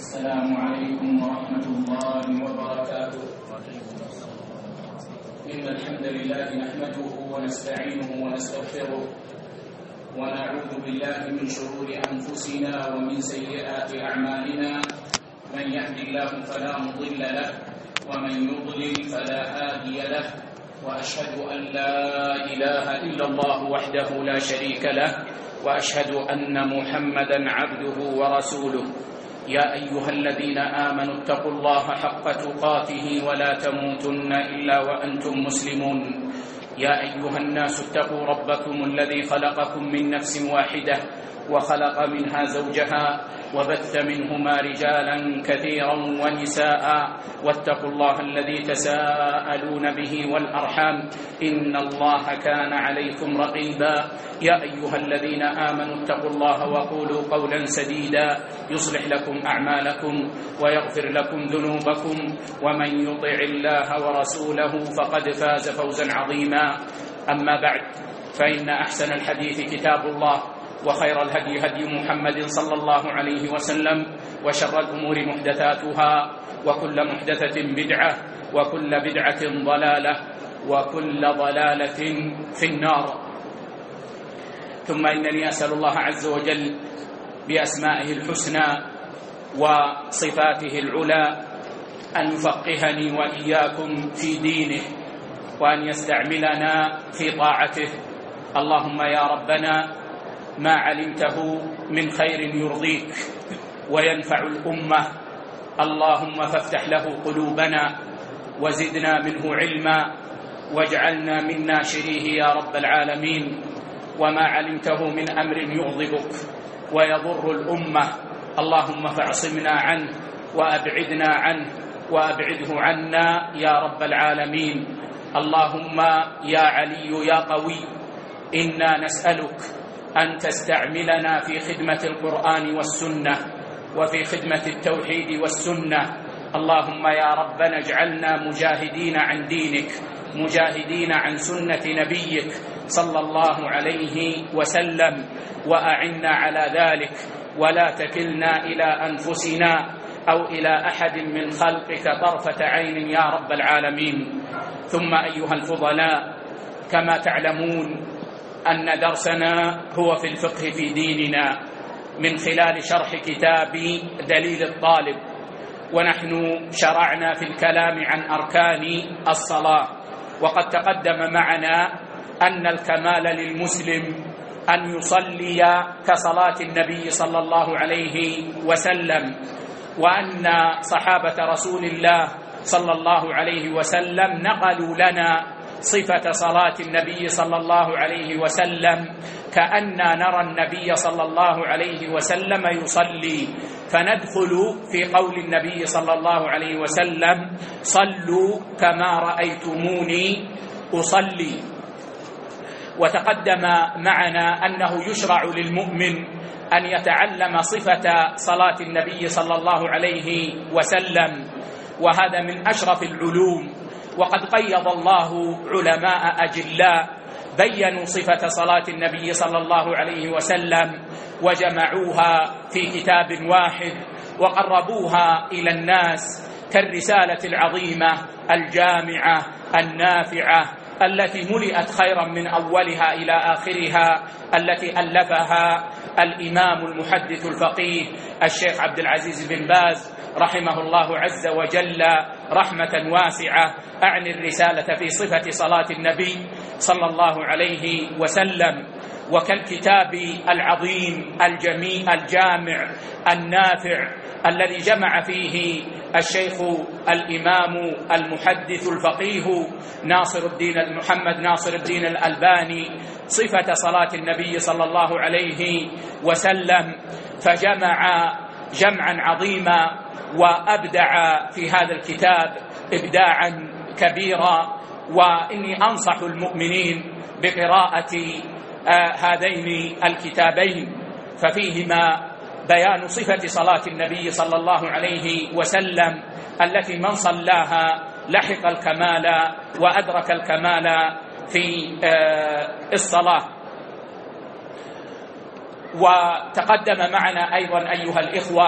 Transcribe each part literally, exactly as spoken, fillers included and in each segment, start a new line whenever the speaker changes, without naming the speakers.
السلام عليكم ورحمة الله وبركاته. إن الحمد لله نحمده ونستعينه ونستغفره ونعوذ بالله من شرور أنفسنا ومن سيئات أعمالنا. من يهد الله فلا مضل له ومن يضلل فلا هادي له، وأشهد أن لا إله إلا الله وحده لا شريك له، وأشهد أن محمدا عبده ورسوله. يا أيها الذين آمنوا اتقوا الله حق تقاته ولا تموتن إلا وأنتم مسلمون. يا أيها الناس اتقوا ربكم الذي خلقكم من نفس واحدة وخلق منها زوجها وبث منهما رجالا كثيرا ونساء، واتقوا الله الذي تساءلون به والأرحام إن الله كان عليكم رقيبا. يا أيها الذين آمنوا اتقوا الله وقولوا قولا سديدا يصلح لكم أعمالكم ويغفر لكم ذنوبكم، ومن يطع الله ورسوله فقد فاز فوزا عظيما. أما بعد، فإن أحسن الحديث كتاب الله، وخير الهدي هدي محمد صلى الله عليه وسلم، وشر الأمور محدثاتها، وكل محدثة بدعة، وكل بدعة ضلالة، وكل ضلالة في النار. ثم إنني أسأل الله عز وجل بأسمائه الحسنى وصفاته العلى أن يفقهني وإياكم في دينه، وأن يستعملنا في طاعته. اللهم يا ربنا ما علمته من خير يرضيك وينفع الأمة، اللهم فافتح له قلوبنا وزدنا منه علما، واجعلنا من ناشريه يا رب العالمين. وما علمته من أمر يغضبك ويضر الأمة، اللهم فاعصمنا عنه وأبعدنا عنه وأبعده عنا يا رب العالمين. اللهم يا علي يا قوي، إنا نسألك أن تستعملنا في خدمة القرآن والسنة وفي خدمة التوحيد والسنة. اللهم يا ربنا اجعلنا مجاهدين عن دينك، مجاهدين عن سنة نبيك صلى الله عليه وسلم، وأعنا على ذلك، ولا تكلنا إلى أنفسنا أو إلى أحد من خلقك طرفة عين يا رب العالمين. ثم أيها الفضلاء، كما تعلمون أن درسنا هو في الفقه في ديننا من خلال شرح كتاب دليل الطالب، ونحن شرعنا في الكلام عن أركان الصلاة. وقد تقدم معنا أن الكمال للمسلم أن يصلي كصلاة النبي صلى الله عليه وسلم، وأن صحابة رسول الله صلى الله عليه وسلم نقلوا لنا صفة صلاة النبي صلى الله عليه وسلم كأننا نرى النبي صلى الله عليه وسلم يصلي، فندخل في قول النبي صلى الله عليه وسلم: صلوا كما رأيتموني أصلي. وتقدم معنا أنه يشرع للمؤمن أن يتعلم صفة صلاة النبي صلى الله عليه وسلم، وهذا من أشرف العلوم. وقد قيض الله علماء أجلاء بيّنوا صفة صلاة النبي صلى الله عليه وسلم وجمعوها في كتاب واحد وقربوها إلى الناس كالرسالة العظيمة الجامعة النافعة التي ملئت خيرا من أولها إلى آخرها، التي ألفها الإمام المحدث الفقيه الشيخ عبد العزيز بن باز رحمه الله عز وجل رحمة واسعة. أعني الرسالة في صفة صلاة النبي صلى الله عليه وسلم. وكالكتاب العظيم الجميع الجامع النافع الذي جمع فيه الشيخ الإمام المحدث الفقيه ناصر الدين محمد ناصر الدين الألباني صفة صلاة النبي صلى الله عليه وسلم، فجمع جمعا عظيما وأبدع في هذا الكتاب إبداعا كبيرا. وإني أنصح المؤمنين بقراءة هذين الكتابين، ففيهما بيان صفة صلاة النبي صلى الله عليه وسلم التي من صلاها لحق الكمال وأدرك الكمال في الصلاة. وتقدم معنا أيضا أيها الإخوة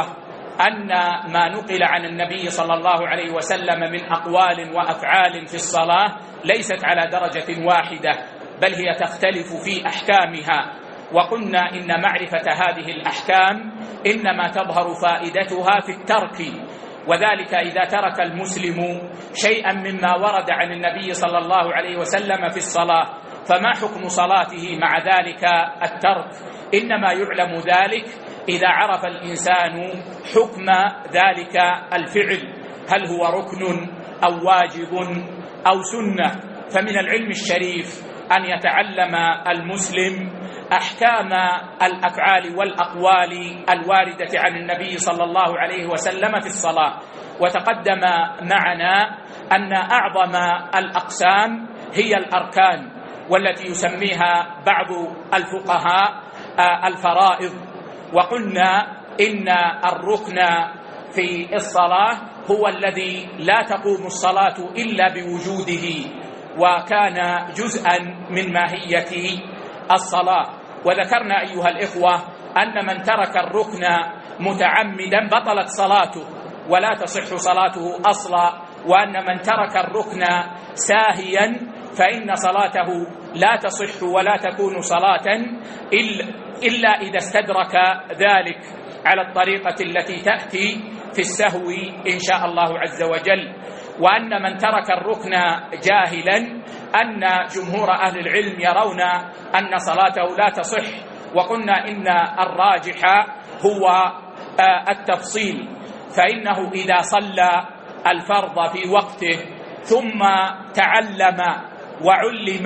أن ما نقل عن النبي صلى الله عليه وسلم من أقوال وأفعال في الصلاة ليست على درجة واحدة، بل هي تختلف في أحكامها. وقلنا إن معرفة هذه الأحكام إنما تظهر فائدتها في الترك، وذلك إذا ترك المسلم شيئا مما ورد عن النبي صلى الله عليه وسلم في الصلاة، فما حكم صلاته مع ذلك الترك؟ إنما يعلم ذلك إذا عرف الإنسان حكم ذلك الفعل، هل هو ركن أو واجب أو سنة. فمن العلم الشريف أن يتعلم المسلم أحكام الأفعال والأقوال الواردة عن النبي صلى الله عليه وسلم في الصلاة. وتقدم معنا أن أعظم الأقسام هي الأركان، والتي يسميها بعض الفقهاء الفرائض. وقلنا إن الركن في الصلاة هو الذي لا تقوم الصلاة إلا بوجوده، وكان جزءا من ماهية الصلاة. وذكرنا أيها الإخوة أن من ترك الركن متعمدا بطلت صلاته ولا تصح صلاته أصلا، وأن من ترك الركن ساهيا فإن صلاته لا تصح ولا تكون صلاة إلا إذا استدرك ذلك على الطريقة التي تأتي في السهو إن شاء الله عز وجل. وأن من ترك الركن جاهلا أن جمهور أهل العلم يرون أن صلاته لا تصح. وقلنا إن الراجح هو التفصيل، فإنه إذا صلى الفرض في وقته ثم تعلم وعلم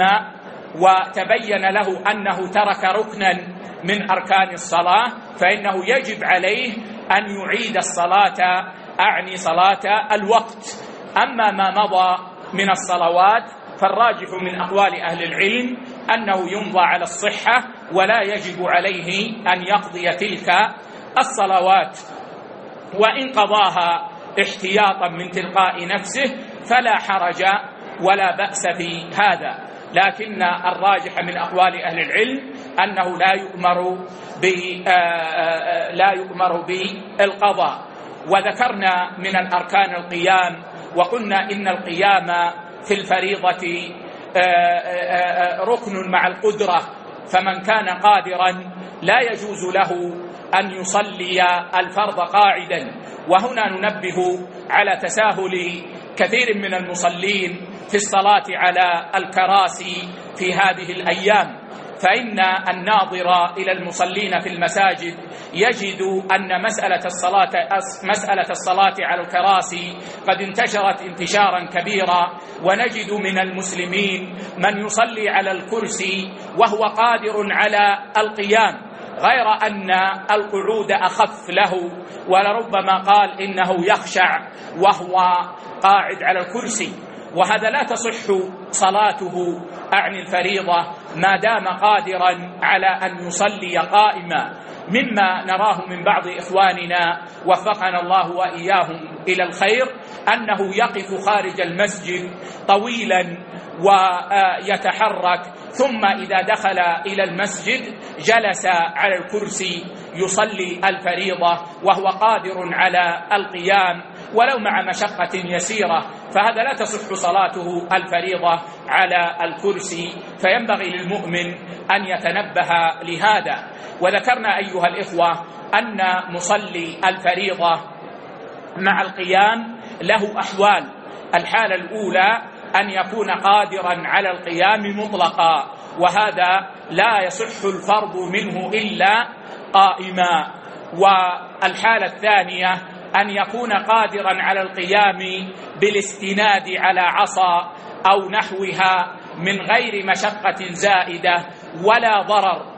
وتبين له أنه ترك ركنا من أركان الصلاة فإنه يجب عليه أن يعيد الصلاة، أعني صلاة الوقت. أما ما مضى من الصلوات فالراجح من أقوال أهل العلم أنه يمضى على الصحة ولا يجب عليه أن يقضي تلك الصلوات، وإن قضاها احتياطا من تلقاء نفسه فلا حرج ولا بأس في هذا. لكن الراجح من أقوال أهل العلم أنه لا يؤمر لا يؤمر بالقضاء. وذكرنا من الأركان القيام، وقلنا إن القيام في الفريضة ركن مع القدرة، فمن كان قادرا لا يجوز له أن يصلي الفرض قاعدا. وهنا ننبه على تساهل كثير من المصلين في الصلاة على الكراسي في هذه الأيام، فإن الناظر إلى المصلين في المساجد يجد أن مسألة الصلاة مسألة الصلاة على الكراسي قد انتشرت انتشارا كبيرا، ونجد من المسلمين من يصلي على الكرسي وهو قادر على القيام، غير أن القعود أخف له، ولربما قال إنه يخشع وهو قاعد على الكرسي، وهذا لا تصح صلاته أعني الفريضة ما دام قادرا على أن يصلي قائما. مما نراه من بعض إخواننا وفقنا الله وإياهم إلى الخير أنه يقف خارج المسجد طويلا ويتحرك، ثم إذا دخل إلى المسجد جلس على الكرسي يصلي الفريضة وهو قادر على القيام ولو مع مشقة يسيرة، فهذا لا تصح صلاته الفريضة على الكرسي، فينبغي للمؤمن أن يتنبه لهذا. وذكرنا أيها الإخوة أن مصلي الفريضة مع القيام له أحوال. الحالة الأولى أن يكون قادرا على القيام مطلقا، وهذا لا يصح الفرض منه إلا قائما. والحالة الثانية أن يكون قادرا على القيام بالاستناد على عصا أو نحوها من غير مشقة زائدة ولا ضرر،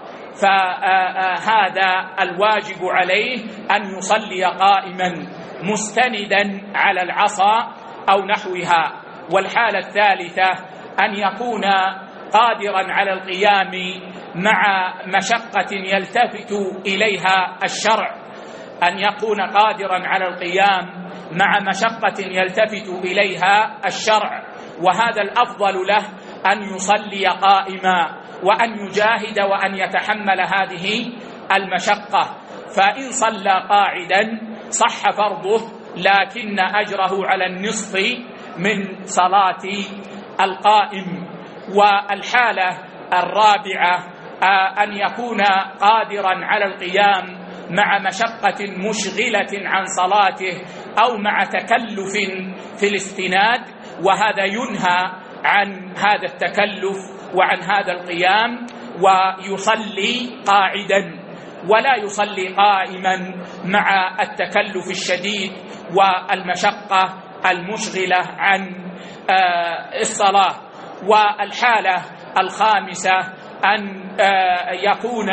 فهذا الواجب عليه أن يصلي قائما مستندا على العصا أو نحوها. والحالة الثالثة أن يكون قادرا على القيام مع مشقة يلتفت إليها الشرع، أن يكون قادرا على القيام مع مشقة يلتفت إليها الشرع، وهذا الأفضل له أن يصلي قائما وأن يجاهد وأن يتحمل هذه المشقة. فإن صلى قاعدا صح فرضه لكن أجره على النصف من صلاة القائم. والحالة الرابعة أن يكون قادرا على القيام مع مشقة مشغلة عن صلاته أو مع تكلف في الاستناد، وهذا ينهى عن هذا التكلف وعن هذا القيام، ويصلي قاعدا ولا يصلي قائما مع التكلف الشديد والمشقة المشغلة عن الصلاة. والحالة الخامسة أن يكون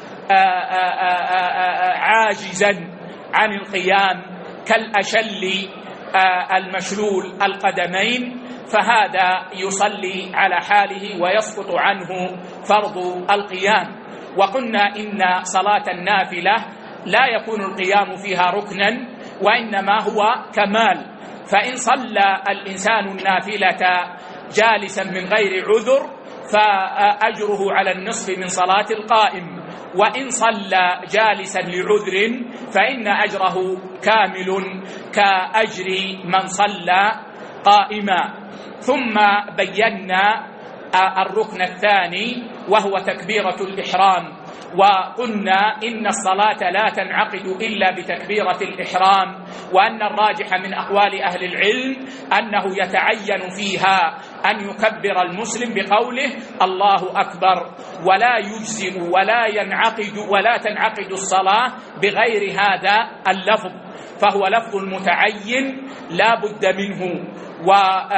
عاجزا عن القيام كالأشل المشلول القدمين، فهذا يصلي على حاله ويسقط عنه فرض القيام. وقلنا إن صلاة النافلة لا يكون القيام فيها ركنا وإنما هو كمال، فإن صلى الإنسان النافلة جالسا من غير عذر فأجره على النصف من صلاة القائم، وإن صلى جالسا لعذر فإن أجره كامل كأجر من صلى قائما. ثم بينا الركن الثاني وهو تكبيرة الإحرام، وقلنا إن الصلاة لا تنعقد إلا بتكبيرة الإحرام، وأن الراجح من أقوال أهل العلم أنه يتعين فيها أن يكبر المسلم بقوله الله أكبر، ولا يجزئ ولا ينعقد ولا تنعقد الصلاة بغير هذا اللفظ، فهو لفظ متعين لا بد منه. و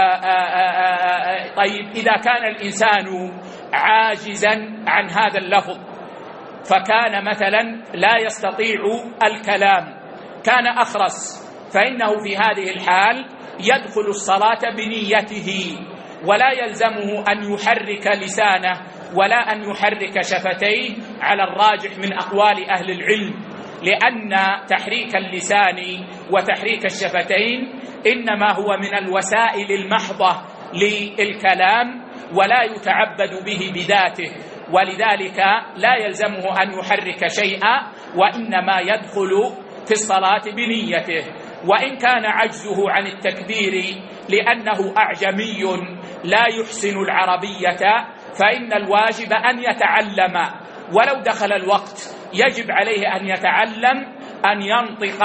طيب إذا كان الإنسان عاجزا عن هذا اللفظ، فكان مثلا لا يستطيع الكلام، كان أخرس، فإنه في هذه الحال يدخل الصلاة بنيته، ولا يلزمه أن يحرك لسانه ولا أن يحرك شفتيه على الراجح من أقوال أهل العلم، لأن تحريك اللسان وتحريك الشفتين إنما هو من الوسائل المحضة للكلام ولا يتعبد به بذاته، ولذلك لا يلزمه أن يحرك شيئا، وإنما يدخل في الصلاة بنيته. وإن كان عجزه عن التكبير لأنه أعجمي لا يحسن العربية، فإن الواجب أن يتعلم، ولو دخل الوقت يجب عليه أن يتعلم أن ينطق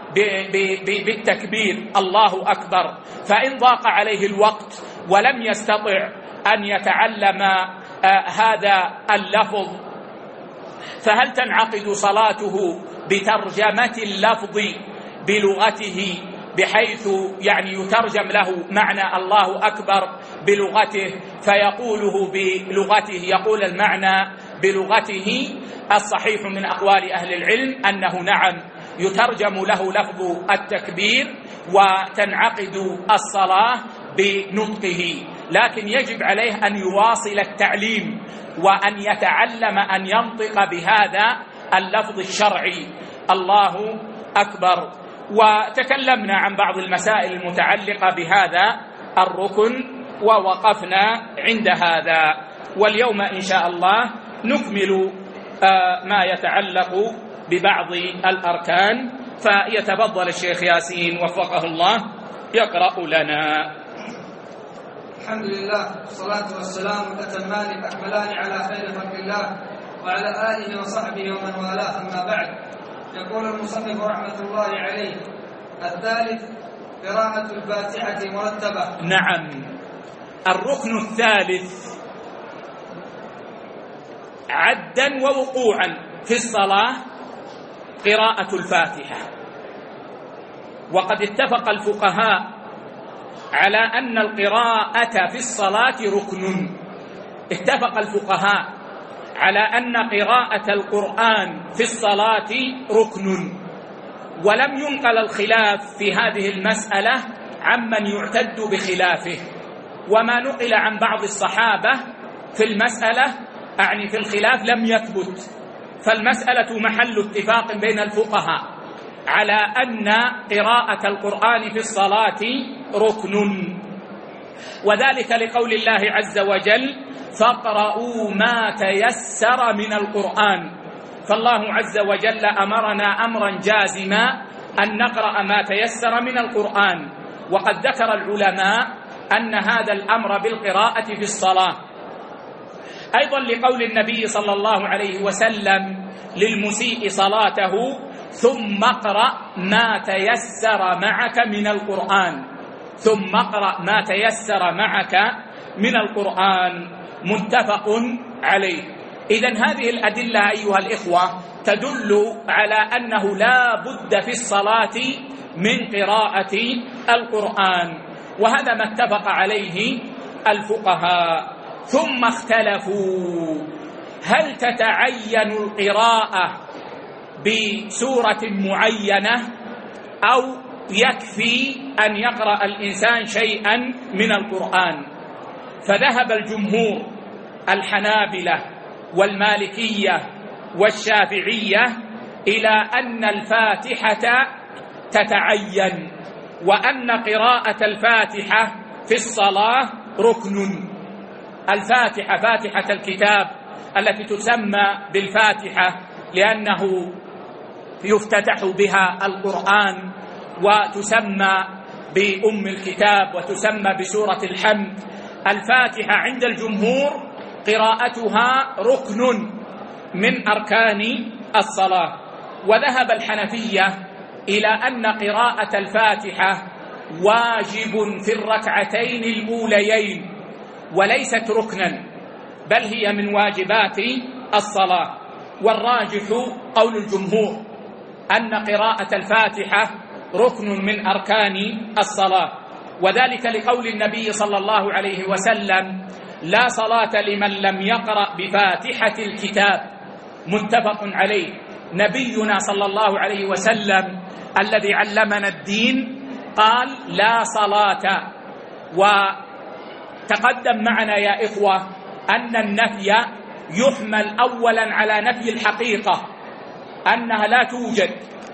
بالتكبير الله أكبر. فإن ضاق عليه الوقت ولم يستطع أن يتعلم هذا اللفظ، فهل تنعقد صلاته بترجمة اللفظ بلغته، بحيث يعني يترجم له معنى الله أكبر بلغته فيقوله بلغته، يقول المعنى بلغته؟ الصحيح من أقوال أهل العلم أنه نعم، يترجم له لفظ التكبير وتنعقد الصلاة بنطقه، لكن يجب عليه أن يواصل التعليم وأن يتعلم أن ينطق بهذا اللفظ الشرعي الله أكبر. وتكلمنا عن بعض المسائل المتعلقة بهذا الركن ووقفنا عند هذا، واليوم إن شاء الله نكمل ما يتعلق ببعض الأركان، فيتفضل الشيخ ياسين وفقه الله يقرأ لنا.
الحمد لله والصلاة والسلام الأتمان الأكملان على خير خلق الله وعلى آله وصحبه ومن والاه، أما بعد. يقول المصنف رحمة الله عليه: الثالث قراءة الفاتحة مرتبة.
نعم، الركن الثالث عدا ووقوعا في الصلاة قراءة الفاتحة. وقد اتفق الفقهاء على أن القراءة في الصلاة ركن، اتفق الفقهاء على أن قراءة القرآن في الصلاة ركن، ولم ينقل الخلاف في هذه المسألة عمن يعتد بخلافه، وما نقل عن بعض الصحابة في المسألة أعني في الخلاف لم يثبت، فالمسألة محل اتفاق بين الفقهاء على أن قراءة القرآن في الصلاة ركن، وذلك لقول الله عز وجل: فاقرؤوا ما تيسر من القرآن. فالله عز وجل أمرنا أمرا جازما أن نقرأ ما تيسر من القرآن، وقد ذكر العلماء أن هذا الأمر بالقراءة في الصلاة. أيضا لقول النبي صلى الله عليه وسلم للمسيء صلاته: ثم اقرأ ما تيسر معك من القرآن، ثم اقرأ ما تيسر معك من القرآن، متفق عليه. إذن هذه الأدلة أيها الإخوة تدل على أنه لا بد في الصلاة من قراءة القرآن، وهذا ما اتفق عليه الفقهاء. ثم اختلفوا: هل تتعين القراءة بسورة معينة أو يكفي أن يقرأ الإنسان شيئا من القرآن؟ فذهب الجمهور الحنابلة والمالكية والشافعية إلى أن الفاتحة تتعين، وأن قراءة الفاتحة في الصلاة ركن. الفاتحة فاتحة الكتاب التي تسمى بالفاتحة لأنه يفتتح بها القرآن، وتسمى بأم الكتاب، وتسمى بسورة الحمد. الفاتحة عند الجمهور قراءتها ركن من أركان الصلاة. وذهب الحنفية إلى أن قراءة الفاتحة واجب في الركعتين الأوليين وليست ركنا، بل هي من واجبات الصلاة. والراجح قول الجمهور أن قراءة الفاتحة ركن من أركان الصلاة، وذلك لقول النبي صلى الله عليه وسلم: لا صلاة لمن لم يقرأ بفاتحة الكتاب، متفق عليه. نبينا صلى الله عليه وسلم الذي علمنا الدين قال: لا صلاة. وتقدم معنا يا إخوة أن النفي يحمل أولا على نفي الحقيقة أنها لا توجد،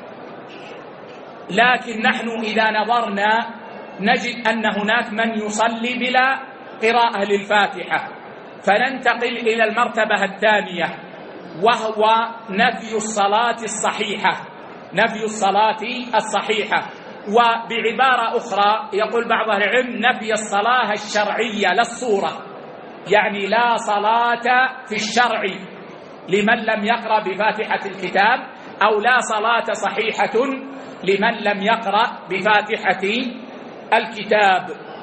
لكن نحن إذا نظرنا نجد أن هناك من يصلي بلا قراءة للفاتحة، فننتقل إلى المرتبة الثانية، وهو نفي الصلاة الصحيحة، نفي الصلاة الصحيحة. وبعبارة أخرى يقول بعض أهل العلم: نفي الصلاة الشرعية لا الصورة، يعني لا صلاة في الشرع لمن لم يقرأ بفاتحة الكتاب، أو لا صلاة صحيحة لمن لم يقرأ بفاتحة الكتاب.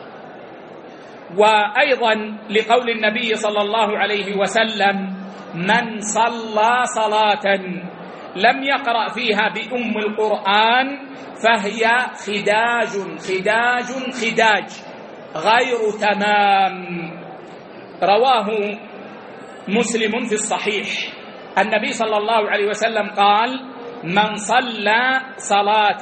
وأيضا لقول النبي صلى الله عليه وسلم: من صلى صلاة لم يقرأ فيها بأم القرآن فهي خداج خداج خداج غير تمام. رواه مسلم في الصحيح. النبي صلى الله عليه وسلم قال: من صلى صلاة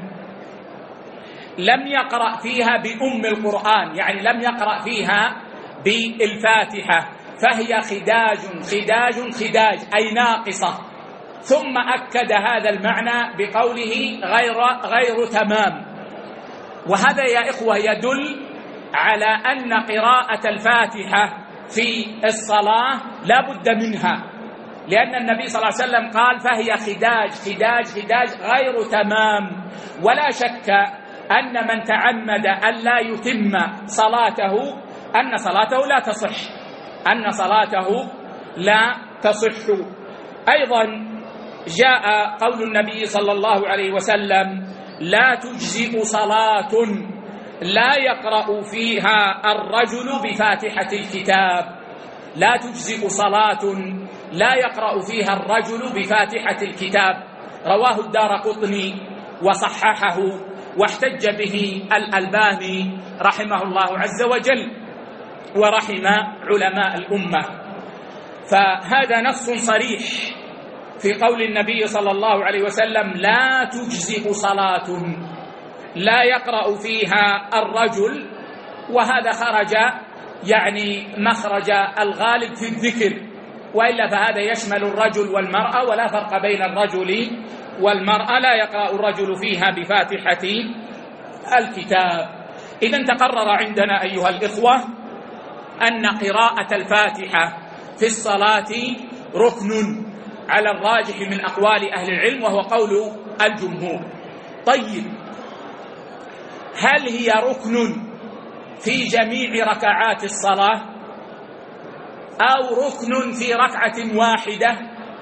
لم يقرأ فيها بأم القرآن، يعني لم يقرأ فيها بالفاتحة، فهي خداج خداج خداج أي ناقصة. ثم أكد هذا المعنى بقوله غير غير تمام. وهذا يا إخوة يدل على أن قراءة الفاتحة في الصلاة لا بد منها، لأن النبي صلى الله عليه وسلم قال: فهي خداج خداج خداج غير تمام. ولا شك أن من تعمد أن لا يتم صلاته أن صلاته لا تصح، أن صلاته لا تصح. أيضا جاء قول النبي صلى الله عليه وسلم: لا تجزئ صلاة لا يقرأ فيها الرجل بفاتحة الكتاب، لا تجزئ صلاة لا يقرأ فيها الرجل بفاتحة الكتاب. رواه الدارقطني وصححه، واحتج به الألباني رحمه الله عز وجل ورحم علماء الأمة. فهذا نص صريح في قول النبي صلى الله عليه وسلم: لا تجزئ صلاة لا يقرأ فيها الرجل. وهذا خرج يعني مخرج الغالب في الذكر، وإلا فهذا يشمل الرجل والمرأة، ولا فرق بين الرجل والمرأة، لا يقرأ الرجل فيها بفاتحة الكتاب. إذن تقرر عندنا أيها الإخوة أن قراءة الفاتحة في الصلاة ركن على الراجح من أقوال أهل العلم، وهو قول الجمهور. طيب، هل هي ركن في جميع ركعات الصلاة أو ركن في ركعة واحدة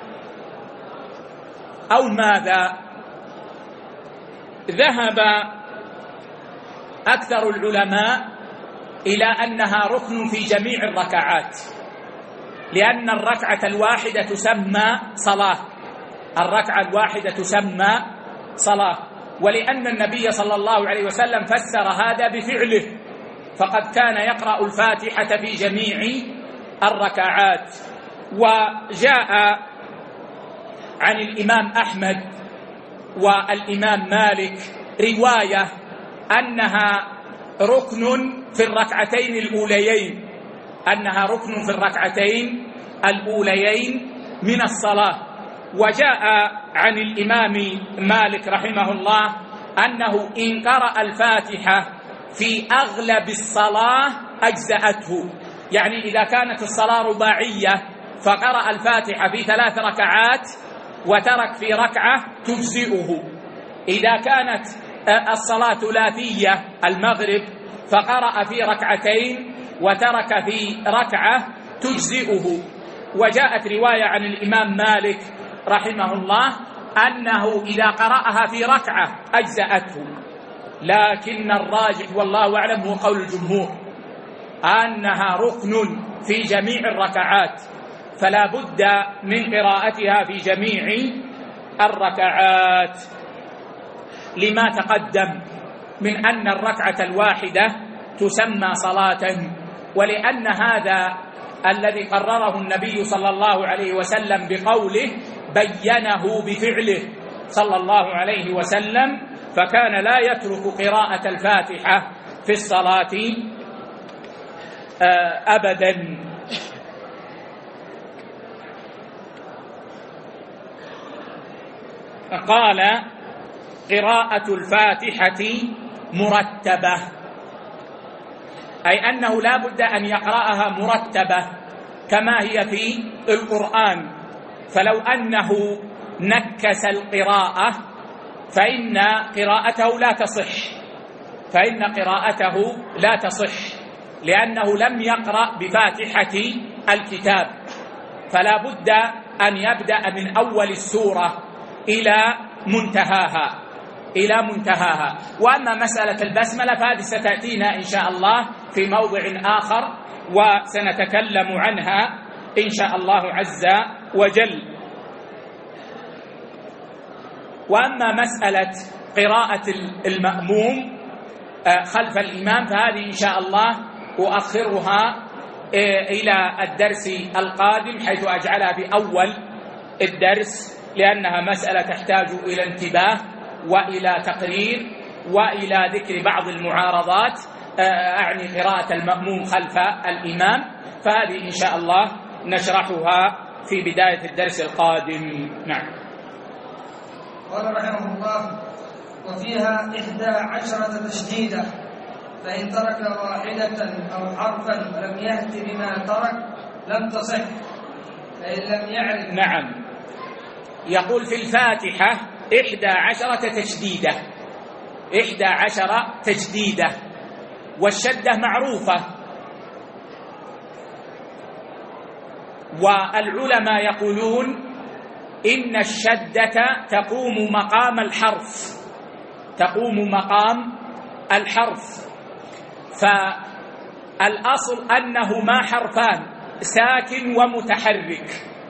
أو ماذا؟ ذهب أكثر العلماء إلى أنها ركن في جميع الركعات، لأن الركعة الواحدة تسمى صلاة، الركعة الواحدة تسمى صلاة، ولأن النبي صلى الله عليه وسلم فسر هذا بفعله، فقد كان يقرأ الفاتحة في جميع الركعات. وجاء عن الإمام أحمد والإمام مالك رواية أنها ركن في الركعتين الأوليين، أنها ركن في الركعتين الأوليين من الصلاة. وجاء عن الإمام مالك رحمه الله أنه إن قرأ الفاتحة في أغلب الصلاة أجزأته، يعني إذا كانت الصلاة رباعية فقرأ الفاتحة في ثلاث ركعات وترك في ركعة تجزئه. إذا كانت الصلاة ثلاثية المغرب فقرأ في ركعتين وترك في ركعة تجزئه. وجاءت رواية عن الإمام مالك رحمه الله أنه إذا قرأها في ركعة أجزأته، لكن الراجح والله أعلم هو قول الجمهور أنها ركن في جميع الركعات، فلا بد من قراءتها في جميع الركعات، لما تقدم من أن الركعة الواحدة تسمى صلاة، ولأن هذا الذي قرره النبي صلى الله عليه وسلم بقوله بينه بفعله صلى الله عليه وسلم، فكان لا يترك قراءة الفاتحة في الصلاة أبدا. قال قراءة الفاتحة مرتبة، أي أنه لا بد أن يقرأها مرتبة كما هي في القرآن، فلو أنه نكس القراءة فإن قراءته لا تصح، فإن قراءته لا تصح لأنه لم يقرأ بفاتحة الكتاب، فلا بد أن يبدأ من أول السورة إلى منتهاها إلى منتهاها. وأما مسألة البسملة فهذه ستأتينا إن شاء الله في موضع آخر وسنتكلم عنها إن شاء الله عز وجل. وأما مسألة قراءة المأموم خلف الإمام فهذه إن شاء الله أؤخرها إلى الدرس القادم، حيث أجعلها في أول الدرس، لأنها مسألة تحتاج إلى انتباه وإلى تقرير وإلى ذكر بعض المعارضات، أعني قراءة المأموم خلف الإمام، فهذه إن شاء الله نشرحها في بداية الدرس القادم. نعم.
قال رحمه الله: وفيها إحدى عشرة تشديدة، فإن ترك واحدة أو حرفا ولم يأت بما ترك لم تصح، فإن لم يعرف.
نعم. يقول في الفاتحة إحدى عشرة تشديدة، إحدى عشرة تشديدة، والشدة معروفة، والعلماء يقولون إن الشدة تقوم مقام الحرف، تقوم مقام الحرف، فالأصل أنهما حرفان ساكن ومتحرك،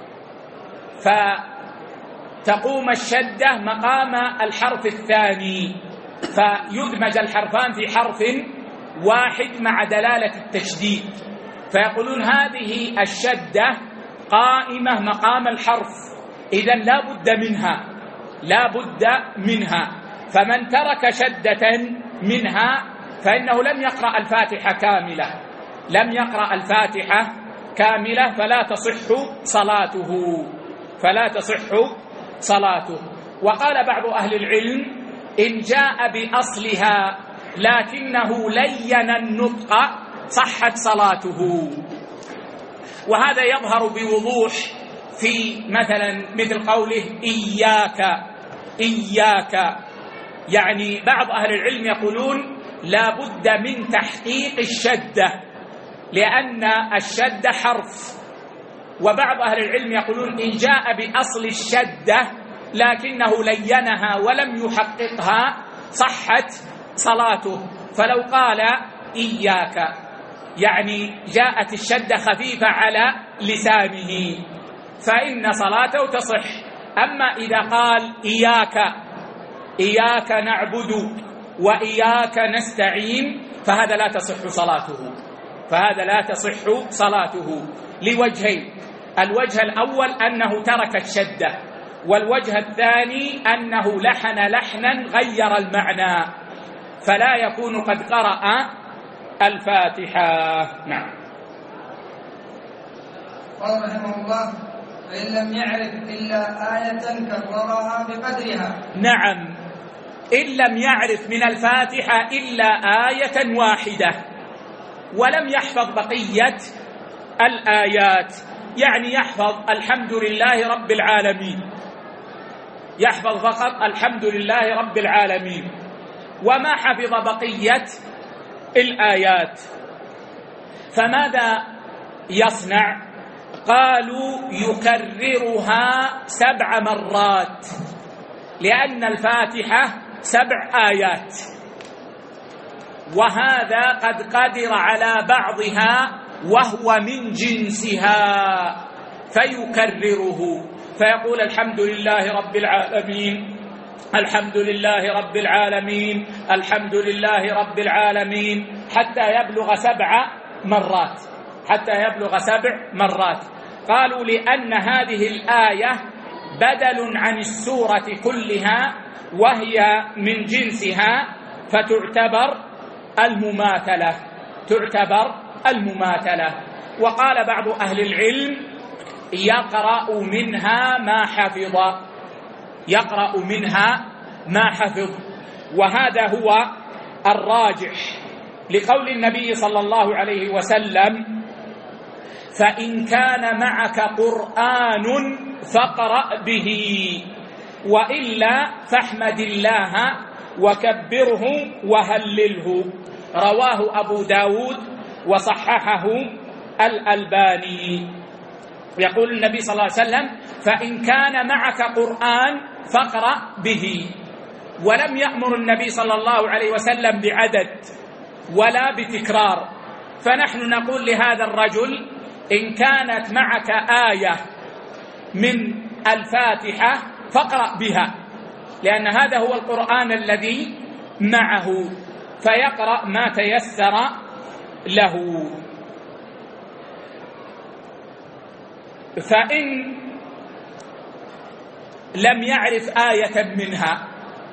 فتقوم الشدة مقام الحرف الثاني، فيدمج الحرفان في حرف واحد مع دلالة التشديد، فيقولون هذه الشدة قائمة مقام الحرف، إذن لا بد منها، لا بد منها، فمن ترك شدة منها فإنه لم يقرأ الفاتحة كاملة، لم يقرأ الفاتحة كاملة فلا تصح صلاته، فلا تصح صلاته. وقال بعض أهل العلم إن جاء بأصلها لكنه لين النطق صحت صلاته، وهذا يظهر بوضوح في مثلا مثل قوله إياك إياك، يعني بعض أهل العلم يقولون لا بد من تحقيق الشدة، لأن الشدة حرف، وبعض أهل العلم يقولون إن جاء بأصل الشدة لكنه لينها ولم يحققها صحت صلاته. فلو قال إياك يعني جاءت الشدة خفيفة على لسانه فإن صلاته تصح. أما إذا قال إياك إياك نعبد وإياك نستعين فهذا لا تصح صلاته، فهذا لا تصح صلاته لوجهين: الوجه الأول أنه ترك الشدة، والوجه الثاني أنه لحن لحنا غير المعنى فلا يكون قد قرأ الفاتحة. نعم.
قال رحمه الله: فإن لم يعرف إلا آية كررها بقدرها.
نعم، إن لم يعرف من الفاتحة إلا آية واحدة ولم يحفظ بقية الآيات، يعني يحفظ الحمد لله رب العالمين، يحفظ فقط الحمد لله رب العالمين وما حفظ بقية الآيات، فماذا يصنع؟ قالوا يكررها سبع مرات، لأن الفاتحة سبع آيات وهذا قد قدر على بعضها وهو من جنسها فيكرره، فيقول الحمد لله رب العالمين الحمد لله رب العالمين الحمد لله رب العالمين حتى يبلغ سبع مرات حتى يبلغ سبع مرات. قالوا لأن هذه الآية بدل عن السورة كلها وهي من جنسها فتعتبر المماثلة تعتبر المماثلة. وقال بعض أهل العلم يقرأ منها ما حفظ يقرأ منها ما حفظ وهذا هو الراجح لقول النبي صلى الله عليه وسلم: فإن كان معك قرآن فاقرأ به وإلا فاحمد الله وكبره وهلله. رواه أبو داود وصححه الألباني. يقول النبي صلى الله عليه وسلم: فإن كان معك قرآن فاقرأ به، ولم يأمر النبي صلى الله عليه وسلم بعدد ولا بتكرار، فنحن نقول لهذا الرجل: إن كانت معك آية من الفاتحة فاقرأ بها، لأن هذا هو القرآن الذي معه، فيقرأ ما تيسر له. فإن لم يعرف آية منها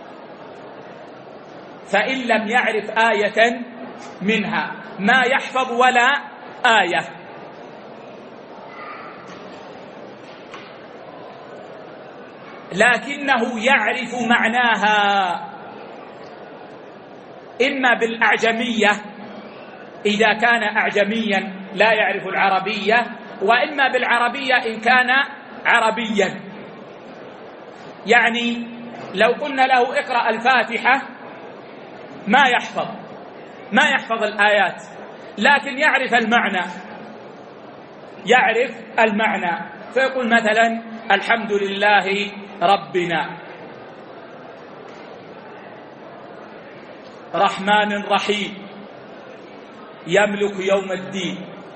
فإن لم يعرف آية منها ما يحفظ ولا آية، لكنه يعرف معناها إما بالأعجمية إذا كان أعجميا لا يعرف العربية، وإما بالعربية إن كان عربيا. يعني لو قلنا له اقرأ الفاتحة ما يحفظ ما يحفظ الآيات، لكن يعرف المعنى يعرف المعنى فيقول مثلا: الحمد لله ربنا رحمن رحيم يملك يوم الدين.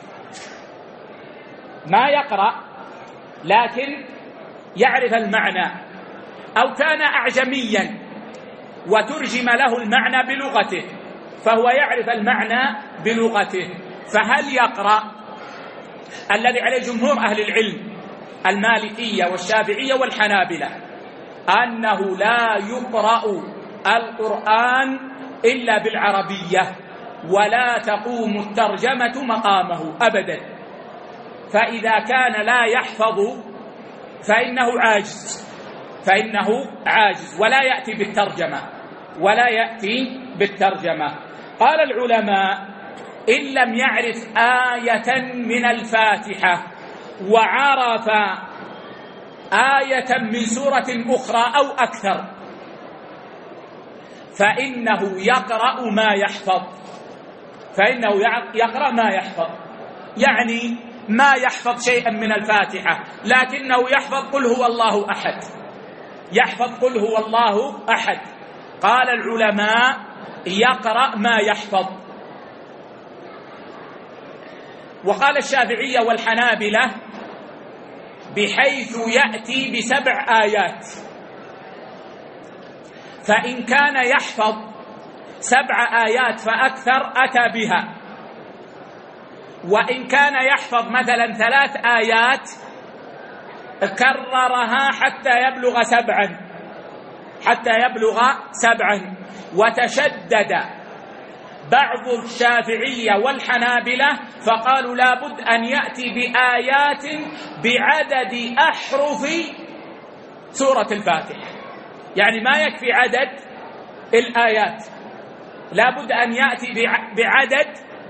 ما يقرأ لكن يعرف المعنى. أو كان أعجميا وترجم له المعنى بلغته فهو يعرف المعنى بلغته، فهل يقرأ؟ الذي عليه جمهور أهل العلم المالكية والشافعية والحنابلة أنه لا يقرأ القرآن إلا بالعربية ولا تقوم الترجمة مقامه أبدا، فإذا كان لا يحفظ فإنه عاجز فإنه عاجز ولا يأتي بالترجمة ولا يأتي بالترجمة. قال العلماء: إن لم يعرف آية من الفاتحة وعرف آية من سورة أخرى أو أكثر فإنه يقرأ ما يحفظ فإنه يقرأ ما يحفظ يعني ما يحفظ شيئا من الفاتحة، لكنه يحفظ قل هو الله أحد، يحفظ قل هو الله أحد. قال العلماء يقرأ ما يحفظ. وقال الشافعية والحنابلة بحيث يأتي بسبع آيات، فإن كان يحفظ سبع آيات فأكثر أتى بها، وإن كان يحفظ مثلا ثلاث آيات كررها حتى يبلغ سبعا حتى يبلغ سبعا وتشدد بعض الشافعية والحنابلة فقالوا لابد أن يأتي بآيات بعدد أحرف سورة الفاتحة، يعني ما يكفي عدد الآيات، لابد أن يأتي بعدد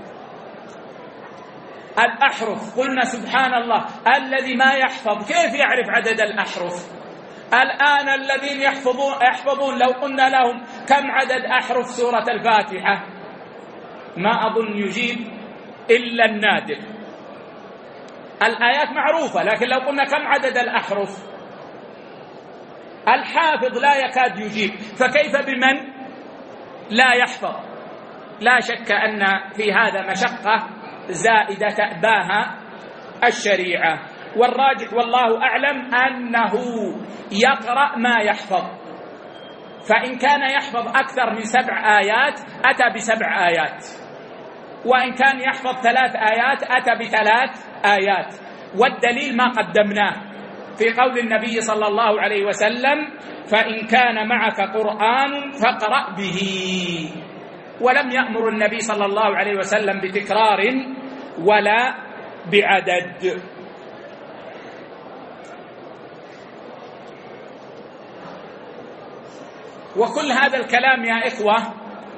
الأحرف. قلنا سبحان الله الذي ما يحفظ كيف يعرف عدد الأحرف؟ الآن الذين يحفظون, يحفظون لو قلنا لهم كم عدد أحرف سورة الفاتحة ما أظن يجيب إلا النادر. الآيات معروفة، لكن لو قلنا كم عدد الأحرف الحافظ لا يكاد يجيب، فكيف بمن لا يحفظ؟ لا شك أن في هذا مشقة زائدة تأباها الشريعة، والراجح والله أعلم أنه يقرأ ما يحفظ، فإن كان يحفظ أكثر من سبع آيات أتى بسبع آيات، وإن كان يحفظ ثلاث آيات أتى بثلاث آيات. والدليل ما قدمناه في قول النبي صلى الله عليه وسلم فإن كان معك قرآن فاقرأ به، ولم يأمر النبي صلى الله عليه وسلم بتكرار ولا بعدد. وكل هذا الكلام يا إخوة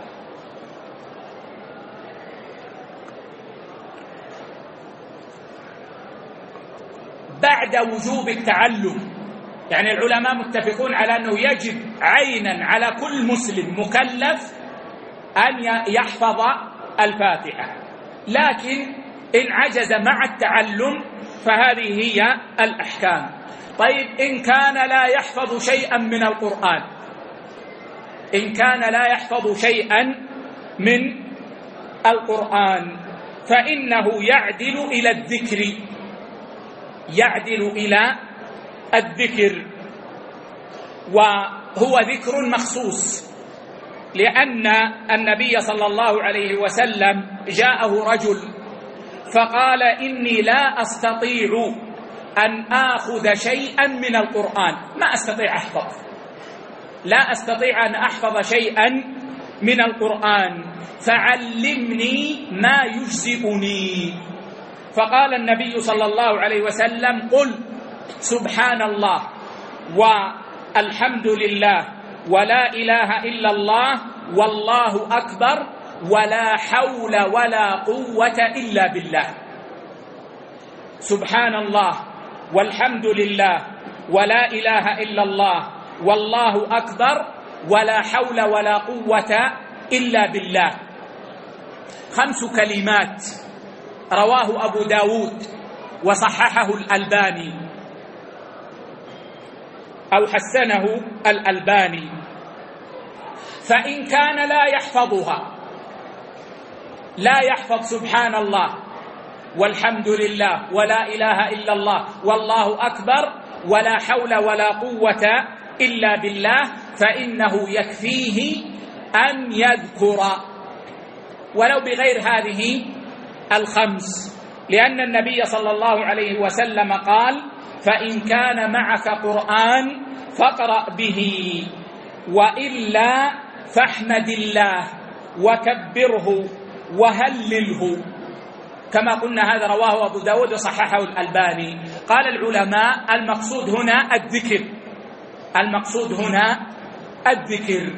بعد وجوب التعلم، يعني العلماء متفقون على أنه يجب عينا على كل مسلم مكلف أن يحفظ الفاتحة، لكن إن عجز مع التعلم فهذه هي الأحكام. طيب إن كان لا يحفظ شيئا من القرآن إن كان لا يحفظ شيئا من القرآن فإنه يعدل إلى الذكر يعدل إلى الذكر وهو ذكر مخصوص، لأن النبي صلى الله عليه وسلم جاءه رجل فقال إني لا أستطيع أن آخذ شيئا من القرآن، ما أستطيع أحفظ لا أستطيع أن أحفظ شيئا من القرآن فعلمني ما يجزئني. فقال النبي صلى الله عليه وسلم قل سبحان الله والحمد لله ولا إله إلا الله والله أكبر ولا حول ولا قوة إلا بالله. سبحان الله والحمد لله ولا إله إلا الله والله أكبر ولا حول ولا قوة إلا بالله. خمس كلمات رواه أبو داود وصححه الألباني أو حسنه الألباني. فإن كان لا يحفظها لا يحفظ سبحان الله والحمد لله ولا إله إلا الله والله أكبر ولا حول ولا قوة إلا بالله فإنه يكفيه أن يذكر ولو بغير هذه الخمس، لأن النبي صلى الله عليه وسلم قال فإن كان معك قرآن فاقرأ به وإلا فاحمد الله وكبره وهلله، كما قلنا هذا رواه أبو داود وصححه الألباني. قال العلماء المقصود هنا الذكر المقصود هنا الذكر.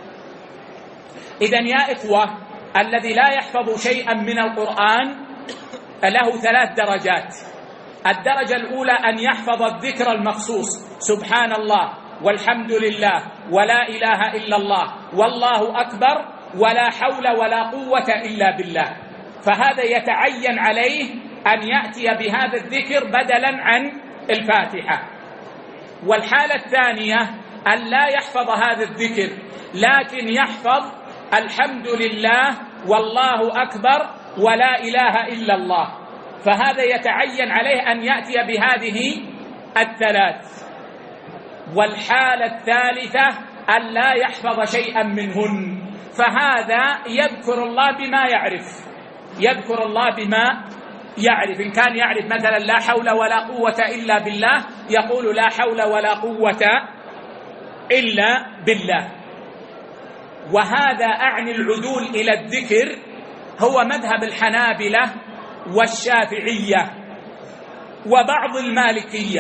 إذن يا إخوة الذي لا يحفظ شيئا من القرآن له ثلاث درجات. الدرجة الأولى أن يحفظ الذكر المخصوص سبحان الله والحمد لله ولا إله إلا الله والله أكبر ولا حول ولا قوة إلا بالله، فهذا يتعين عليه أن يأتي بهذا الذكر بدلا عن الفاتحة. والحالة الثانية أن لا يحفظ هذا الذكر لكن يحفظ الحمد لله والله أكبر ولا إله إلا الله، فهذا يتعين عليه أن يأتي بهذه الثلاث. والحالة الثالثة أن لا يحفظ شيئا منهن، فهذا يذكر الله بما يعرف، يذكر الله بما يعرف. إن كان يعرف مثلا لا حول ولا قوة إلا بالله يقول لا حول ولا قوة إلا بالله. وهذا أعني العدول إلى الذكر هو مذهب الحنابلة والشافعية وبعض المالكية.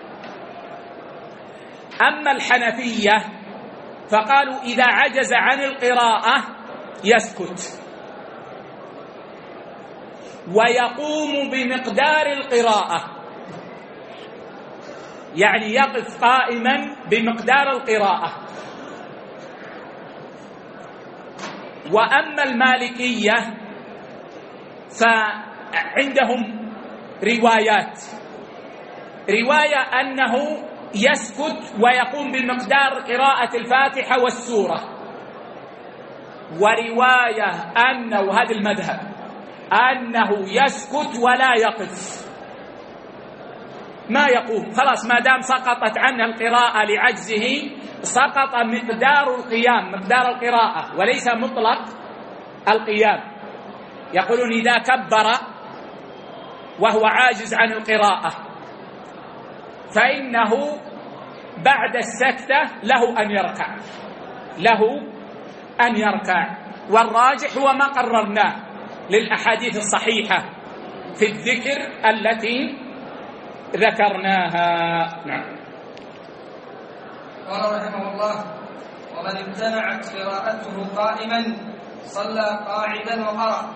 أما الحنفية فقالوا إذا عجز عن القراءة يسكت ويقوم بمقدار القراءة، يعني يقف قائما بمقدار القراءة. وأما المالكية فعندهم روايات، رواية أنه يسكت ويقوم بمقدار قراءة الفاتحة والسورة، ورواية أنه هذا المذهب أنه يسكت ولا يقف، ما يقوم، خلاص ما دام سقطت عنه القراءة لعجزه سقط مقدار القيام، مقدار القراءة وليس مطلق القيام. يقولون إذا كبر وهو عاجز عن القراءة فإنه بعد السكتة له أن يركع، له أن يركع. والراجح هو ما قررناه للأحاديث الصحيحة في الذكر التي ذكرناها. نعم.
قال رحمه الله: ومن امتنعت قراءته قائما صلى قاعدا وقرأ.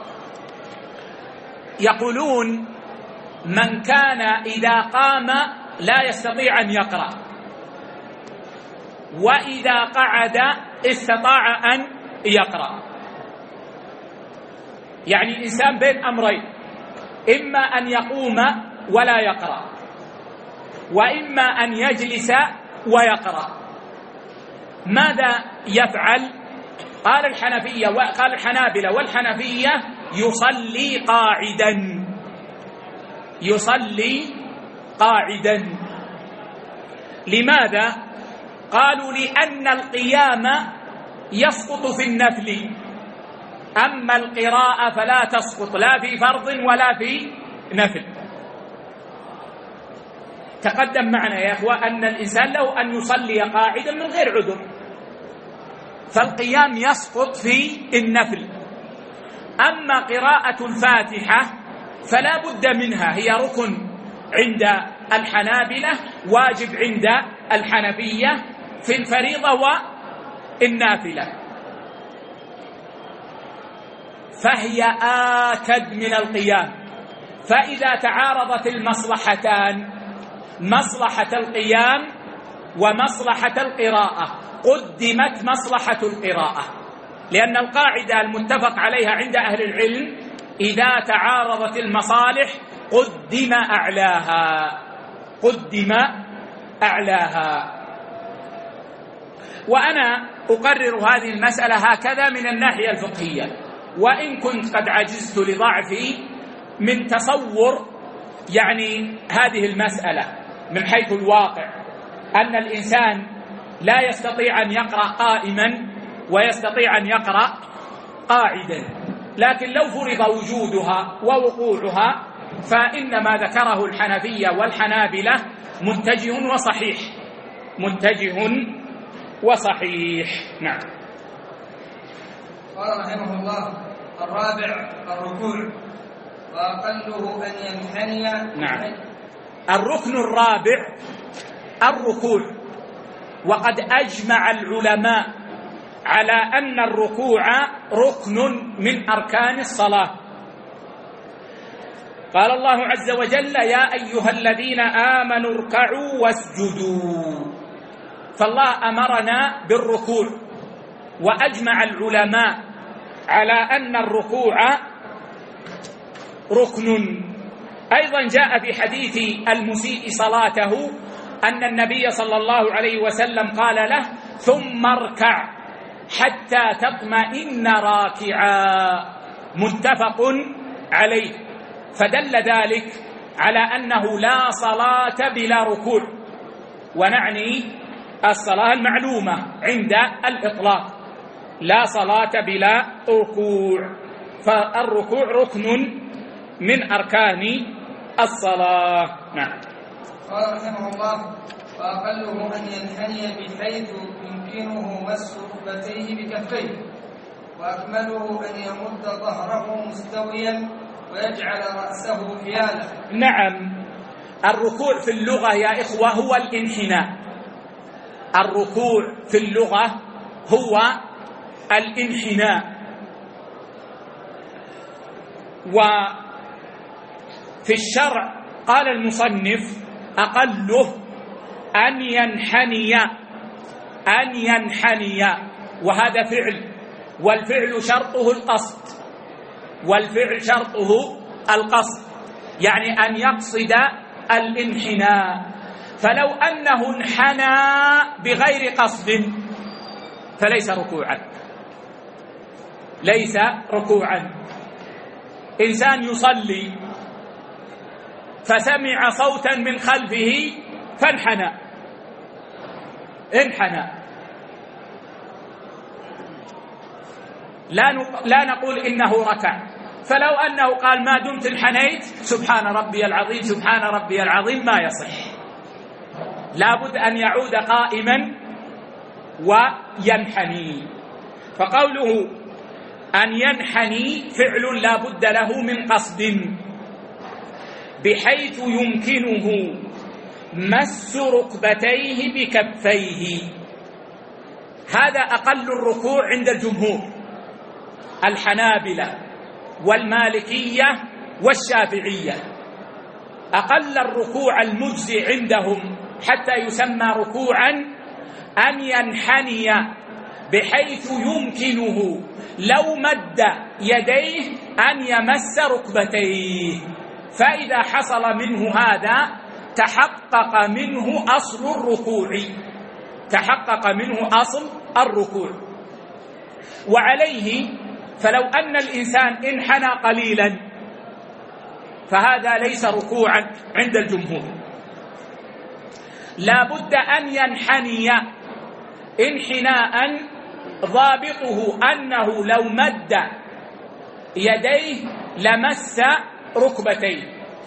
يقولون من كان إذا قام لا يستطيع أن يقرأ، وإذا قعد استطاع أن يقرأ، يعني الإنسان بين أمرين، إما أن يقوم ولا يقرأ، وإما أن يجلس ويقرأ. ماذا يفعل؟ قال الحنفية وقال الحنابلة والحنفية يصلي قاعدا، يصلي قاعدا. لماذا؟ قالوا لأن القيام يسقط في النفل، أما القراءة فلا تسقط لا في فرض ولا في نفل. تقدم معنا يا أخوة أن الإنسان له أن يصلي قاعدا من غير عذر، فالقيام يسقط في النفل. أما قراءة الفاتحة فلا بد منها، هي ركن عند الحنابلة، واجب عند الحنفية في الفريضة والنافلة، فهي آكد من القيام. فإذا تعارضت المصلحتان، مصلحة القيام ومصلحة القراءة، قدمت مصلحة القراءة، لأن القاعدة المتفق عليها عند أهل العلم إذا تعارضت المصالح قدم أعلاها، قدم أعلاها. وأنا أقرر هذه المسألة هكذا من الناحية الفقهية، وإن كنت قد عجزت لضعفي من تصور يعني هذه المسألة من حيث الواقع، أن الإنسان لا يستطيع أن يقرأ قائما ويستطيع أن يقرأ قاعدا، لكن لو فرض وجودها ووقوعها فإن ما ذكره الحنفية والحنابلة متجه وصحيح، متجه وصحيح. نعم.
قال رحمه الله: الرابع الركوع وأقله أن ينحني.
نعم. الركن الرابع الركوع، وقد أجمع العلماء على أن الركوع ركن من أركان الصلاة. قال الله عز وجل: يا أيها الذين آمنوا اركعوا واسجدوا. فالله أمرنا بالركوع، وأجمع العلماء على أن الركوع ركن. أيضا جاء في حديث المسيء صلاته أن النبي صلى الله عليه وسلم قال له: ثم اركع حتى تطمئن راكعا، متفق عليه. فدل ذلك على أنه لا صلاة بلا ركوع، ونعني الصلاة المعلومة عند الإطلاق، لا صلاة بلا ركوع، فالركوع ركن من أركان الصلاة. نعم.
قال رحمه الله: وأقله أن ينحني بحيث يمكنه مس ركبتيه بكفيه، وأكمله أن يمد ظهره مستويا ويجعل رأسه حيالا.
نعم، الركوع في اللغة يا إخوة هو الانحناء. الركوع في اللغة هو الانحناء. وفي الشرع قال المصنف: أقله أن ينحني، أن ينحني، وهذا فعل، والفعل شرطه القصد، والفعل شرطه القصد، يعني أن يقصد الانحناء. فلو أنه انحنى بغير قصد فليس ركوعا، ليس ركوعا. إنسان يصلي فسمع صوتا من خلفه فانحنى، انحنى، لا لا نقول إنه ركع. فلو أنه قال: ما دمت انحنيت سبحان ربي العظيم سبحان ربي العظيم، ما يصح، لابد أن يعود قائما وينحني. فقوله أن ينحني فعل لا بد له من قصد، بحيث يمكنه مس ركبتيه بكفيه. هذا أقل الركوع عند الجمهور، الحنابلة والمالكية والشافعية. أقل الركوع المجزي عندهم حتى يسمى ركوعا أن ينحني بحيث يمكنه لو مد يديه أن يمس ركبتيه، فإذا حصل منه هذا تحقق منه أصل الركوع، تحقق منه أصل الركوع. وعليه فلو أن الإنسان انحنى قليلا فهذا ليس ركوعا عند الجمهور، لا بد أن ينحني انحناء ضابطه أنه لو مد يديه لمس ركبتيه.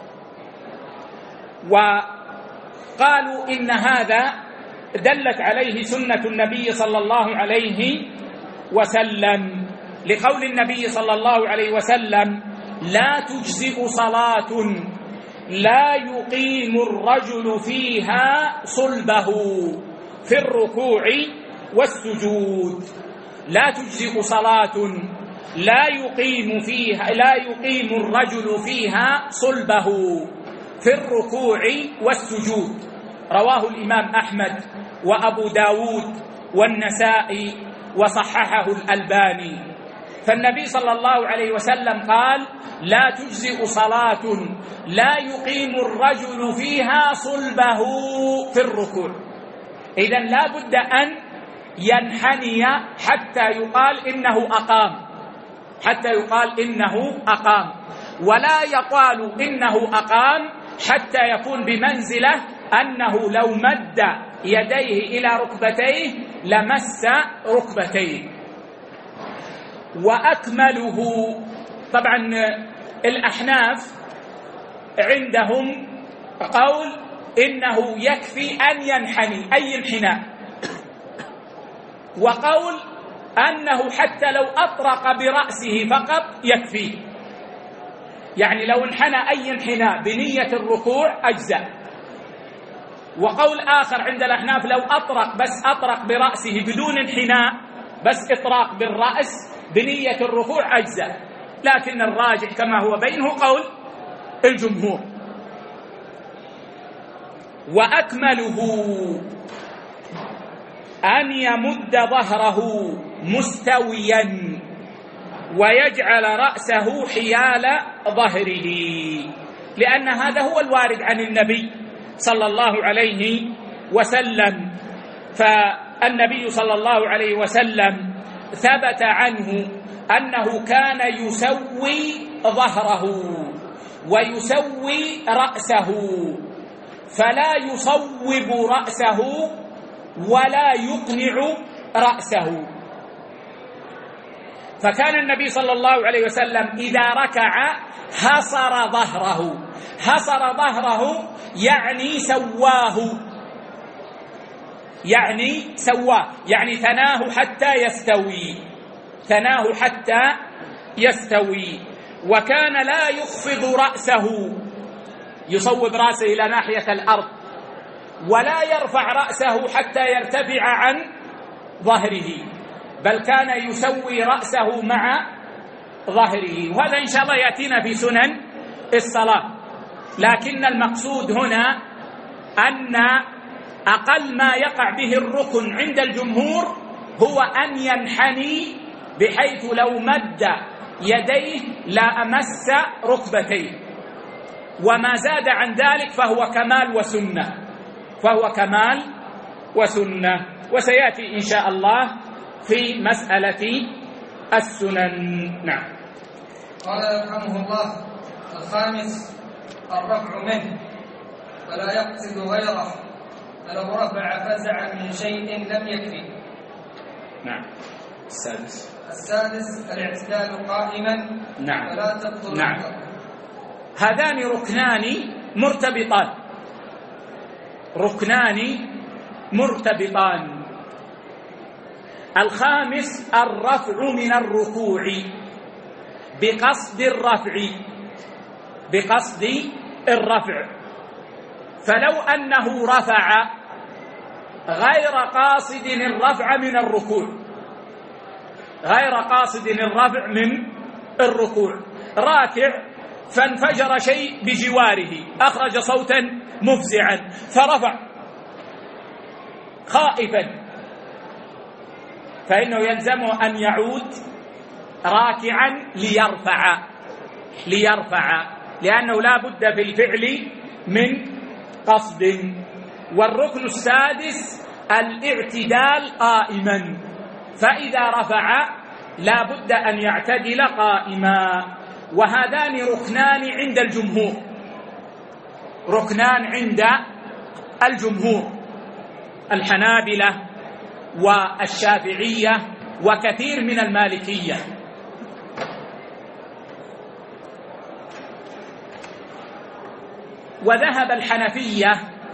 وقالوا إن هذا دلت عليه سنة النبي صلى الله عليه وسلم، لقول النبي صلى الله عليه وسلم: لا تجزئ صلاة لا يقيم الرجل فيها صلبه في الركوع والسجود. لا تجزئ صلاة لا يقيم فيها لا يقيم الرجل فيها صلبه في الركوع والسجود. رواه الإمام أحمد وأبو داود والنسائي وصححه الألباني. فالنبي صلى الله عليه وسلم قال: لا تجزئ صلاة لا يقيم الرجل فيها صلبه في الركوع. إذن لا بد أن ينحني حتى يقال إنه أقام، حتى يقال إنه أقام، ولا يقال إنه أقام حتى يكون بمنزلة أنه لو مد يديه إلى ركبتيه لمس ركبتيه. وأكمله، طبعا الأحناف عندهم قول إنه يكفي أن ينحني أي انحناء، وقول أنه حتى لو أطرق برأسه فقط يكفي، يعني لو انحنى أي انحناء بنية الركوع أجزأ. وقول آخر عند الأحناف لو أطرق بس أطرق برأسه بدون انحناء، بس إطراق بالرأس بنية الركوع أجزأ، لكن الراجح كما هو بينه قول الجمهور. وأكمله أن يمد ظهره مستويا ويجعل رأسه حيال ظهره، لأن هذا هو الوارد عن النبي صلى الله عليه وسلم. فالنبي صلى الله عليه وسلم ثبت عنه أنه كان يسوي ظهره ويسوي رأسه، فلا يصوب رأسه ولا يقنع رأسه. فكان النبي صلى الله عليه وسلم إذا ركع هصر ظهره، هصر ظهره يعني سواه، يعني سواه يعني ثناه حتى يستوي، ثناه حتى يستوي. وكان لا يخفض رأسه، يصوب رأسه إلى ناحية الأرض، ولا يرفع رأسه حتى يرتفع عن ظهره، بل كان يسوي رأسه مع ظهره. وهذا إن شاء الله يأتينا في سنن الصلاة، لكن المقصود هنا أن أقل ما يقع به الركن عند الجمهور هو أن ينحني بحيث لو مد يديه لا أمس ركبتيه، وما زاد عن ذلك فهو كمال وسنة، فهو كمال وسنة. وسيأتي إن شاء الله في مسألة السنن. نعم.
قال يرحمه الله: الخامس الرفع منه فلا يقصد غيره، فلو رفع فزعا من شيء لم يكفي.
نعم. السادس
السادس الاعتدال قائما.
نعم.
فلا تبطل.
نعم. هذان ركنان مرتبطان، ركنان مرتبطان. الخامس الرفع من الركوع بقصد الرفع، بقصد الرفع. فلو أنه رفع غير قاصد الرفع من الركوع، غير قاصد الرفع من الركوع، راكع فانفجر شيء بجواره، أخرج صوتا مفزعا فرفع خائفا، فإنه يلزمه أن يعود راكعا ليرفع ليرفع لأنه لا بد في الفعل من قصد. والركن السادس الاعتدال قائما، فإذا رفع لا بد أن يعتدل قائما. وهذان ركنان عند الجمهور، ركنان عند الجمهور، الحنابلة والشافعية وكثير من المالكية. وذهب الحنفية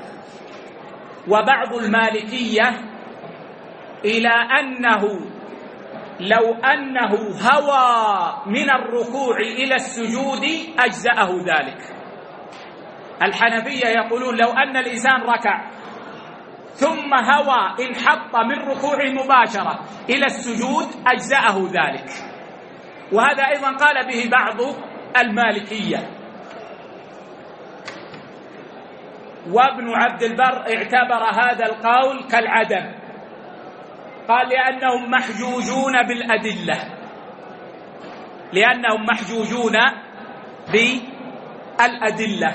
وبعض المالكية إلى أنه لو أنه هوى من الركوع إلى السجود أجزأه ذلك. الحنفية يقولون لو أن الإنسان ركع ثم هوى انحط من ركوع مباشرة إلى السجود أجزأه ذلك، وهذا أيضا قال به بعض المالكية. وابن عبد البر اعتبر هذا القول كالعدم، قال لأنهم محجوجون بالأدلة، لأنهم محجوجون بالأدلة.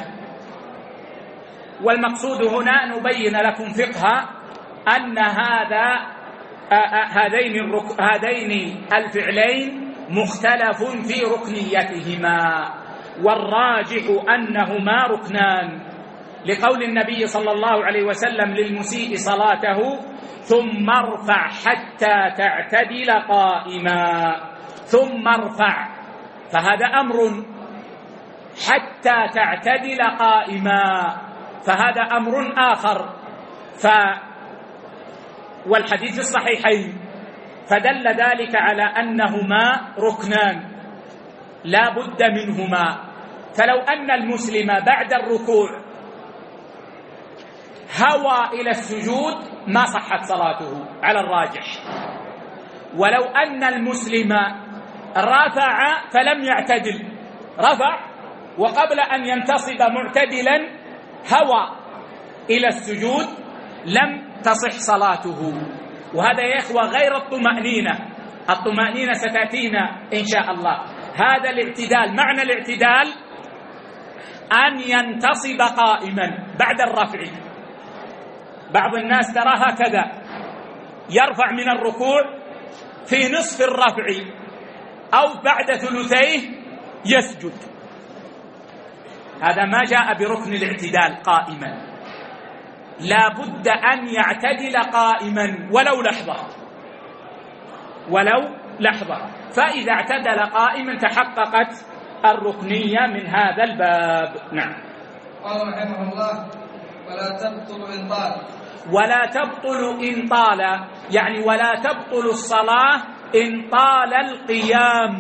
والمقصود هنا نبين لكم فقه أن هذا هذين هذين الفعلين مختلف في ركنيتهما، والراجح أنهما ركنان، لقول النبي صلى الله عليه وسلم للمسيء صلاته: ثم ارفع حتى تعتدل قائما. ثم ارفع، فهذا أمر، حتى تعتدل قائما فهذا أمر آخر. ف والحديث الصحيحين، فدل ذلك على أنهما ركنان لا بد منهما. فلو أن المسلم بعد الركوع هوى إلى السجود ما صحت صلاته على الراجح، ولو أن المسلم رفع فلم يعتدل، رفع وقبل أن ينتصب معتدلا هوى إلى السجود لم تصح صلاته. وهذا يا إخوة غير الطمأنينة. الطمأنينة ستأتينا إن شاء الله. هذا الاعتدال، معنى الاعتدال أن ينتصب قائما بعد الرفع. بعض الناس تراها كذا، يرفع من الركوع في نصف الرفع أو بعد ثلثيه يسجد. هذا ما جاء بركن الاعتدال قائما، لا بد أن يعتدل قائما ولو لحظة، ولو لحظة. فإذا اعتدل قائما تحققت الركنية من هذا الباب. نعم.
قال رحمه الله: ولا تبطل إن طال.
ولا تبطل إن طال، يعني ولا تبطل الصلاة إن طال القيام،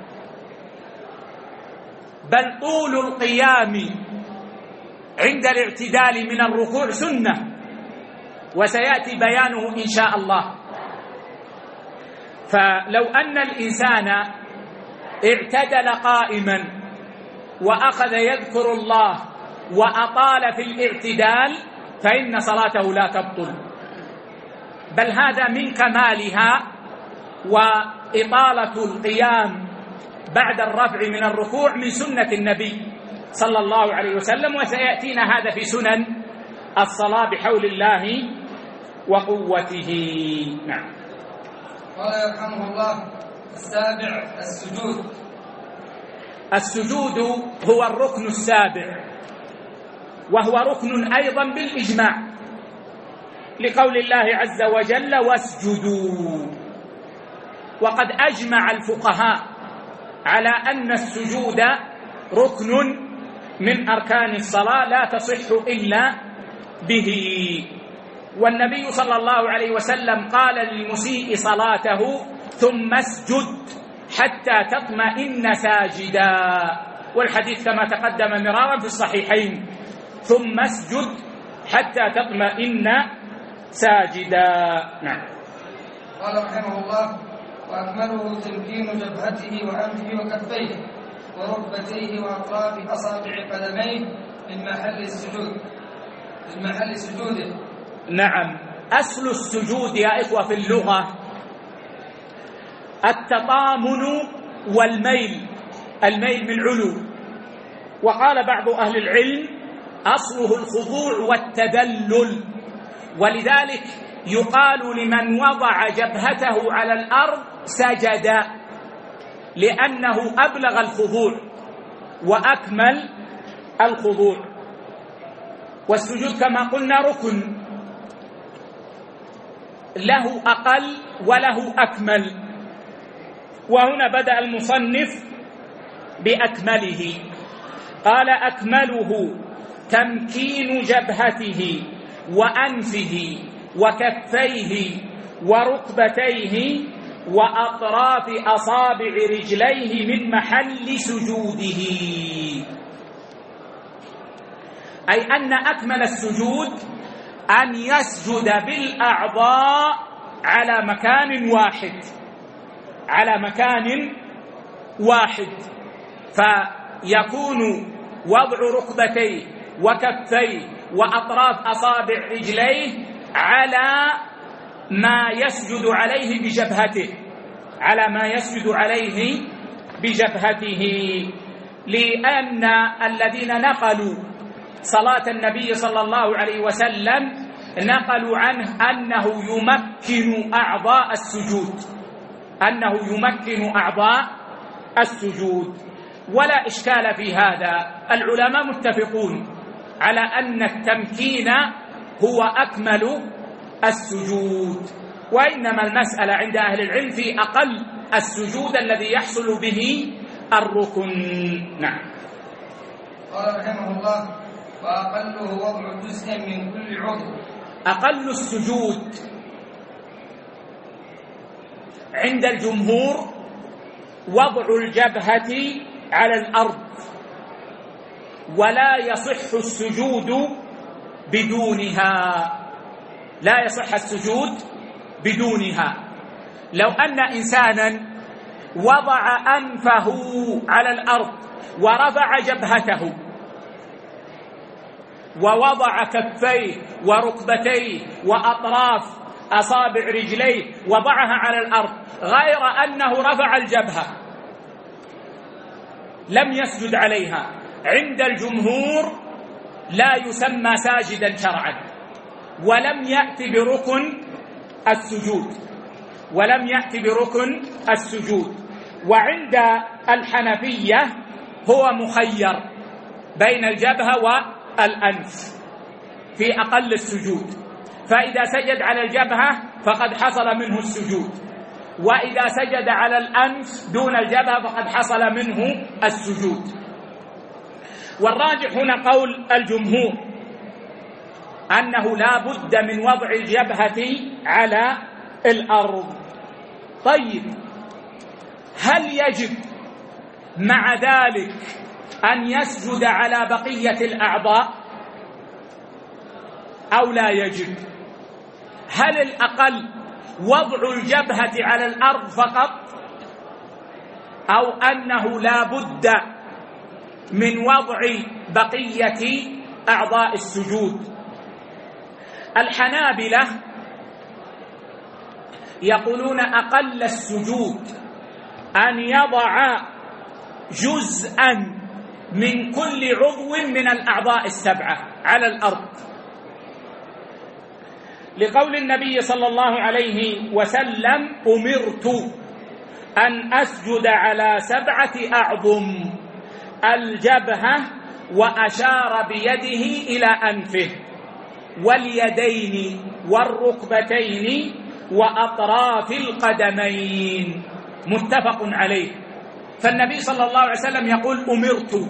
بل طول القيام عند الاعتدال من الركوع سنة، وسيأتي بيانه إن شاء الله. فلو أن الإنسان اعتدل قائما وأخذ يذكر الله وأطال في الاعتدال فإن صلاته لا تبطل، بل هذا من كمالها. وإطالة القيام بعد الرفع من الركوع من سنة النبي صلى الله عليه وسلم، وسيأتينا هذا في سنن الصلاة بحول الله وقوته. نعم.
قال يرحمه الله: السابع السجود.
السجود هو الركن السابع، وهو ركن أيضا بالإجماع، لقول الله عز وجل: واسجدوا. وقد أجمع الفقهاء على أن السجود ركن من أركان الصلاة لا تصح إلا به. والنبي صلى الله عليه وسلم قال للمسيء صلاته: ثم اسجد حتى تطمئن ساجدا، والحديث كما تقدم مرارا في الصحيحين: ثم اسجد حتى تطمئن ساجدا. نعم.
قال رحمه الله: وأكمله تمكين جبهته وأنفه وكفيه وركبتيه وأطراف أصابع قدميه من محل السجود، من محل سجوده.
نعم. أصل السجود يا إخوة في اللغة التطامن والميل، الميل من علو. وقال بعض أهل العلم: أصله الخضوع والتذلل، ولذلك يقال لمن وضع جبهته على الأرض سجد، لأنه أبلغ الخضوع وأكمل الخضوع. والسجود كما قلنا ركن، له أقل وله أكمل، وهنا بدأ المصنف بأكمله. قال: أكمله تمكين جبهته وأنفه وكفيه وركبتيه وأطراف أصابع رجليه من محل سجوده، أي أن أكمل السجود أن يسجد بالأعضاء على مكان واحد، على مكان واحد، فيكون وضع ركبتيه وكفيه وأطراف أصابع رجليه على ما يسجد عليه بجبهته، على ما يسجد عليه بجبهته، لأن الذين نقلوا صلاة النبي صلى الله عليه وسلم نقلوا عنه أنه يمكن أعضاء السجود، أنه يمكن أعضاء السجود. ولا إشكال في هذا، العلماء متفقون على أن التمكين هو أكمل السجود، وإنما المسألة عند أهل العلم في أقل السجود الذي يحصل به الركن. نعم.
قال رحمه الله: وأقله وضع جزء من كل عضو.
أقل السجود عند الجمهور وضع الجبهة على الأرض، ولا يصح السجود بدونها، لا يصح السجود بدونها. لو أن إنسانا وضع أنفه على الأرض ورفع جبهته ووضع كفيه وركبتيه وأطراف أصابع رجليه وضعها على الأرض غير أنه رفع الجبهة لم يسجد عليها، عند الجمهور لا يسمى ساجدا شرعا، ولم يأتي بركن السجود ولم يأتي بركن السجود. وعند الحنفية هو مخير بين الجبهة والأنف في أقل السجود، فإذا سجد على الجبهة فقد حصل منه السجود، وإذا سجد على الأنف دون الجبهة فقد حصل منه السجود. والراجح هنا قول الجمهور أنه لا بد من وضع الجبهة على الأرض. طيب، هل يجب مع ذلك أن يسجد على بقية الأعضاء أو لا يجب؟ هل الأقل وضع الجبهة على الأرض فقط، أو أنه لا بد من وضع بقية أعضاء السجود؟ الحنابلة يقولون أقل السجود أن يضع جزءا من كل عضو من الأعضاء السبعة على الأرض، لقول النبي صلى الله عليه وسلم: أمرت أن أسجد على سبعة أعظم، الجبهة، وأشار بيده إلى أنفه، واليدين والركبتين وأطراف القدمين، متفق عليه. فالنبي صلى الله عليه وسلم يقول: أمرت،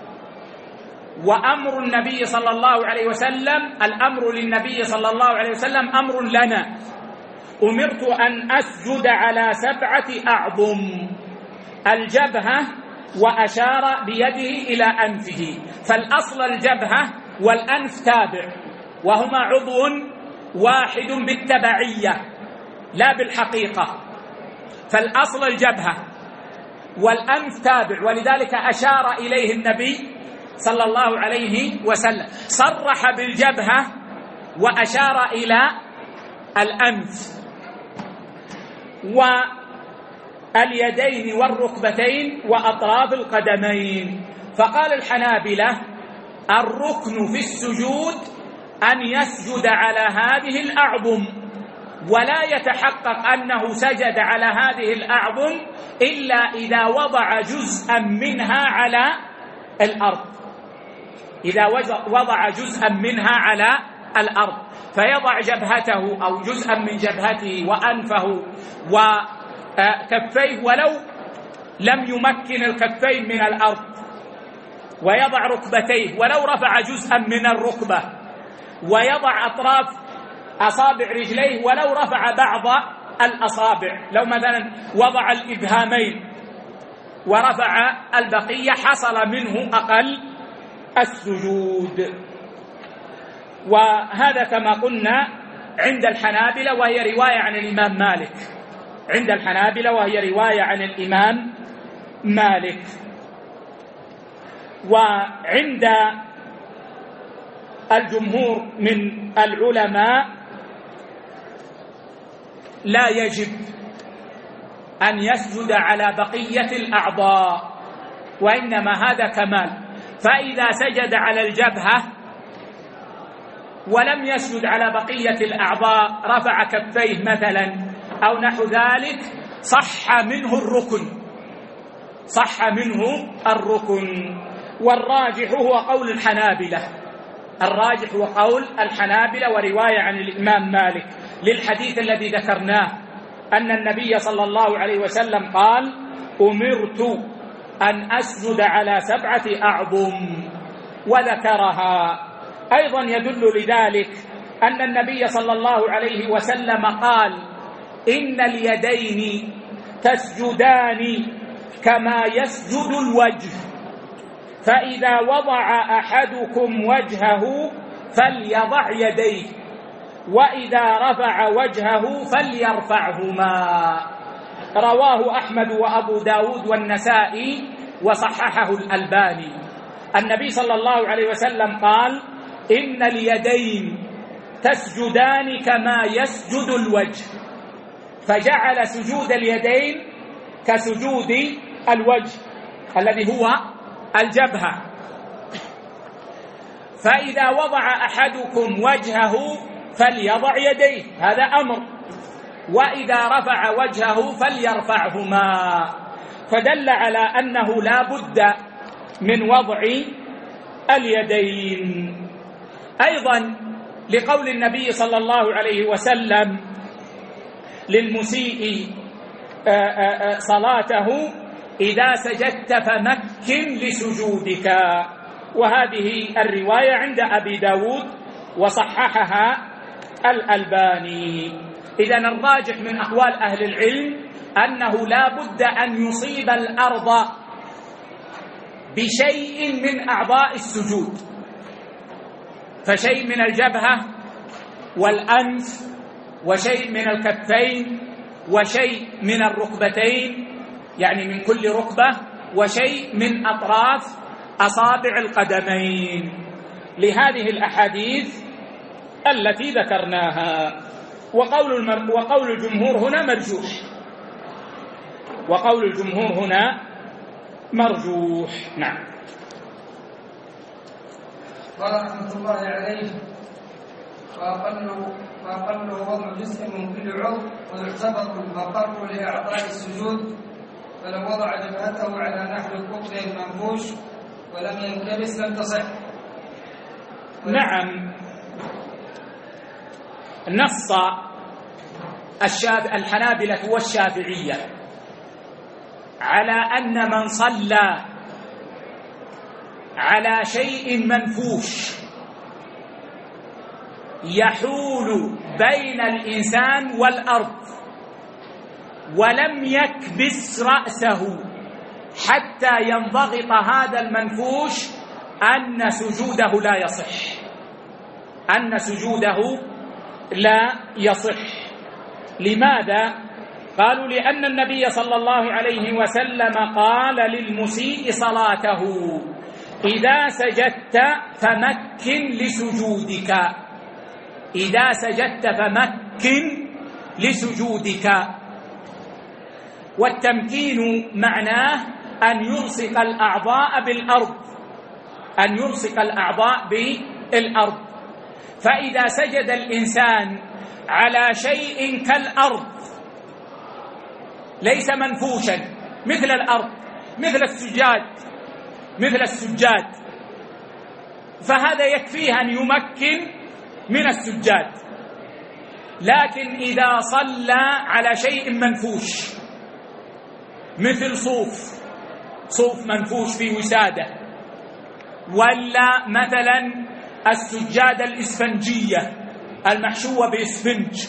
وأمر النبي صلى الله عليه وسلم، الأمر للنبي صلى الله عليه وسلم أمر لنا. أمرت أن أسجد على سبعة أعظم، الجبهة، وأشار بيده إلى أنفه. فالأصل الجبهة والأنف تابع، وهما عضو واحد بالتبعية لا بالحقيقة، فالأصل الجبهة والأنف تابع، ولذلك أشار إليه النبي صلى الله عليه وسلم، صرح بالجبهة وأشار إلى الأنف واليدين والركبتين وأطراف القدمين. فقال الحنابلة: الركن في السجود أن يسجد على هذه الأعظم، ولا يتحقق أنه سجد على هذه الأعظم إلا إذا وضع جزءا منها على الأرض، إذا وضع جزءا منها على الأرض، فيضع جبهته أو جزءا من جبهته وأنفه وكفيه ولو لم يمكن الكفين من الأرض، ويضع ركبتيه ولو رفع جزءا من الركبة، ويضع أطراف أصابع رجليه ولو رفع بعض الأصابع. لو مثلا وضع الإبهامين ورفع البقية حصل منه أقل السجود. وهذا كما قلنا عند الحنابلة، وهي رواية عن الإمام مالك، عند الحنابلة وهي رواية عن الإمام مالك. وعند الجمهور من العلماء لا يجب أن يسجد على بقية الأعضاء، وإنما هذا كمال. فإذا سجد على الجبهة ولم يسجد على بقية الأعضاء، رفع كفيه مثلا أو نحو ذلك، صح منه الركن، صح منه الركن. والراجح هو قول الحنابلة، الراجح هو قول الحنابلة ورواية عن الإمام مالك للحديث الذي ذكرناه أن النبي صلى الله عليه وسلم قال: أمرت أن أسجد على سبعة أعظم، وذكرها. أيضا يدل لذلك أن النبي صلى الله عليه وسلم قال: إن اليدين تسجدان كما يسجد الوجه، فإذا وضع أحدكم وجهه فليضع يديه، وإذا رفع وجهه فليرفعهما. رواه أحمد وأبو داود والنسائي وصححه الألباني. النبي صلى الله عليه وسلم قال: إن اليدين تسجدان كما يسجد الوجه، فجعل سجود اليدين كسجود الوجه الذي هو الجبهة. فإذا وضع أحدكم وجهه فليضع يديه، هذا أمر، وإذا رفع وجهه فليرفعهما، فدل على أنه لا بد من وضع اليدين. أيضا لقول النبي صلى الله عليه وسلم للمسيء صلاته: إذا سجدت فمكن لسجودك، وهذه الرواية عند أبي داود وصححها الألباني. إذن الراجح من أقوال أهل العلم أنه لا بد أن يصيب الأرض بشيء من أعضاء السجود، فشيء من الجبهة والأنف، وشيء من الكفين، وشيء من الركبتين، يعني من كل ركبة، وشيء من أطراف أصابع القدمين، لهذه الأحاديث التي ذكرناها. وقول المر... وقول الجمهور هنا مرجوح، وقول الجمهور هنا مرجوح. نعم.
قال رحمة الله عليه: وأقله وأقله وضع جزء من كل عضو، ويعتبر المقر لأعضاء السجود، فلو وضع جبهته على نحو القطر المنفوش ولم ينكبس لم تصح.
نعم. نص الشاف... الحنابلة والشافعية على أن من صلى على شيء منفوش يحول بين الإنسان والأرض ولم يكبس رأسه حتى ينضغط هذا المنفوش، أن سجوده لا يصح، أن سجوده لا يصح. لماذا؟ قالوا: لأن النبي صلى الله عليه وسلم قال للمسيء صلاته: إذا سجدت فمكن لسجودك، إذا سجدت فمكن لسجودك. والتمكين معناه أن يلصق الأعضاء بالأرض، أن يلصق الأعضاء بالأرض. فإذا سجد الإنسان على شيء كالأرض ليس منفوشا مثل الأرض، مثل السجاد مثل السجاد فهذا يكفيه أن يمكن من السجاد. لكن إذا صلى على شيء منفوش مثل صوف صوف منفوش في وسادة، ولا مثلا السجادة الإسفنجية المحشوة بإسفنج،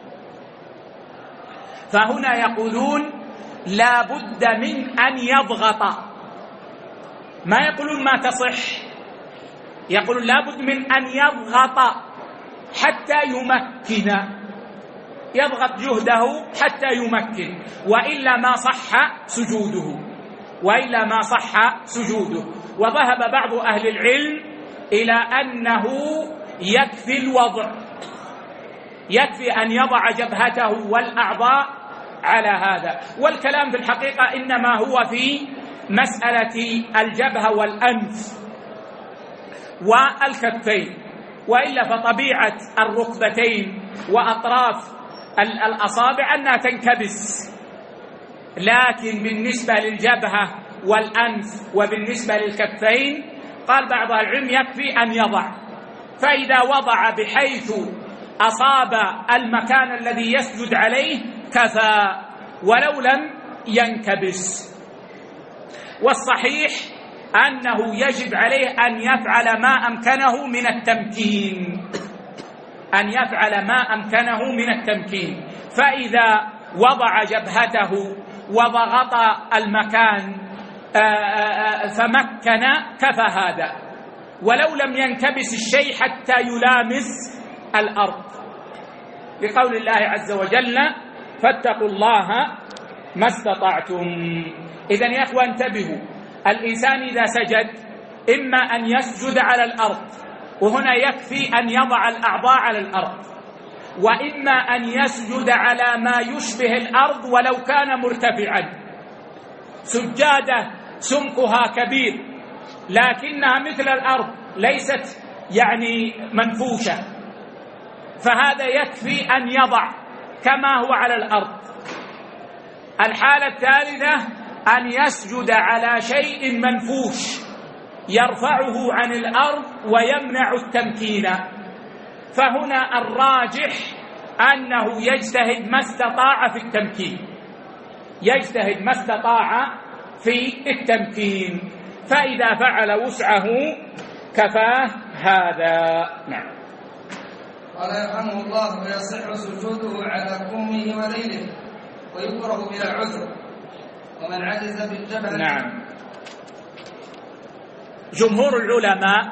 فهنا يقولون لا بد من أن يضغط، ما يقولون ما تصح، يقولون لا بد من أن يضغط حتى يمكن، يضغط جهده حتى يمكن، وإلا ما صح سجوده، وإلا ما صح سجوده. وذهب بعض أهل العلم إلى أنه يكفي الوضع، يكفي أن يضع جبهته والأعضاء على هذا. والكلام في الحقيقة إنما هو في مسألة الجبهة والأنف والكفين، وإلا فطبيعة الركبتين وأطراف الأصابع أنها تنكبس، لكن بالنسبة للجبهة والأنف وبالنسبة للكفين قال بعض العلم يكفي أن يضع، فإذا وضع بحيث أصاب المكان الذي يسجد عليه كفى ولو لم ينكبس. والصحيح أنه يجب عليه أن يفعل ما أمكنه من التمكين، أن يفعل ما أمكنه من التمكين. فإذا وضع جبهته وضغط المكان فمكن كفى هذا، ولو لم ينكبس الشيء حتى يلامس الأرض، لقول الله عز وجل: فاتقوا الله ما استطعتم. إذن يا أخوة انتبهوا، الإنسان إذا سجد إما أن يسجد على الأرض وهنا يكفي أن يضع الأعضاء على الأرض، وإما أن يسجد على ما يشبه الأرض ولو كان مرتفعا، سجادة سمكها كبير لكنها مثل الأرض ليست يعني منفوشة، فهذا يكفي أن يضع كما هو على الأرض. الحالة الثالثة أن يسجد على شيء منفوش يرفعه عن الأرض ويمنع التمكين، فهنا الراجح أنه يجتهد ما استطاع في التمكين، يجتهد ما استطاع في التمكين، فإذا فعل وسعه كفاه هذا. نعم.
قال يرحمه الله: ويصح سجوده على كمه وليله ويكره بلا عذر، ومن عجز بالجبهة.
نعم. جمهور العلماء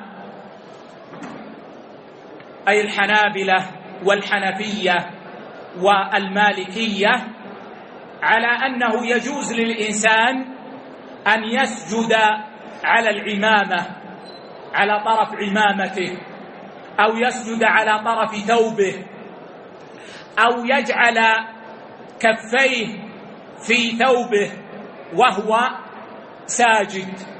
أي الحنابلة والحنفية والمالكية على أنه يجوز للإنسان أن يسجد على العمامة، على طرف عمامته، أو يسجد على طرف ثوبه، أو يجعل كفيه في ثوبه وهو ساجد،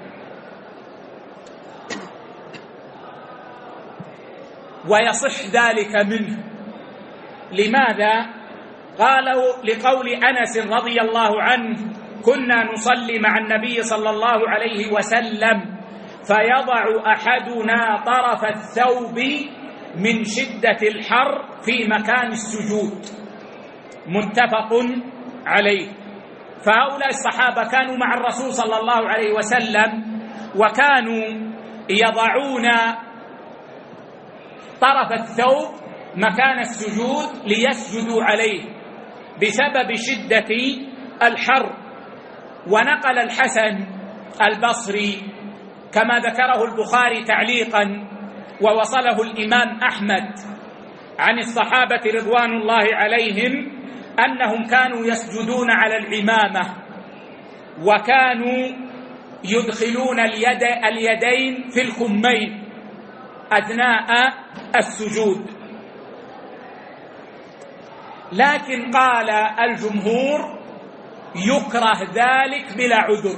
ويصح ذلك منه. لماذا؟ قالوا لقول أنس رضي الله عنه: كنا نصلي مع النبي صلى الله عليه وسلم فيضع أحدنا طرف الثوب من شدة الحر في مكان السجود، متفق عليه. فهؤلاء الصحابة كانوا مع الرسول صلى الله عليه وسلم، وكانوا يضعون طرف الثوب مكان السجود ليسجدوا عليه بسبب شدة الحر. ونقل الحسن البصري كما ذكره البخاري تعليقا ووصله الإمام أحمد عن الصحابة رضوان الله عليهم أنهم كانوا يسجدون على العمامة، وكانوا يدخلون اليد اليدين في الكمين أثناء السجود. لكن قال الجمهور: يكره ذلك بلا عذر،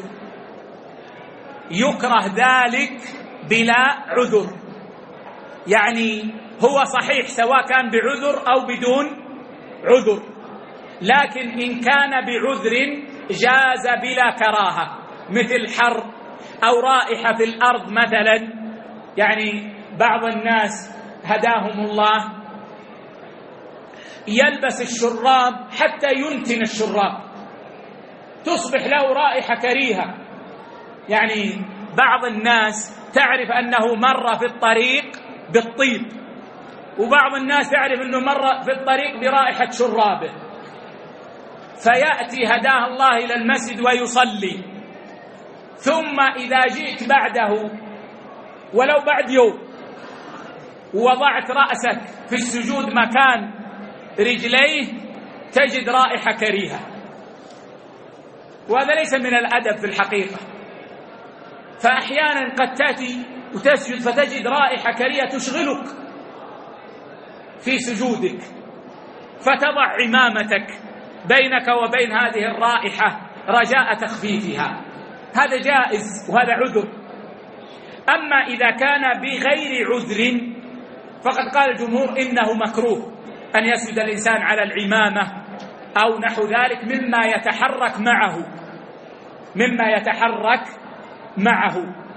يكره ذلك بلا عذر، يعني هو صحيح سواء كان بعذر أو بدون عذر، لكن إن كان بعذر جاز بلا كراهة، مثل حر أو رائحة في الأرض مثلا. يعني بعض الناس هداهم الله يلبس الشراب حتى ينتن الشراب، تصبح له رائحة كريهة. يعني بعض الناس تعرف أنه مر في الطريق بالطيب، وبعض الناس تعرف أنه مر في الطريق برائحة شرابه، فيأتي هداه الله إلى المسجد ويصلي، ثم إذا جئت بعده ولو بعد يوم ووضعت رأسك في السجود مكان رجليه تجد رائحة كريهة، وهذا ليس من الأدب في الحقيقة. فأحيانا قد تأتي وتسجد فتجد رائحة كريهة تشغلك في سجودك، فتضع عمامتك بينك وبين هذه الرائحة رجاء تخفيفها، هذا جائز وهذا عذر. أما إذا كان بغير عذر فقد قال الجمهور إنه مكروه أن يسجد الإنسان على العمامة أو نحو ذلك مما يتحرك معه مما يتحرك معه.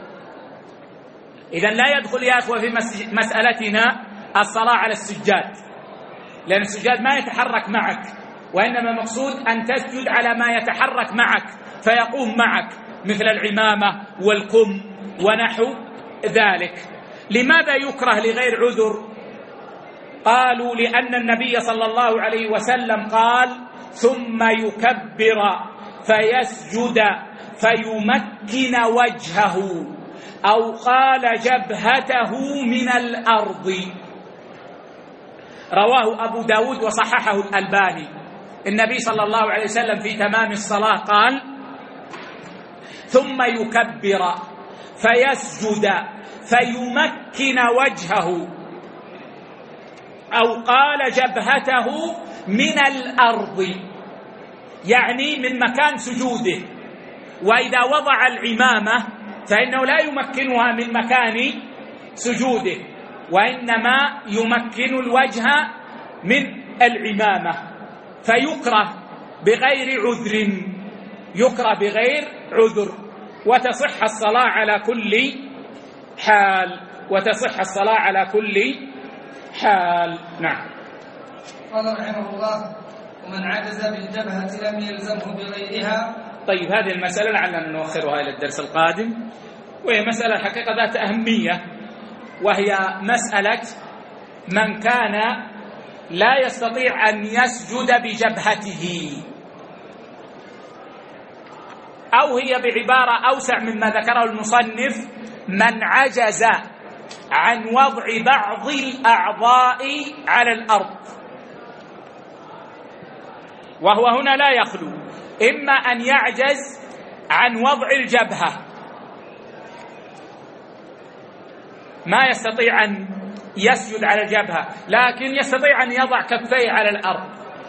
إذن لا يدخل يا أخوة في مسألتنا الصلاة على السجاد، لأن السجاد ما يتحرك معك، وإنما مقصود أن تسجد على ما يتحرك معك فيقوم معك، مثل العمامة والكم ونحو ذلك. لماذا يكره لغير عذر؟ قالوا لأن النبي صلى الله عليه وسلم قال: ثم يكبر فيسجد فيمكن وجهه، أو قال جبهته من الأرض. رواه أبو داود وصححه الألباني. النبي صلى الله عليه وسلم في تمام الصلاة قال: ثم يكبر فيسجد فيمكن وجهه، أو قال جبهته من الأرض، يعني من مكان سجوده. وإذا وضع العمامة فإنه لا يمكنها من مكان سجوده، وإنما يمكن الوجه من العمامة، فيكره بغير عذر، يكره بغير عذر، وتصح الصلاة على كل حال، وتصح الصلاة على كل حال. نعم.
قال رحمه الله: ومن عجز بالجبهة لم يلزمه بغيرها.
طيب، هذه المسألة لعلنا نؤخرها إلى الدرس القادم، وهي مسألة الحقيقة ذات أهمية، وهي مسألة من كان لا يستطيع أن يسجد بجبهته، أو هي بعبارة أوسع مما ذكره المصنف: من عجز عن وضع بعض الأعضاء على الأرض. وهو هنا لا يخلو، إما أن يعجز عن وضع الجبهة، ما يستطيع أن يسجد على الجبهة لكن يستطيع أن يضع كفيه على الأرض،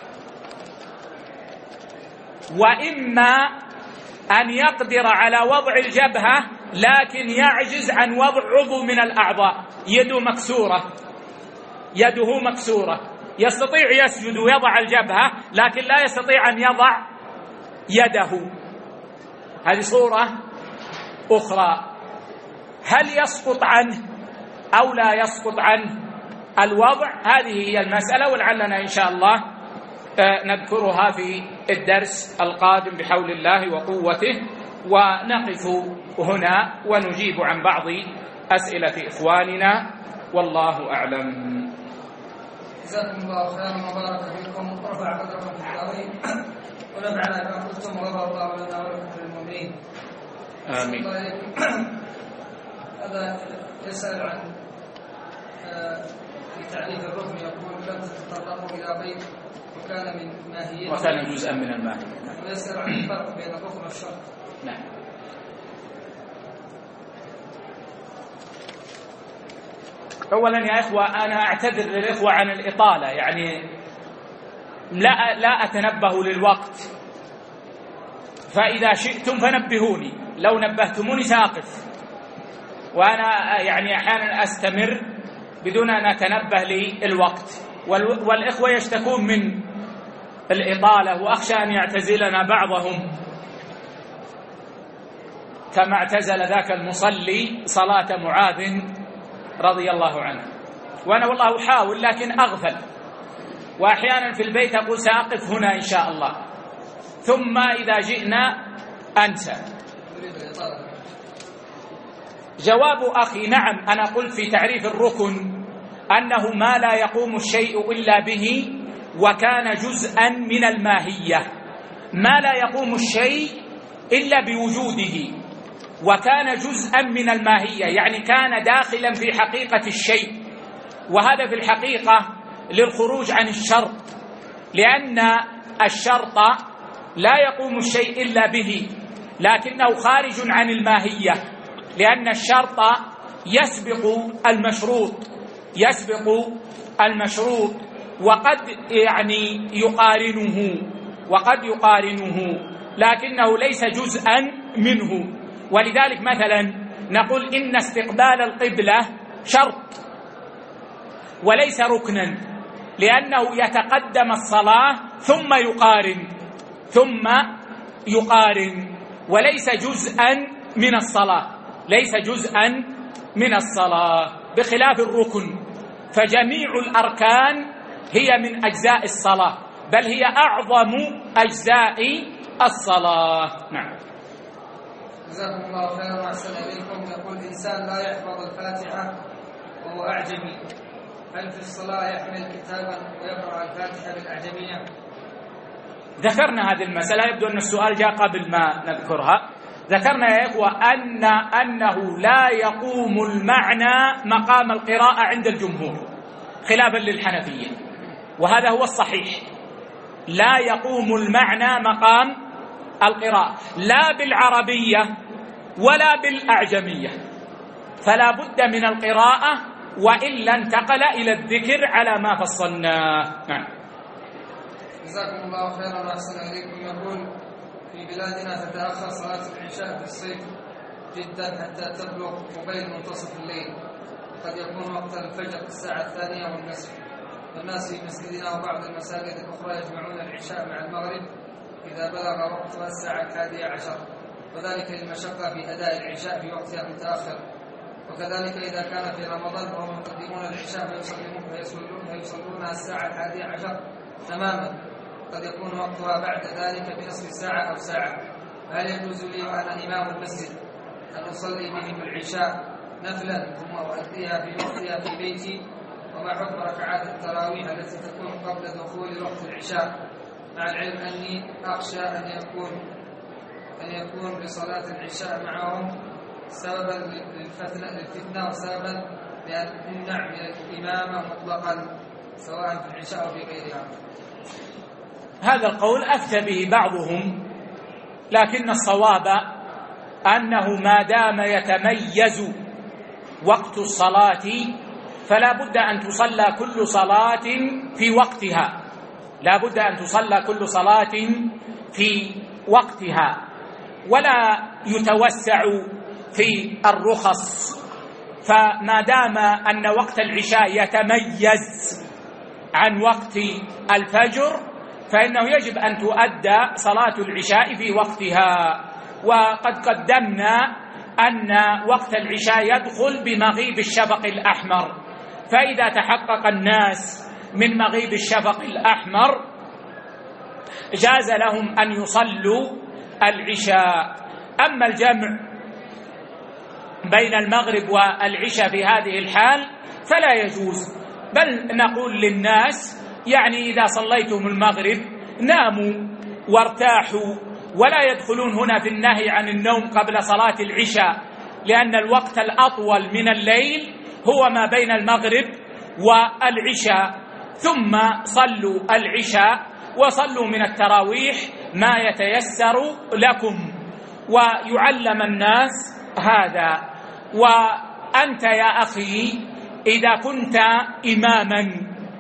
وإما أن يقدر على وضع الجبهة لكن يعجز عن وضع عضو من الأعضاء، يده مكسورة، يده مكسورة، يستطيع يسجد ويضع الجبهة لكن لا يستطيع أن يضع يده. هذه صورة أخرى. هل يسقط عنه أو لا يسقط عنه الوضع؟ هذه هي المسألة، ولعلنا إن شاء الله نذكرها في الدرس القادم بحول الله وقوته. ونقف هنا ونجيب عن بعض أسئلة إخواننا، والله أعلم.
جزاكم الله خيرا وبارك فيكم ورفع قدركم في الدارين ونفعنا بما قلتم وغفر الله لنا ولكم وللمؤمنين.
آمين.
هذا يسأل عن في تعريف الركن، يقول: لم تتطرقوا إلى بيت وكان من ماهيته
وكان جزءا من الماهية.
ويسأل عن الفرق بين الركن والشرط.
نعم. أولا يا إخوة، أنا أعتذر للإخوة عن الإطالة، يعني لا لا أتنبه للوقت، فإذا شئتم فنبهوني، لو نبهتموني ساقف، وأنا يعني أحيانا أستمر بدون أن أتنبه للوقت، والإخوة يشتكون من الإطالة، وأخشى أن يعتزلنا بعضهم كما اعتزل ذاك المصلي صلاة معاذ رضي الله عنه. وأنا والله أحاول لكن أغفل، وأحيانا في البيت أقول سأقف هنا إن شاء الله، ثم إذا جئنا أنسى. جواب أخي: نعم، أنا قلت في تعريف الركن أنه ما لا يقوم الشيء إلا به وكان جزءا من الماهية، ما لا يقوم الشيء إلا بوجوده وكان جزءا من الماهية، يعني كان داخلا في حقيقة الشيء، وهذا في الحقيقة للخروج عن الشرط، لأن الشرط لا يقوم الشيء إلا به لكنه خارج عن الماهية، لأن الشرط يسبق المشروط، يسبق المشروط وقد يعني يقارنه، وقد يقارنه لكنه ليس جزءا منه. ولذلك مثلا نقول إن استقبال القبلة شرط وليس ركنا، لأنه يتقدم الصلاة ثم يقارن ثم يقارن وليس جزءا من الصلاة، ليس جزءا من الصلاة، بخلاف الركن فجميع الأركان هي من أجزاء الصلاة، بل هي أعظم أجزاء الصلاة. نعم.
جزاكم الله خيرا وأحسن إليكم. يقول: إنسان لا يحفظ الفاتحة وهو أعجمي، هل في الصلاة يحمل كتابا ويقرأ الفاتحة بالأعجمية؟
ذكرنا هذه المسألة، يبدو أن السؤال جاء قبل ما نذكرها. ذكرنا يا إخوة أن أنه لا يقوم المعنى مقام القراءة عند الجمهور خلافا للحنفية، وهذا هو الصحيح، لا يقوم المعنى مقام القراءة، لا بالعربية ولا بالأعجمية، فلا بد من القراءة وإلا انتقل إلى الذكر على ما فصلناه. نعم.
جزاكم الله خيرا وأحسن إليكم. يقول: في بلادنا تتأخر صلاة العشاء في الصيف جدا حتى تبلغ قبيل منتصف الليل، قد يكون وقت الفجر الساعة الثانية والنصف، والناس في مسجدنا وبعض المساجد الأخرى يجمعون العشاء مع المغرب إذا بلغ وقتها الساعة الحادية عشر، وذلك للمشقة في أداء العشاء في وقتها المتأخر. وكذلك إذا كان في رمضان وهم يقدمون العشاء فيصلونها الساعة الحادية عشر تماما، قد يكون وقتها بعد ذلك بنصف ساعة أو ساعة، فهل يجوز لي وأنا إمام المسجد أن أصلي بهم العشاء نفلا ثم أؤديها في وقتها في بيتي؟ وما حكم ركعات التراويح التي تكون قبل دخول وقت العشاء، مع العلم أني أخشى أن يكون أن يكون بصلاة العشاء معهم سببا للفتنة وسببا لأن نمنع من الإمامة مطلقا سواء في العشاء أو في غيرها؟
هذا القول أفتى به بعضهم، لكن الصواب أنه ما دام يتميز وقت الصلاة فلا بد أن تصلى كل صلاة في وقتها، لا بد أن تصلى كل صلاة في وقتها، ولا يتوسع في الرخص. فما دام أن وقت العشاء يتميز عن وقت الفجر فإنه يجب أن تؤدى صلاة العشاء في وقتها. وقد قدمنا أن وقت العشاء يدخل بمغيب الشفق الأحمر، فإذا تحقق الناس من مغيب الشفق الأحمر جاز لهم أن يصلوا العشاء. أما الجمع بين المغرب والعشاء في هذه الحال فلا يجوز، بل نقول للناس يعني إذا صليتم المغرب ناموا وارتاحوا، ولا يدخلون هنا في النهي عن النوم قبل صلاة العشاء، لأن الوقت الأطول من الليل هو ما بين المغرب والعشاء. ثم صلوا العشاء وصلوا من التراويح ما يتيسر لكم، ويعلم الناس هذا. وأنت يا أخي إذا كنت إماما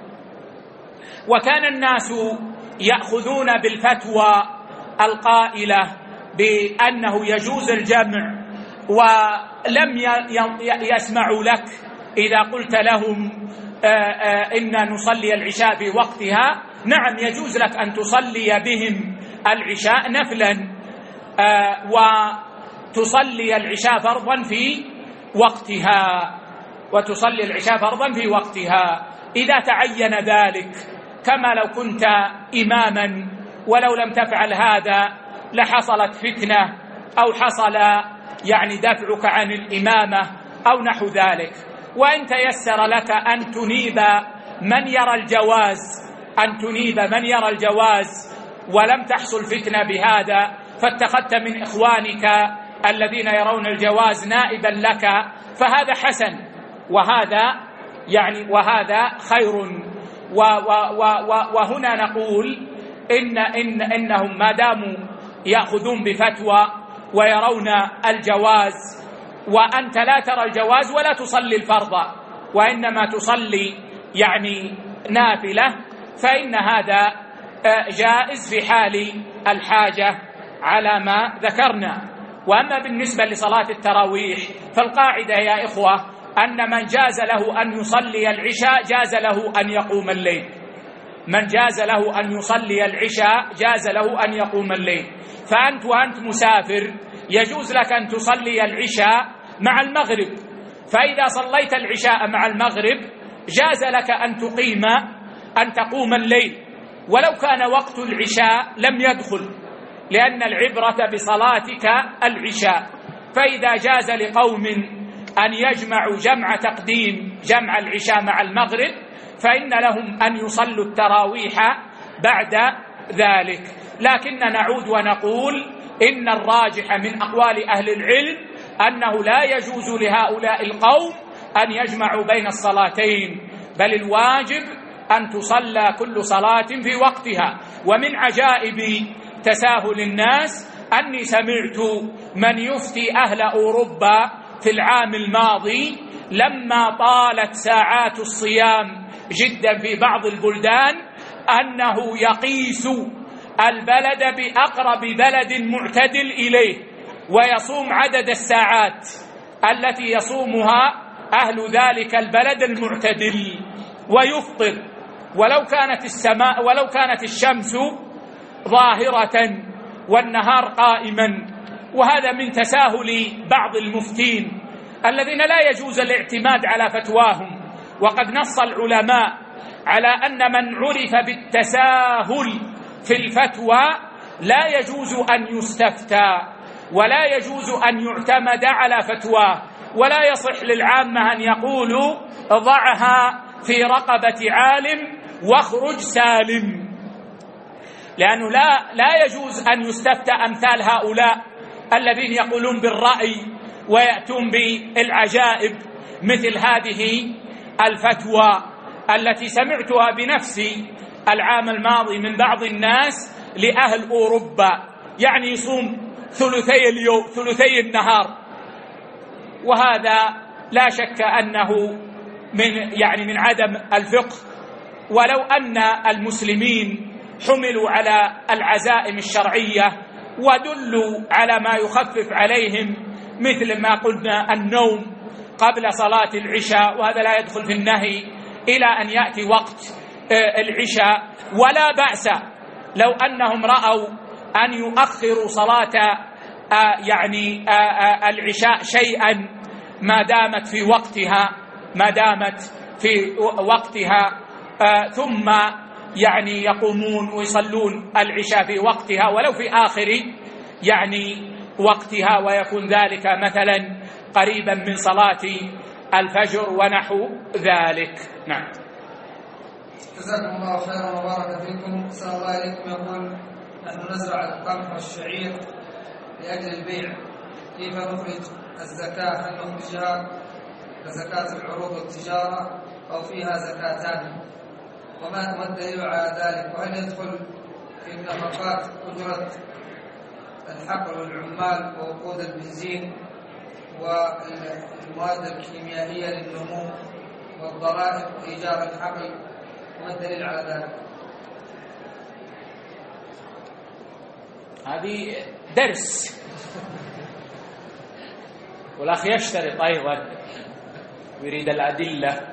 وكان الناس يأخذون بالفتوى القائلة بأنه يجوز الجمع ولم يسمعوا لك إذا قلت لهم إن نصلي العشاء في وقتها، نعم يجوز لك أن تصلي بهم العشاء نفلا وتصلي العشاء فرضا في وقتها وتصلي العشاء فرضا في وقتها إذا تعين ذلك، كما لو كنت إماما ولو لم تفعل هذا لحصلت فتنة أو حصل يعني دفعك عن الإمامة أو نحو ذلك. وإن تيسر لك أن تنيب من يرى الجواز أن تنيب من يرى الجواز ولم تحصل فتنة بهذا، فاتخذت من إخوانك الذين يرون الجواز نائبا لك، فهذا حسن، وهذا يعني وهذا خير. و و و وهنا نقول إن إن إنهم ما داموا يأخذون بفتوى ويرون الجواز وأنت لا ترى الجواز ولا تصلي الفرض وإنما تصلي يعني نافلة، فإن هذا جائز في حال الحاجة على ما ذكرنا. وأما بالنسبة لصلاة التراويح فالقاعدة يا إخوة أن من جاز له أن يصلي العشاء جاز له أن يقوم الليل، من جاز له أن يصلي العشاء جاز له أن يقوم الليل. فأنت وأنت مسافر يجوز لك أن تصلي العشاء مع المغرب، فإذا صليت العشاء مع المغرب جاز لك أن تقيم أن تقوم الليل ولو كان وقت العشاء لم يدخل، لأن العبرة بصلاتك العشاء. فإذا جاز لقوم أن يجمعوا جمع تقديم جمع العشاء مع المغرب فإن لهم أن يصلوا التراويح بعد ذلك. لكن نعود ونقول إن الراجح من أقوال أهل العلم أنه لا يجوز لهؤلاء القوم أن يجمعوا بين الصلاتين، بل الواجب أن تصلى كل صلاة في وقتها. ومن عجائب تساهل الناس أني سمعت من يفتي أهل أوروبا في العام الماضي لما طالت ساعات الصيام جدا في بعض البلدان أنه يقيس البلد بأقرب بلد معتدل إليه ويصوم عدد الساعات التي يصومها أهل ذلك البلد المعتدل ويفطر ولو كانت السماء ولو كانت الشمس ظاهرة والنهار قائما. وهذا من تساهل بعض المفتين الذين لا يجوز الاعتماد على فتواهم، وقد نص العلماء على أن من عرف بالتساهل في الفتوى لا يجوز أن يستفتى ولا يجوز أن يعتمد على فتواه، ولا يصح للعامة أن يقولوا ضعها في رقبة عالم واخرج سالم، لأنه لا لا يجوز أن يستفتى أمثال هؤلاء الذين يقولون بالرأي ويأتون بالعجائب مثل هذه الفتوى التي سمعتها بنفسي العام الماضي من بعض الناس لأهل أوروبا، يعني يصوم ثلثي اليوم ثلثي النهار، وهذا لا شك أنه من يعني من عدم الفقه. ولو أن المسلمين حملوا على العزائم الشرعية ودلوا على ما يخفف عليهم مثل ما قلنا النوم قبل صلاة العشاء، وهذا لا يدخل في النهي إلى أن يأتي وقت العشاء، ولا بأس لو أنهم رأوا أن يؤخروا صلاة يعني العشاء شيئا ما دامت في وقتها ما دامت في وقتها ثم يعني يقومون ويصلون العشاء في وقتها ولو في آخر يعني وقتها، ويكون ذلك مثلا قريبا من صلاة الفجر ونحو ذلك. نعم.
جزاكم الله خيرا وبارك فيكم. أحسن الله إليكم. يقول نحن نزرع القمح والشعير لأجل البيع، كيف نخرج الزكاة؟ هل نخرجها كزكاة العروض والتجارة أو فيها زكاتان؟ وما الدليل على ذلك؟ وهل يدخل في النفقات أجرة الحقل والعمال ووقود البنزين والمواد الكيميائية للنمو والضرائب وإيجار الحقل؟ وما الدليل على ذلك؟
هذه درس، والأخ يشترط أيضا ويريد الأدلة.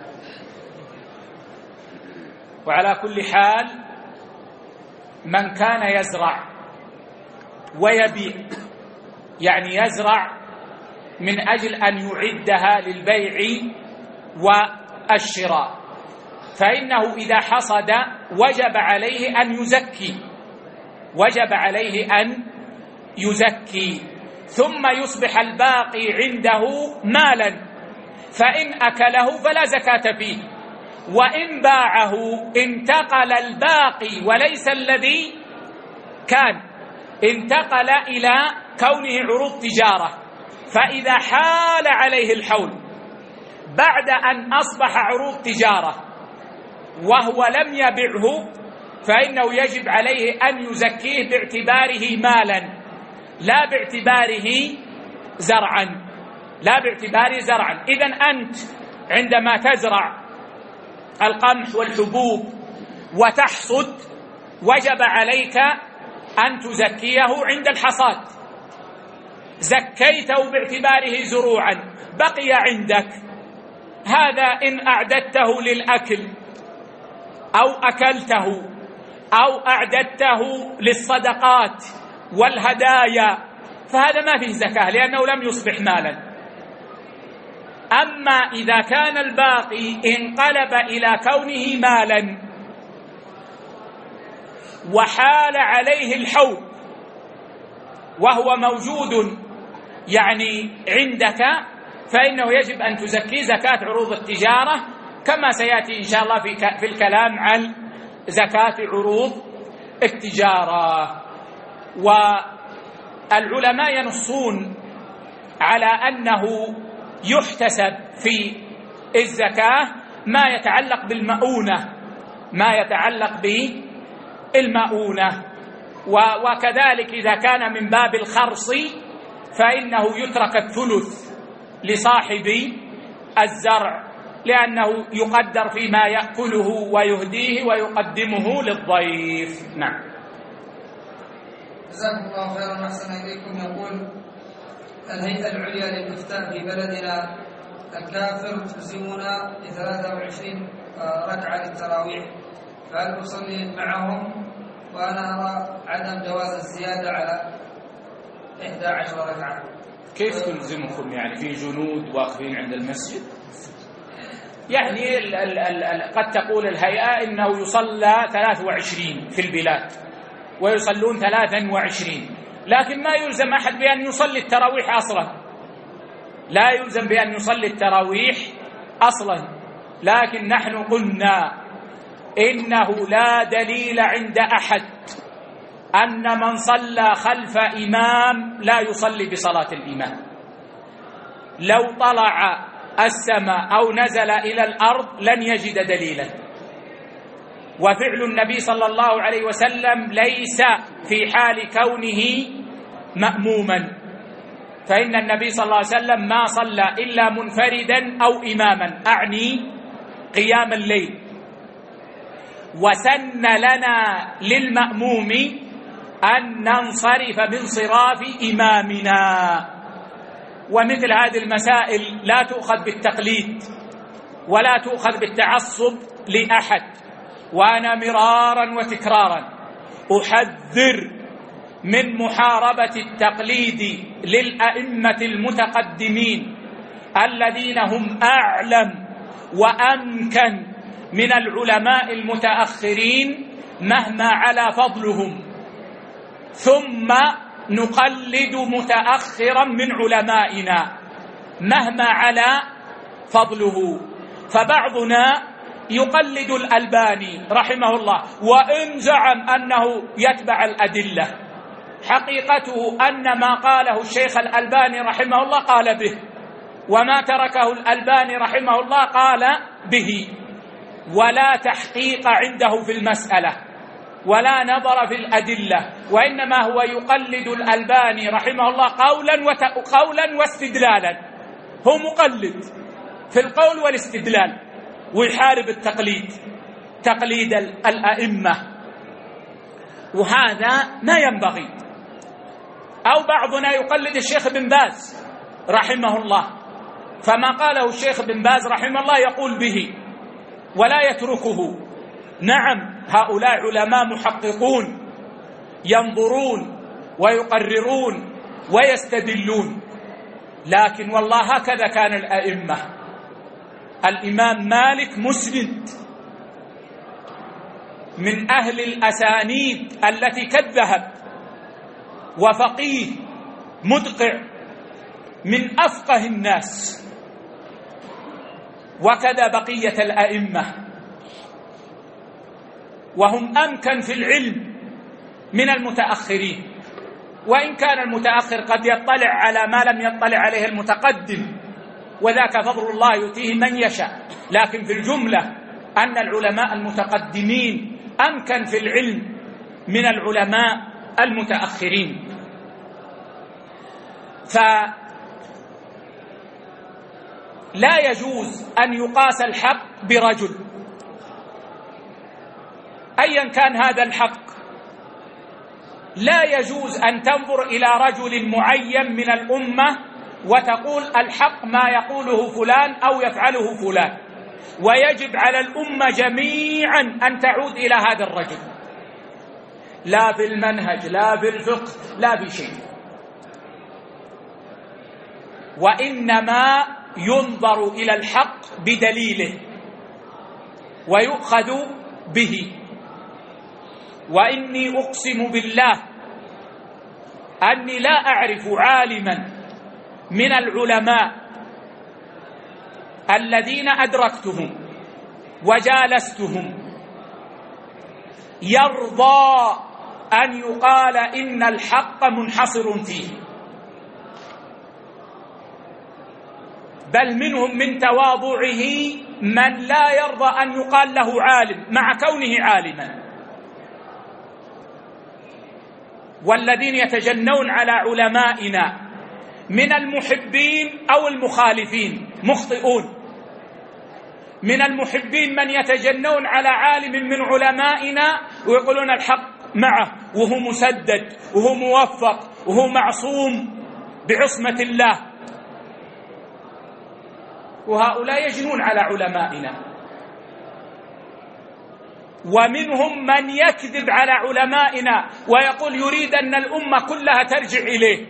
وعلى كل حال من كان يزرع ويبيع، يعني يزرع من أجل أن يعدها للبيع والشراء، فإنه إذا حصد وجب عليه أن يزكي وجب عليه أن يزكي ثم يصبح الباقي عنده مالا، فإن أكله فلا زكاة فيه، وإن باعه انتقل الباقي وليس الذي كان، انتقل إلى كونه عروض تجارة، فإذا حال عليه الحول بعد أن أصبح عروض تجارة وهو لم يبعه فإنه يجب عليه أن يزكيه باعتباره مالا لا باعتباره زرعا لا باعتباره زرعا. إذن أنت عندما تزرع القمح والحبوب وتحصد وجب عليك أن تزكيه عند الحصاد، زكيته باعتباره زروعا بقي عندك، هذا إن أعددته للأكل أو أكلته أو أعددته للصدقات والهدايا فهذا ما فيه زكاة لأنه لم يصبح مالا. أما إذا كان الباقي انقلب إلى كونه مالا وحال عليه الحول وهو موجود يعني عندك فإنه يجب أن تزكي زكاة عروض التجارة، كما سيأتي إن شاء الله في الكلام عن زكاة عروض التجارة. والعلماء ينصون على أنه يحتسب في الزكاة ما يتعلق بالمؤونة ما يتعلق بالمؤونة وكذلك إذا كان من باب الخرص فإنه يترك الثلث لصاحب الزرع، لأنه يقدر فيما يأكله ويهديه ويقدمه للضيف. نعم.
جزاكم الله خيرا وأحسن إليكم. يقول: الهيئة العليا للإفتاء في بلدنا الكافر تلزمنا بثلاثة وعشرين ركعة للتراويح، فهل أصلي معهم؟ وأنا أرى عدم جواز الزيادة على إحدى عشر ركعة.
كيف تلزمكم؟ يعني في جنود واقفين عند المسجد؟ يعني ال ال ال قد تقول الهيئة إنه يصلى ثلاث وعشرين في البلاد ويصلون ثلاثا وعشرين، لكن ما يلزم أحد بأن يصلي التراويح أصلا، لا يلزم بأن يصلي التراويح أصلا. لكن نحن قلنا إنه لا دليل عند أحد أن من صلى خلف إمام لا يصلي بصلاة الإمام. لو طلع السماء أو نزل إلى الأرض لن يجد دليلا. وفعل النبي صلى الله عليه وسلم ليس في حال كونه مأموما، فإن النبي صلى الله عليه وسلم ما صلى إلا منفردا أو إماما، أعني قيام الليل. وسن لنا للمأموم أن ننصرف بانصراف إمامنا. ومثل هذه المسائل لا تؤخذ بالتقليد ولا تؤخذ بالتعصب لأحد. وأنا مرارا وتكرارا أحذر من محاربة التقليد للأئمة المتقدمين الذين هم أعلم وأمكن من العلماء المتأخرين مهما على فضلهم، ثم نقلد متأخرا من علمائنا مهما على فضله. فبعضنا يقلد الألباني رحمه الله وإن زعم أنه يتبع الأدلة، حقيقته أن ما قاله الشيخ الألباني رحمه الله قال به، وما تركه الألباني رحمه الله قال به، ولا تحقيق عنده في المسألة ولا نظر في الأدلة، وإنما هو يقلد الألباني رحمه الله قولا وقولا واستدلالا. هو مقلد في القول والاستدلال ويحارب التقليد، تقليد الأئمة، وهذا ما ينبغي. أو بعضنا يقلد الشيخ بن باز رحمه الله، فما قاله الشيخ بن باز رحمه الله يقول به ولا يتركه. نعم، هؤلاء علماء محققون ينظرون ويقررون ويستدلون، لكن والله هكذا كان الأئمة. الإمام مالك مسند من أهل الأسانيد التي كالذهب، وفقيه مدقع من أفقه الناس، وكذا بقية الأئمة، وهم أمكن في العلم من المتأخرين، وإن كان المتأخر قد يطلع على ما لم يطلع عليه المتقدم، وذاك فضل الله يؤتيه من يشاء. لكن في الجملة أن العلماء المتقدمين أمكن في العلم من العلماء المتأخرين. فلا يجوز أن يقاس الحق برجل أيا كان هذا الحق. لا يجوز أن تنظر إلى رجل معين من الأمة وتقول الحق ما يقوله فلان أو يفعله فلان، ويجب على الأمة جميعا أن تعود إلى هذا الرجل، لا بالمنهج لا بالفقه لا بشيء، وإنما ينظر إلى الحق بدليله ويؤخذ به. وإني أقسم بالله أني لا أعرف عالما من العلماء الذين أدركتهم وجالستهم يرضى أن يقال إن الحق منحصر فيه، بل منهم من تواضعه من لا يرضى أن يقال له عالم مع كونه عالما. والذين يتجنون على علمائنا من المحبين أو المخالفين مخطئون. من المحبين من يتجنون على عالم من علمائنا ويقولون الحق معه وهو مسدد وهو موفق وهو معصوم بعصمة الله، وهؤلاء يجنون على علمائنا. ومنهم من يكذب على علمائنا ويقول يريد أن الأمة كلها ترجع إليه،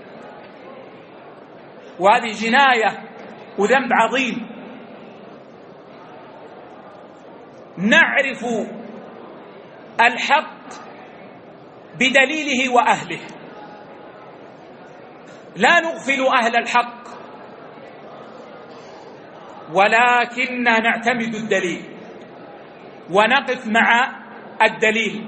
وهذه جناية وذنب عظيم. نعرف الحق بدليله وأهله، لا نغفل أهل الحق، ولكننا نعتمد الدليل ونقف مع الدليل.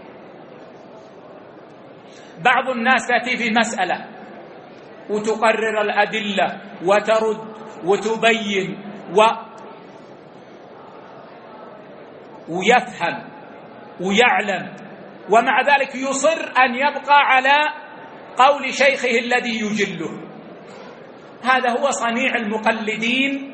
بعض الناس تأتي في مسألة وتقرر الأدلة وترد وتبين و ويفهم ويعلم، ومع ذلك يصر أن يبقى على قول شيخه الذي يجله. هذا هو صنيع المقلدين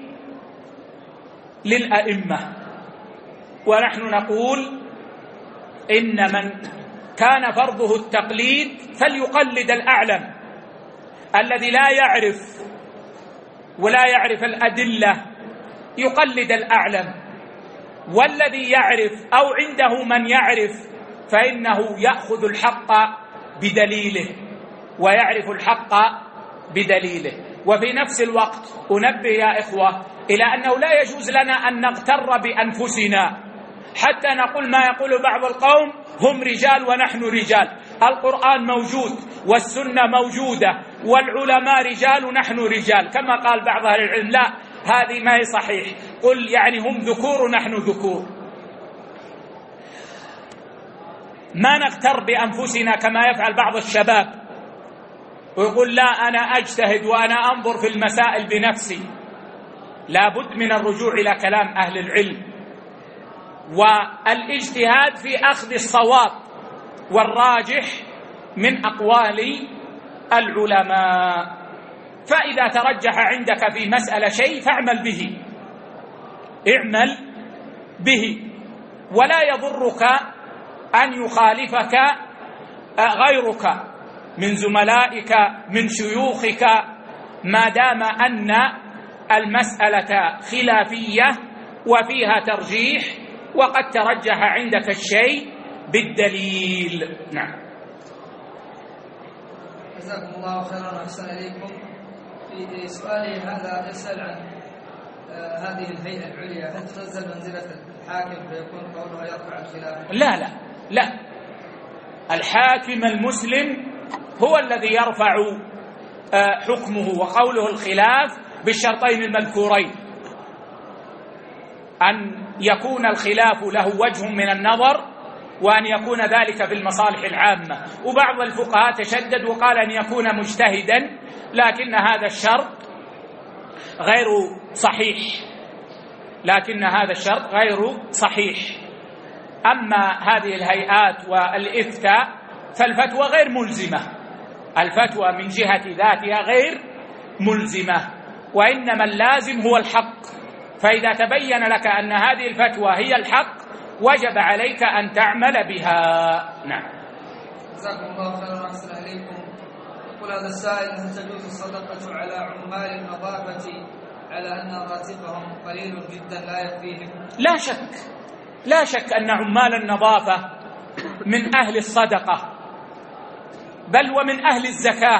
للأئمة. ونحن نقول إن من كان فرضه التقليد فليقلد الأعلم الذي لا يعرف ولا يعرف الأدلة، يقلد الأعلم. والذي يعرف أو عنده من يعرف فإنه يأخذ الحق بدليله ويعرف الحق بدليله. وفي نفس الوقت أنبه يا إخوة إلى أنه لا يجوز لنا أن نغتر بأنفسنا حتى نقول ما يقول بعض القوم هم رجال ونحن رجال. القرآن موجود والسنة موجودة والعلماء رجال ونحن رجال كما قال بعض أهل العلم. لا، هذه ما هي صحيح. قل يعني هم ذكور ونحن ذكور. ما نغتر بأنفسنا كما يفعل بعض الشباب ويقول لا أنا أجتهد وأنا أنظر في المسائل بنفسي. لا بد من الرجوع إلى كلام أهل العلم والاجتهاد في أخذ الصواب والراجح من أقوال العلماء. فإذا ترجح عندك في مسألة شيء فاعمل به، اعمل به، ولا يضرك أن يخالفك غيرك من زملائك من شيوخك ما دام أن المسألة خلافية وفيها ترجيح وقد ترجح عندك الشيء بالدليل. نعم.
جزاكم الله خيرا وأحسن إليكم. في سؤالي هذا يسأل عن آه هذه الهيئة العليا، هل تنزل منزلة الحاكم فيكون قولها يرفع الخلاف؟
لا لا لا، الحاكم المسلم هو الذي يرفع آه حكمه وقوله الخلاف بالشرطين المذكورين، أن يكون الخلاف له وجه من النظر وأن يكون ذلك في المصالح العامة. وبعض الفقهاء تشدد وقال أن يكون مجتهدا، لكن هذا الشرط غير صحيح، لكن هذا الشرط غير صحيح. أما هذه الهيئات والإفتاء فالفتوى غير ملزمة، الفتوى من جهة ذاتها غير ملزمة، وإنما اللازم هو الحق. فإذا تبين لك أن هذه الفتوى هي الحق وجب عليك أن تعمل بها. نعم.
جزاكم الله خيرا وأحسن إليكم. يقول هذا السائل هل تجوز الصدقة على عمال النظافة على أن راتبهم قليل جدا لا يكفيهم؟
لا شك، لا شك أن عمال النظافة من أهل الصدقة بل ومن أهل الزكاة.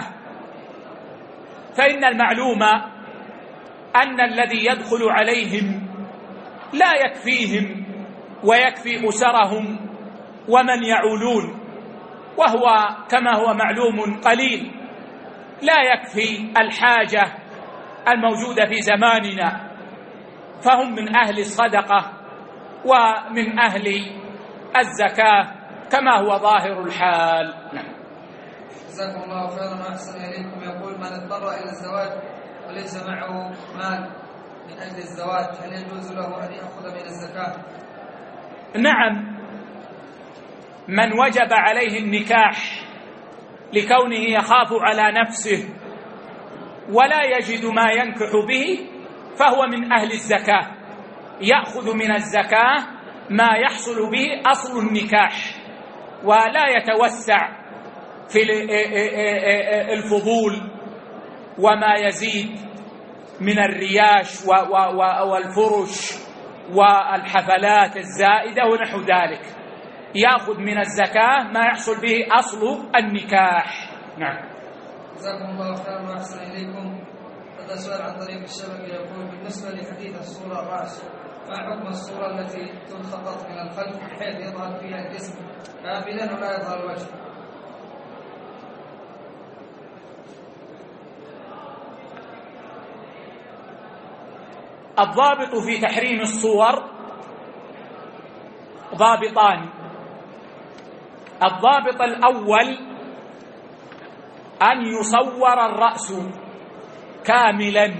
فإن المعلوم أن الذي يدخل عليهم لا يكفيهم ويكفي أسرهم ومن يعولون، وهو كما هو معلوم قليل لا يكفي الحاجة الموجودة في زماننا، فهم من أهل الصدقة ومن أهل الزكاة كما هو ظاهر الحال. نعم.
جزاكم الله خيرا وأحسن إليكم. يقول من اضطر إلى الزواج وليس معه مال من أجل الزواج هل يجوز له أن يأخذ من الزكاة؟
نعم، من وجب عليه النكاح لكونه يخاف على نفسه ولا يجد ما ينكح به فهو من أهل الزكاة، يأخذ من الزكاة ما يحصل به أصل النكاح، ولا يتوسع في الفضول وما يزيد من الرياش والفرش والحفلات الزائدة ونحو ذلك، يأخذ من الزكاة ما يحصل به أصل النكاح. نعم.
جزاكم الله خيرا وأحسن إليكم. هذا سؤال عن طريق الشبكة يقول: بالنسبة لحديث الصورة الرأس، ما حكم الصورة التي تنخطط من الخلف بحيث يظهر فيها الجسم كاملا ولا يظهر الوجه؟
الضابط في تحريم الصور ضابطان. الضابط الأول أن يصور الرأس كاملا،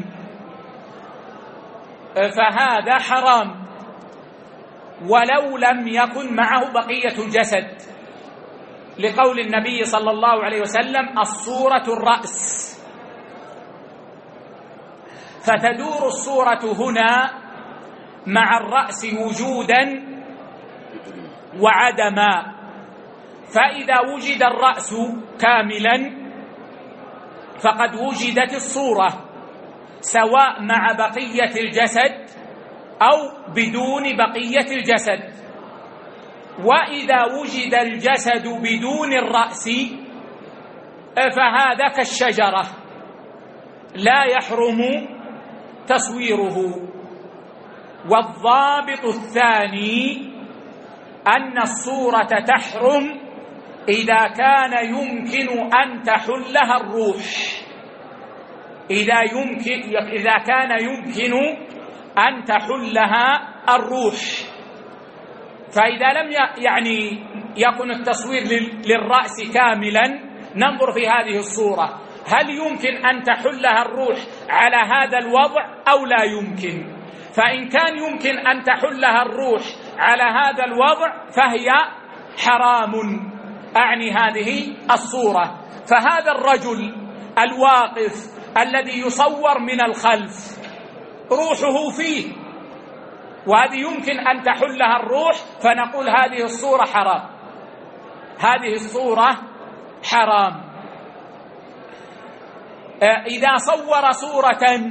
فهذا حرام ولو لم يكن معه بقية الجسد، لقول النبي صلى الله عليه وسلم: الصورة الرأس. فتدور الصورة هنا مع الرأس وجودا وعدما، فإذا وجد الرأس كاملا فقد وجدت الصورة، سواء مع بقية الجسد أو بدون بقية الجسد. وإذا وجد الجسد بدون الرأس فهذا كالشجرة لا يحرم تصويره. والضابط الثاني أن الصورة تحرم إذا كان يمكن أن تحلها الروح، إذا يمكن إذا كان يمكن أن تحلها الروح. فإذا لم يعني يكن التصوير للرأس كاملا ننظر في هذه الصورة هل يمكن أن تحلها الروح على هذا الوضع أو لا يمكن. فإن كان يمكن أن تحلها الروح على هذا الوضع فهي حرام، أعني هذه الصورة. فهذا الرجل الواقف الذي يصور من الخلف روحه فيه، وهذه يمكن أن تحلها الروح، فنقول هذه الصورة حرام، هذه الصورة حرام. إذا صور صورة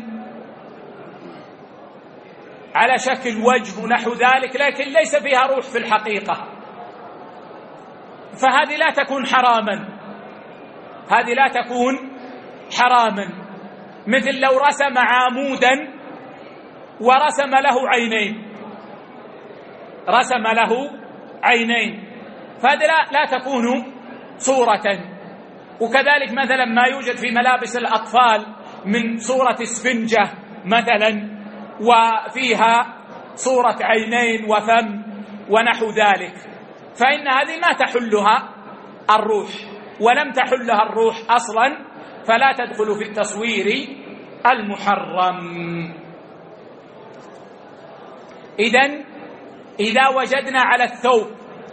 على شكل وجه ونحو ذلك لكن ليس فيها روح في الحقيقة فهذه لا تكون حراما، هذه لا تكون حراما. مثل لو رسم عمودا ورسم له عينين، رسم له عينين فهذه لا, لا تكون صورة. وكذلك مثلا ما يوجد في ملابس الأطفال من صورة اسفنجة مثلا وفيها صورة عينين وفم ونحو ذلك، فإن هذه ما تحلها الروح، ولم تحلها الروح أصلا، فلا تدخل في التصوير المحرم. إذن إذا وجدنا على الثوب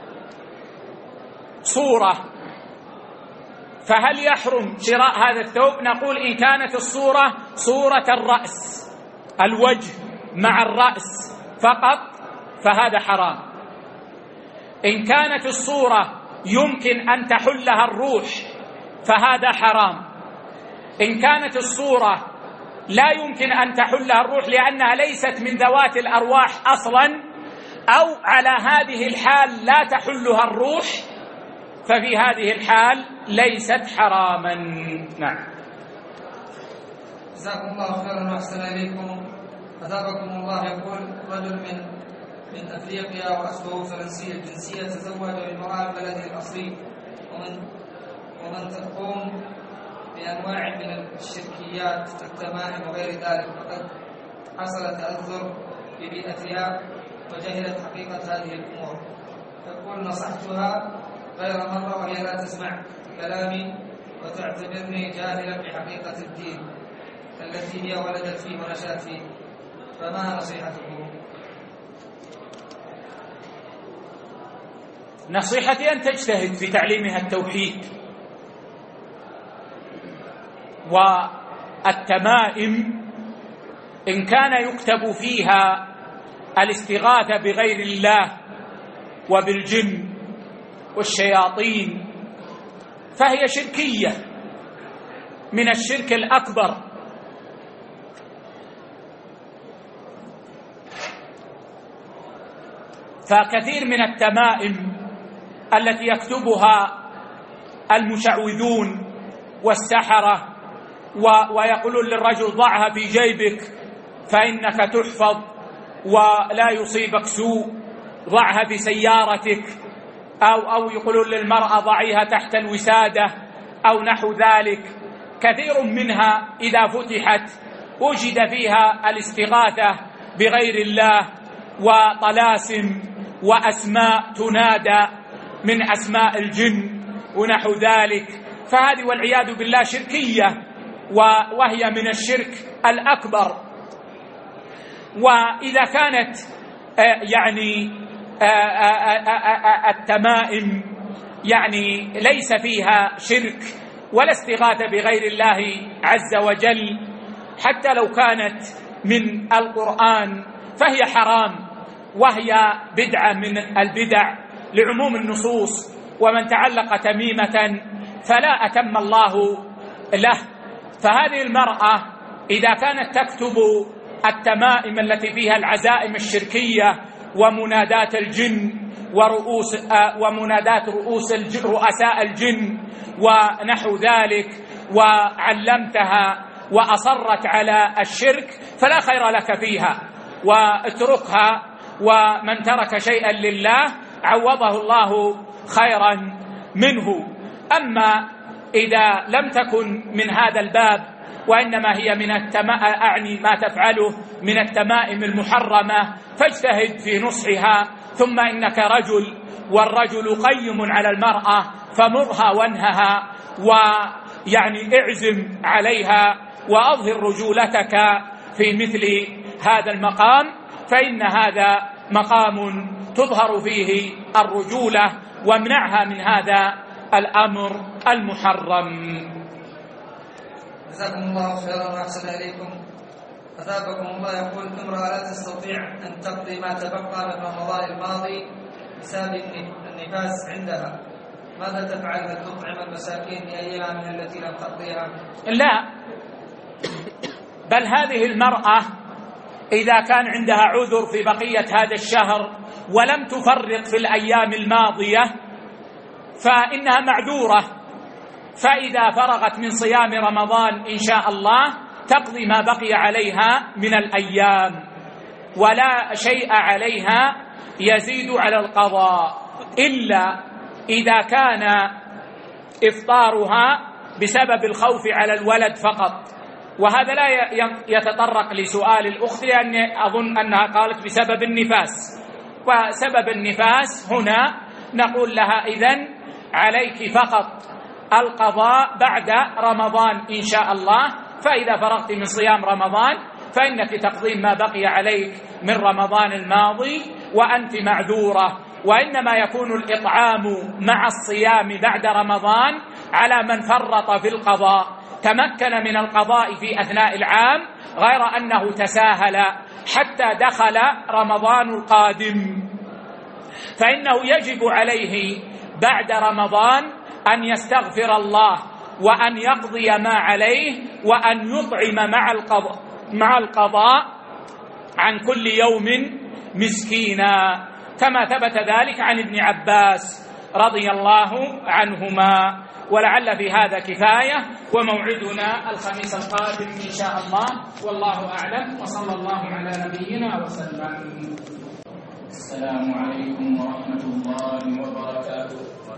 صورة فهل يحرم شراء هذا الثوب؟ نقول إن كانت الصورة صورة الرأس، الوجه مع الرأس فقط، فهذا حرام. إن كانت الصورة يمكن أن تحلها الروح فهذا حرام. إن كانت الصورة لا يمكن أن تحلها الروح لأنها ليست من ذوات الأرواح أصلا، أو على هذه الحال لا تحلها الروح، ففي هذه الحال ليست حراما. نعم.
جزاكم الله خيرا وأحسن إليكم. أثابكم الله. يقول رجل من من أفريقيا وأصله فرنسي الجنسية تزوج بامرأة بلده الأصلي ومن ومن تقوم بأنواع من الشركيات التمائم وغير ذلك، فقد حصل تأثر ببيئتها وجهلت حقيقة هذه الأمور. يقول نصحتها غير مرة وهي لا تسمع كلامي وتعتبرني جاهلا بحقيقة الدين التي هي ولدت فيه ونشأت فيه، فما نصيحتكم؟
نصيحتي أن تجتهد في تعليمها التوحيد التمائم إن كان يكتب فيها الاستغاثة بغير الله وبالجن والشياطين فهي شركية من الشرك الأكبر. فكثير من التمائم التي يكتبها المشعوذون والسحرة ويقولون للرجل ضعها في جيبك فإنك تحفظ ولا يصيبك سوء، ضعها في سيارتك، أو, أو يقولون للمرأة ضعيها تحت الوسادة أو نحو ذلك. كثير منها إذا فتحت وجد فيها الاستغاثة بغير الله وطلاسم وأسماء تنادى من أسماء الجن ونحو ذلك، فهذه والعياذ بالله شركية وهي من الشرك الأكبر. وإذا كانت يعني التمائم يعني ليس فيها شرك ولا استغاثة بغير الله عز وجل، حتى لو كانت من القرآن فهي حرام وهي بدعة من البدع لعموم النصوص، ومن تعلق تميمة فلا أتم الله له. فهذه المرأة إذا كانت تكتب التمائم التي فيها العزائم الشركية ومنادات الجن ورؤوس ومنادات رؤوس الجن رؤساء الجن ونحو ذلك وعلمتها وأصرت على الشرك فلا خير لك فيها، واتركها، ومن ترك شيئا لله عوضه الله خيرا منه. أما إذا لم تكن من هذا الباب وإنما هي من التمائم أعني ما تفعله من التمائم المحرمة فاجتهد في نصحها، ثم إنك رجل والرجل قيم على المرأة فمرها وانهها، ويعني اعزم عليها وأظهر رجولتك في مثل هذا المقام، فإن هذا مقام تظهر فيه الرجولة، وامنعها من هذا الأمر المحرم.
جزاكم الله خيرا وأحسن إليكم. أثابكم الله. يقول امرأة لا تستطيع أن تقضي ما تبقى من رمضان الماضي بسبب النفاس عندها، ماذا تفعل؟ هل تطعم المساكين لأيامها التي لم تقضيها؟
لا، بل هذه المرأة إذا كان عندها عذر في بقية هذا الشهر ولم تفرط في الأيام الماضية فإنها معذورة، فإذا فرغت من صيام رمضان إن شاء الله تقضي ما بقي عليها من الأيام، ولا شيء عليها يزيد على القضاء، إلا إذا كان إفطارها بسبب الخوف على الولد فقط، وهذا لا يتطرق لسؤال الأخت لأن أظن أنها قالت بسبب النفاس، وسبب النفاس هنا نقول لها إذن عليك فقط القضاء بعد رمضان إن شاء الله، فإذا فرغت من صيام رمضان فإنك تقضين ما بقي عليك من رمضان الماضي وأنت معذورة. وإنما يكون الإطعام مع الصيام بعد رمضان على من فرط في القضاء، تمكن من القضاء في أثناء العام غير أنه تساهل حتى دخل رمضان القادم، فإنه يجب عليه بعد رمضان أن يستغفر الله وأن يقضي ما عليه وأن يطعم مع القضاء, مع القضاء عن كل يوم مسكينا، كما ثبت ذلك عن ابن عباس رضي الله عنهما. ولعل في هذا كفاية، وموعدنا الخميس القادم إن شاء الله، والله أعلم، وصلى الله على نبينا وسلم. السلام عليكم ورحمة الله وبركاته.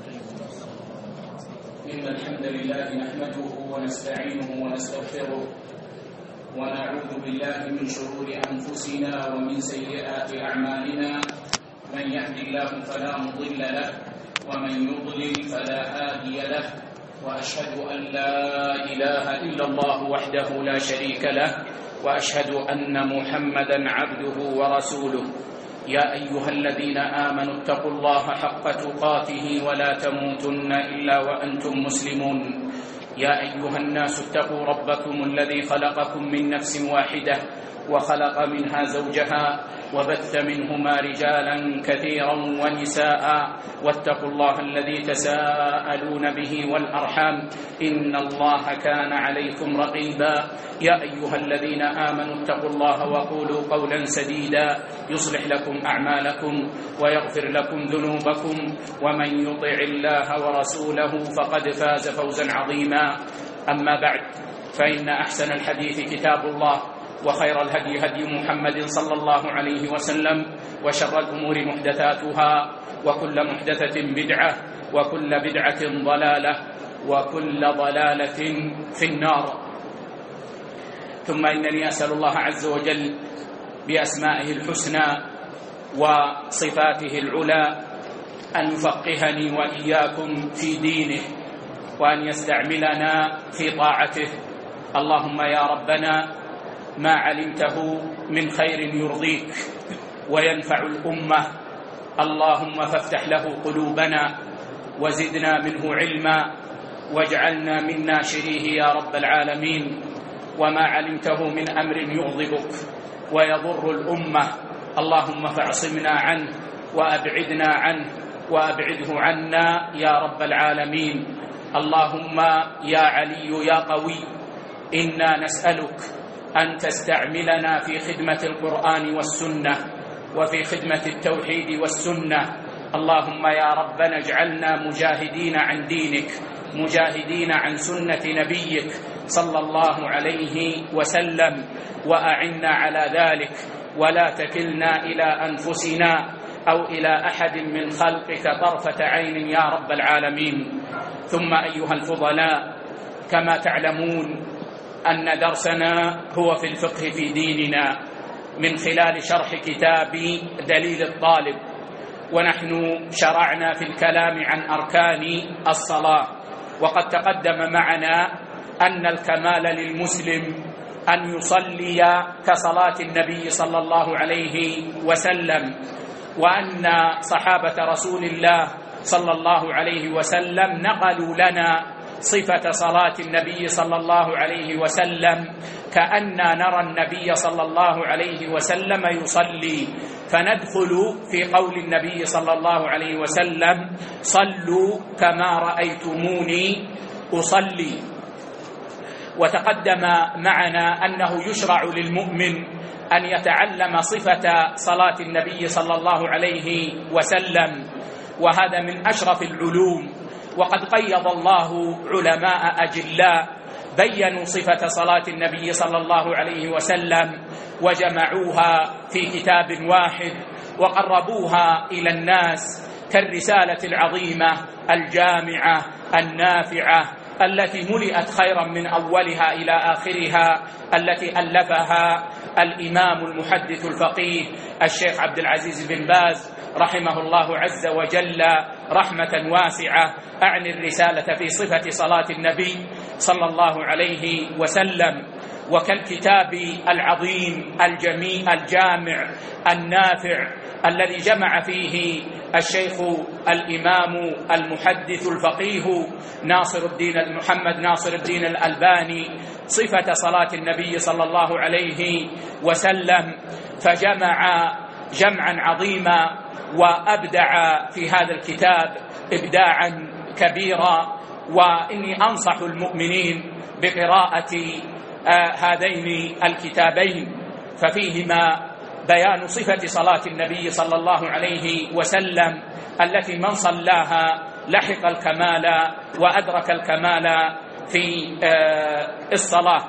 إن الحمد لله نحمده ونستعينه ونستغفره، ونعوذ بالله من شرور أنفسنا ومن سيئات أعمالنا، من يهد الله فلا مضل له ومن يضلل فلا هادي له، وأشهد أن لا إله إلا الله وحده لا شريك له، وأشهد أن محمدا عبده ورسوله. يا أيها الذين آمنوا اتقوا الله حق تقاته ولا تموتن إلا وأنتم مسلمون. يا أيها الناس اتقوا ربكم الذي خلقكم من نفس واحدة وخلق منها زوجها وبث منهما رجالا كثيرا ونساء واتقوا الله الذي تساءلون به والأرحام إن الله كان عليكم رقيبا يا أيها الذين آمنوا اتقوا الله وقولوا قولا سديدا يصلح لكم أعمالكم ويغفر لكم ذنوبكم ومن يطع الله ورسوله فقد فاز فوزا عظيما. أما بعد، فإن أحسن الحديث كتاب الله، وخير الهدي هدي محمد صلى الله عليه وسلم، وشر الأمور محدثاتها، وكل محدثة بدعة، وكل بدعة ضلالة، وكل ضلالة في النار. ثم إنني أسأل الله عز وجل بأسمائه الحسنى وصفاته العلى أن يفقهني وإياكم في دينه، وأن يستعملنا في طاعته. اللهم يا ربنا ما علمته من خير يرضيك وينفع الأمة، اللهم فافتح له قلوبنا وزدنا منه علما واجعلنا من ناشريه يا رب العالمين. وما علمته من أمر يغضبك ويضر الأمة، اللهم فاعصمنا عنه وأبعدنا عنه وأبعده عنا يا رب العالمين. اللهم يا علي يا قوي، إنا نسألك أن تستعملنا في خدمة القرآن والسنة وفي خدمة التوحيد والسنة. اللهم يا ربنا اجعلنا مجاهدين عن دينك، مجاهدين عن سنة نبيك صلى الله عليه وسلم، وأعنا على ذلك، ولا تكلنا إلى أنفسنا أو إلى أحد من خلقك طرفة عين يا رب العالمين. ثم أيها الفضلاء، كما تعلمون أن درسنا هو في الفقه في ديننا من خلال شرح كتاب دليل الطالب، ونحن شرعنا في الكلام عن أركان الصلاة. وقد تقدم معنا أن الكمال للمسلم أن يصلي كصلاة النبي صلى الله عليه وسلم، وأن صحابة رسول الله صلى الله عليه وسلم نقلوا لنا صفة صلاة النبي صلى الله عليه وسلم كأننا نرى النبي صلى الله عليه وسلم يصلي، فندخل في قول النبي صلى الله عليه وسلم: صلوا كما رأيتموني أصلي. وتقدم معنا أنه يشرع للمؤمن أن يتعلم صفة صلاة النبي صلى الله عليه وسلم، وهذا من أشرف العلوم. وقد قيض الله علماء أجلاء بيّنوا صفة صلاة النبي صلى الله عليه وسلم وجمعوها في كتاب واحد وقربوها إلى الناس كالرسالة العظيمة الجامعة النافعة التي ملئت خيرا من أولها إلى آخرها، التي ألفها الإمام المحدث الفقيه الشيخ عبد العزيز بن باز رحمه الله عز وجل رحمة واسعة. أعني الرسالة في صفة صلاة النبي صلى الله عليه وسلم. وكالكتاب العظيم الجميل الجامع النافع الذي جمع فيه الشيخ الإمام المحدث الفقيه ناصر الدين محمد ناصر الدين الألباني صفة صلاة النبي صلى الله عليه وسلم، فجمع جمعا عظيما وأبدع في هذا الكتاب إبداعا كبيرا. وإني أنصح المؤمنين بقراءة هذين الكتابين، ففيهما بيان صفة صلاة النبي صلى الله عليه وسلم التي من صلاها لحق الكمال وأدرك الكمال في الصلاة.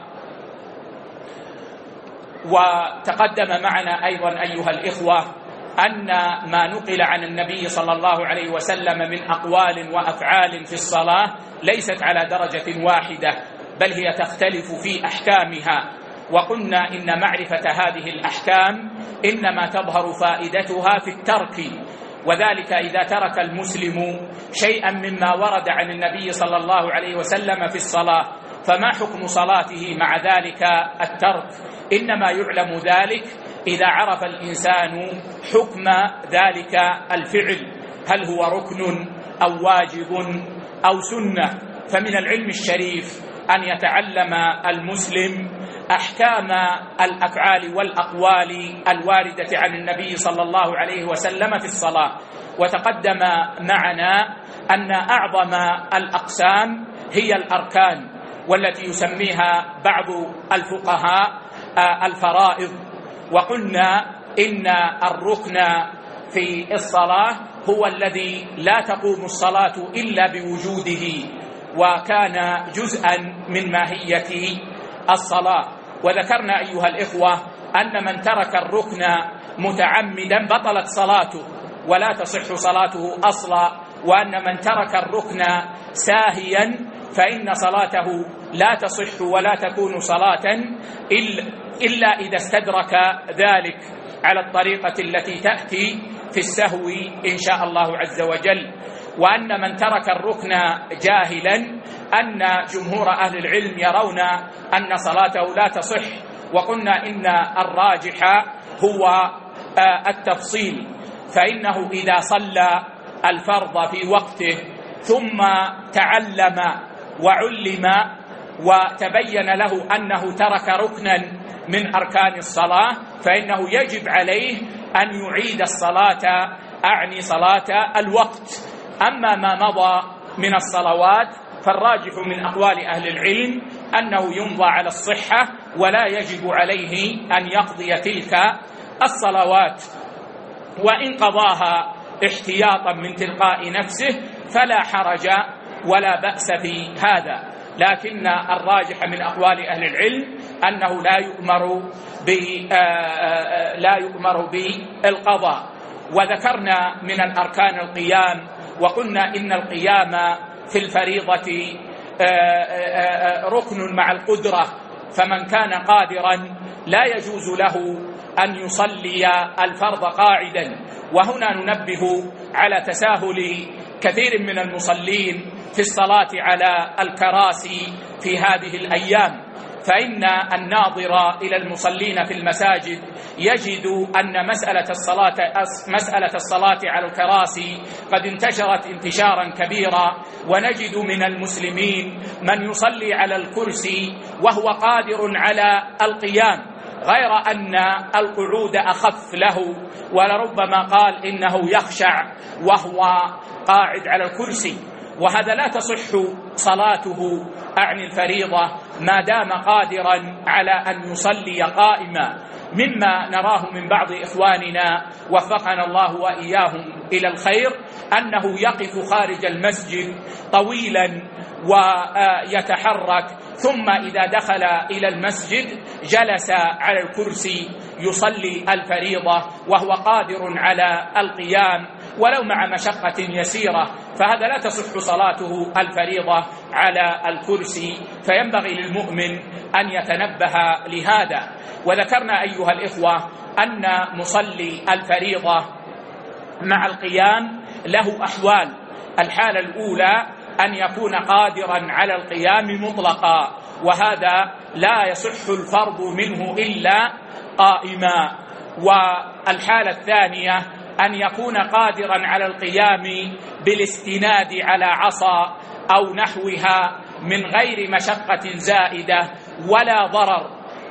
وتقدم معنا أيضا أيها الإخوة أن ما نقل عن النبي صلى الله عليه وسلم من أقوال وأفعال في الصلاة ليست على درجة واحدة، بل هي تختلف في أحكامها. وقلنا إن معرفة هذه الأحكام إنما تظهر فائدتها في الترك، وذلك إذا ترك المسلم شيئا مما ورد عن النبي صلى الله عليه وسلم في الصلاة، فما حكم صلاته مع ذلك الترك؟ إنما يعلم ذلك إذا عرف الإنسان حكم ذلك الفعل، هل هو ركن أو واجب أو سنة. فمن العلم الشريف أن يتعلم المسلم أحكام الأفعال والأقوال الواردة عن النبي صلى الله عليه وسلم في الصلاة. وتقدم معنا أن أعظم الأقسام هي الأركان، والتي يسميها بعض الفقهاء الفرائض. وقلنا إن الركن في الصلاة هو الذي لا تقوم الصلاة إلا بوجوده، وكان جزءا من ماهية الصلاة. وذكرنا أيها الإخوة أن من ترك الركن متعمدا بطلت صلاته ولا تصح صلاته أصلا، وأن من ترك الركن ساهيا فإن صلاته لا تصح ولا تكون صلاة إلا إذا استدرك ذلك على الطريقة التي تأتي في السهو إن شاء الله عز وجل. وأن من ترك الركن جاهلا أن جمهور أهل العلم يرون أن صلاته لا تصح. وقلنا إن الراجح هو التفصيل، فإنه إذا صلى الفرض في وقته ثم تعلم وعلم وتبين له أنه ترك ركنا من أركان الصلاة فإنه يجب عليه أن يعيد الصلاة، أعني صلاة الوقت. أما ما مضى من الصلوات فالراجح من أقوال أهل العلم أنه يمضى على الصحة ولا يجب عليه أن يقضي تلك الصلوات، وإن قضاها احتياطا من تلقاء نفسه فلا حرج ولا بأس في هذا. لكن الراجح من أقوال أهل العلم أنه لا يؤمر ب لا يؤمر بالقضاء. وذكرنا من الأركان القيام، وقلنا إن القيام في الفريضة ركن مع القدرة، فمن كان قادرا لا يجوز له أن يصلي الفرض قاعدا. وهنا ننبه على تساهل كثير من المصلين في الصلاة على الكراسي في هذه الأيام، فإن الناظر إلى المصلين في المساجد يجد أن مسألة الصلاة مسألة الصلاة على الكراسي قد انتشرت انتشارا كبيرا، ونجد من المسلمين من يصلي على الكرسي وهو قادر على القيام، غير أن القعود أخف له، ولربما قال إنه يخشع وهو قاعد على الكرسي، وهذا لا تصح صلاته أعني الفريضة ما دام قادرا على أن يصلي قائما. مما نراه من بعض إخواننا وفقنا الله وإياهم إلى الخير أنه يقف خارج المسجد طويلا ويتحرك، ثم إذا دخل إلى المسجد جلس على الكرسي يصلي الفريضة وهو قادر على القيام ولو مع مشقة يسيرة، فهذا لا تصح صلاته الفريضة على الكرسي، فينبغي للمؤمن أن يتنبه لهذا. وذكرنا أيها الإخوة أن مصلي الفريضة مع القيام له أحوال. الحالة الأولى أن يكون قادرا على القيام مطلقا، وهذا لا يصح الفرض منه إلا قائما. والحالة الثانية أن يكون قادرا على القيام بالاستناد على عصا أو نحوها من غير مشقة زائدة ولا ضرر،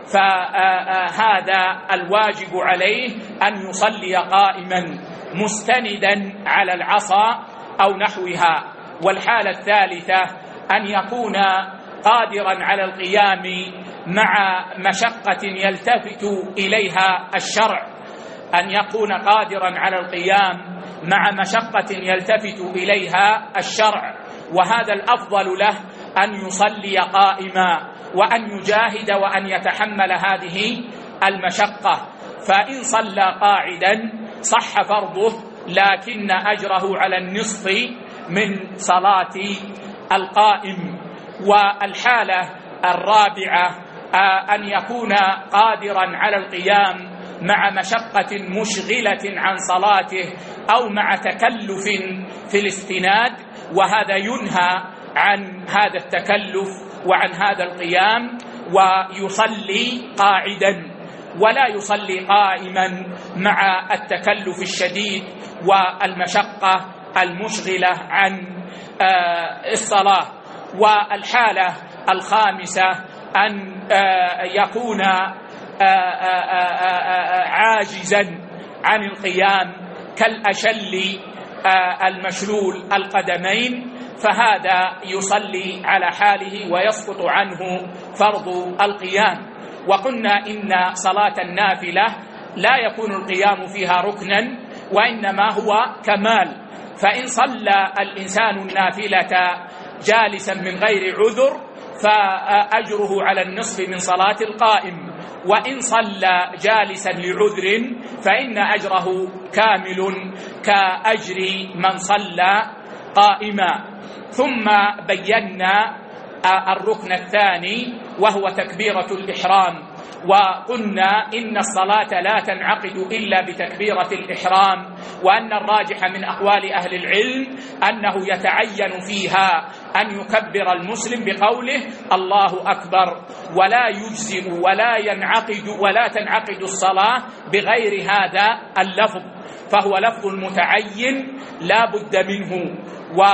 فهذا الواجب عليه أن يصلي قائما مستندا على العصا أو نحوها. والحالة الثالثة أن يكون قادرا على القيام مع مشقة يلتفت إليها الشرع، أن يكون قادرا على القيام مع مشقة يلتفت إليها الشرع، وهذا الأفضل له أن يصلي قائما وأن يجاهد وأن يتحمل هذه المشقة. فإن صلى قاعدا صح فرضه، لكن أجره على النصف من صلاة القائم. والحالة الرابعة أن يكون قادرا على القيام مع مشقة مشغلة عن صلاته أو مع تكلف في الاستناد، وهذا ينهى عن هذا التكلف وعن هذا القيام، ويصلي قاعدا ولا يصلي قائما مع التكلف الشديد والمشقة المشغلة عن الصلاة. والحالة الخامسة أن يكون عاجزا عن القيام كالأشل المشلول القدمين، فهذا يصلي على حاله ويسقط عنه فرض القيام. وقلنا إن صلاة النافلة لا يكون القيام فيها ركنا وإنما هو كمال، فإن صلى الإنسان النافلة جالسا من غير عذر فأجره على النصف من صلاة القائم، وإن صلى جالسا لعذر فإن أجره كامل كأجر من صلى قائما. ثم بينا الركن الثاني وهو تكبيرة الإحرام، وقلنا إن الصلاة لا تنعقد إلا بتكبيرة الإحرام، وأن الراجح من أقوال أهل العلم أنه يتعين فيها أن يكبر المسلم بقوله الله أكبر، ولا يجزئ ولا ينعقد ولا تنعقد الصلاة بغير هذا اللفظ، فهو لفظ متعين لا بد منه. و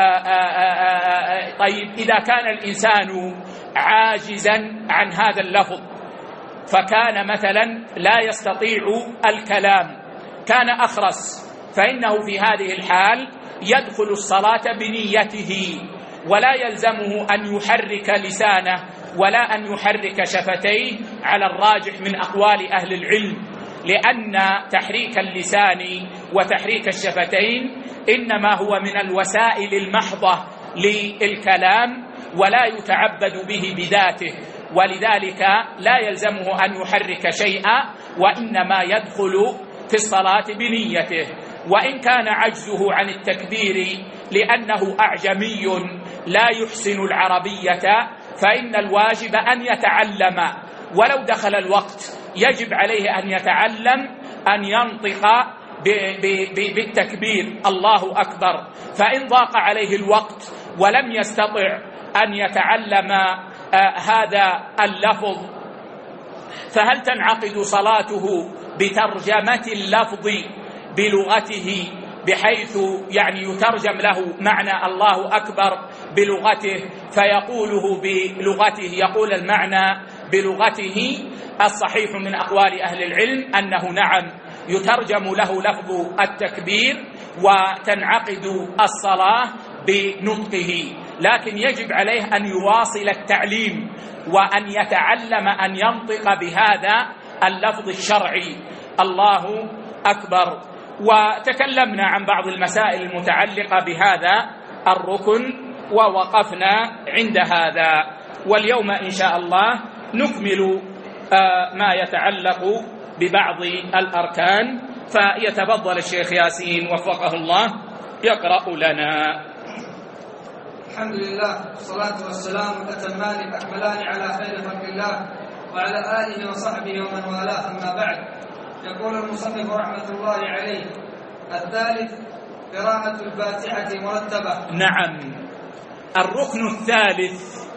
طيب إذا كان الإنسان عاجزا عن هذا اللفظ، فكان مثلا لا يستطيع الكلام، كان أخرس، فإنه في هذه الحال يدخل الصلاة بنيته، ولا يلزمه أن يحرك لسانه ولا أن يحرك شفتيه على الراجح من أقوال أهل العلم، لأن تحريك اللسان وتحريك الشفتين إنما هو من الوسائل المحضة للكلام ولا يتعبد به بذاته، ولذلك لا يلزمه أن يحرك شيئا، وإنما يدخل في الصلاة بنيته. وإن كان عجزه عن التكبير لأنه أعجمي لا يحسن العربية، فإن الواجب أن يتعلم، ولو دخل الوقت يجب عليه أن يتعلم أن ينطق بالتكبير الله أكبر. فإن ضاق عليه الوقت ولم يستطع أن يتعلم هذا اللفظ، فهل تنعقد صلاته بترجمة اللفظ بلغته، بحيث يعني يترجم له معنى الله أكبر بلغته فيقوله بلغته، يقول المعنى بلغته؟ الصحيح من أقوال أهل العلم أنه نعم يترجم له لفظ التكبير وتنعقد الصلاة بنطقه، لكن يجب عليه أن يواصل التعليم وأن يتعلم أن ينطق بهذا اللفظ الشرعي الله أكبر. وتكلمنا عن بعض المسائل المتعلقة بهذا الركن ووقفنا عند هذا، واليوم إن شاء الله نكمل ما يتعلق ببعض الأركان، فيتفضل الشيخ ياسين وفقه الله يقرأ لنا.
الحمد لله والصلاة والسلام الأتمان الأكملان على خير خلق الله وعلى آله وصحبه ومن والاه، أما بعد. يقول المصنف رحمة الله عليه: الثالث قراءة الفاتحة مرتبة.
نعم، الركن الثالث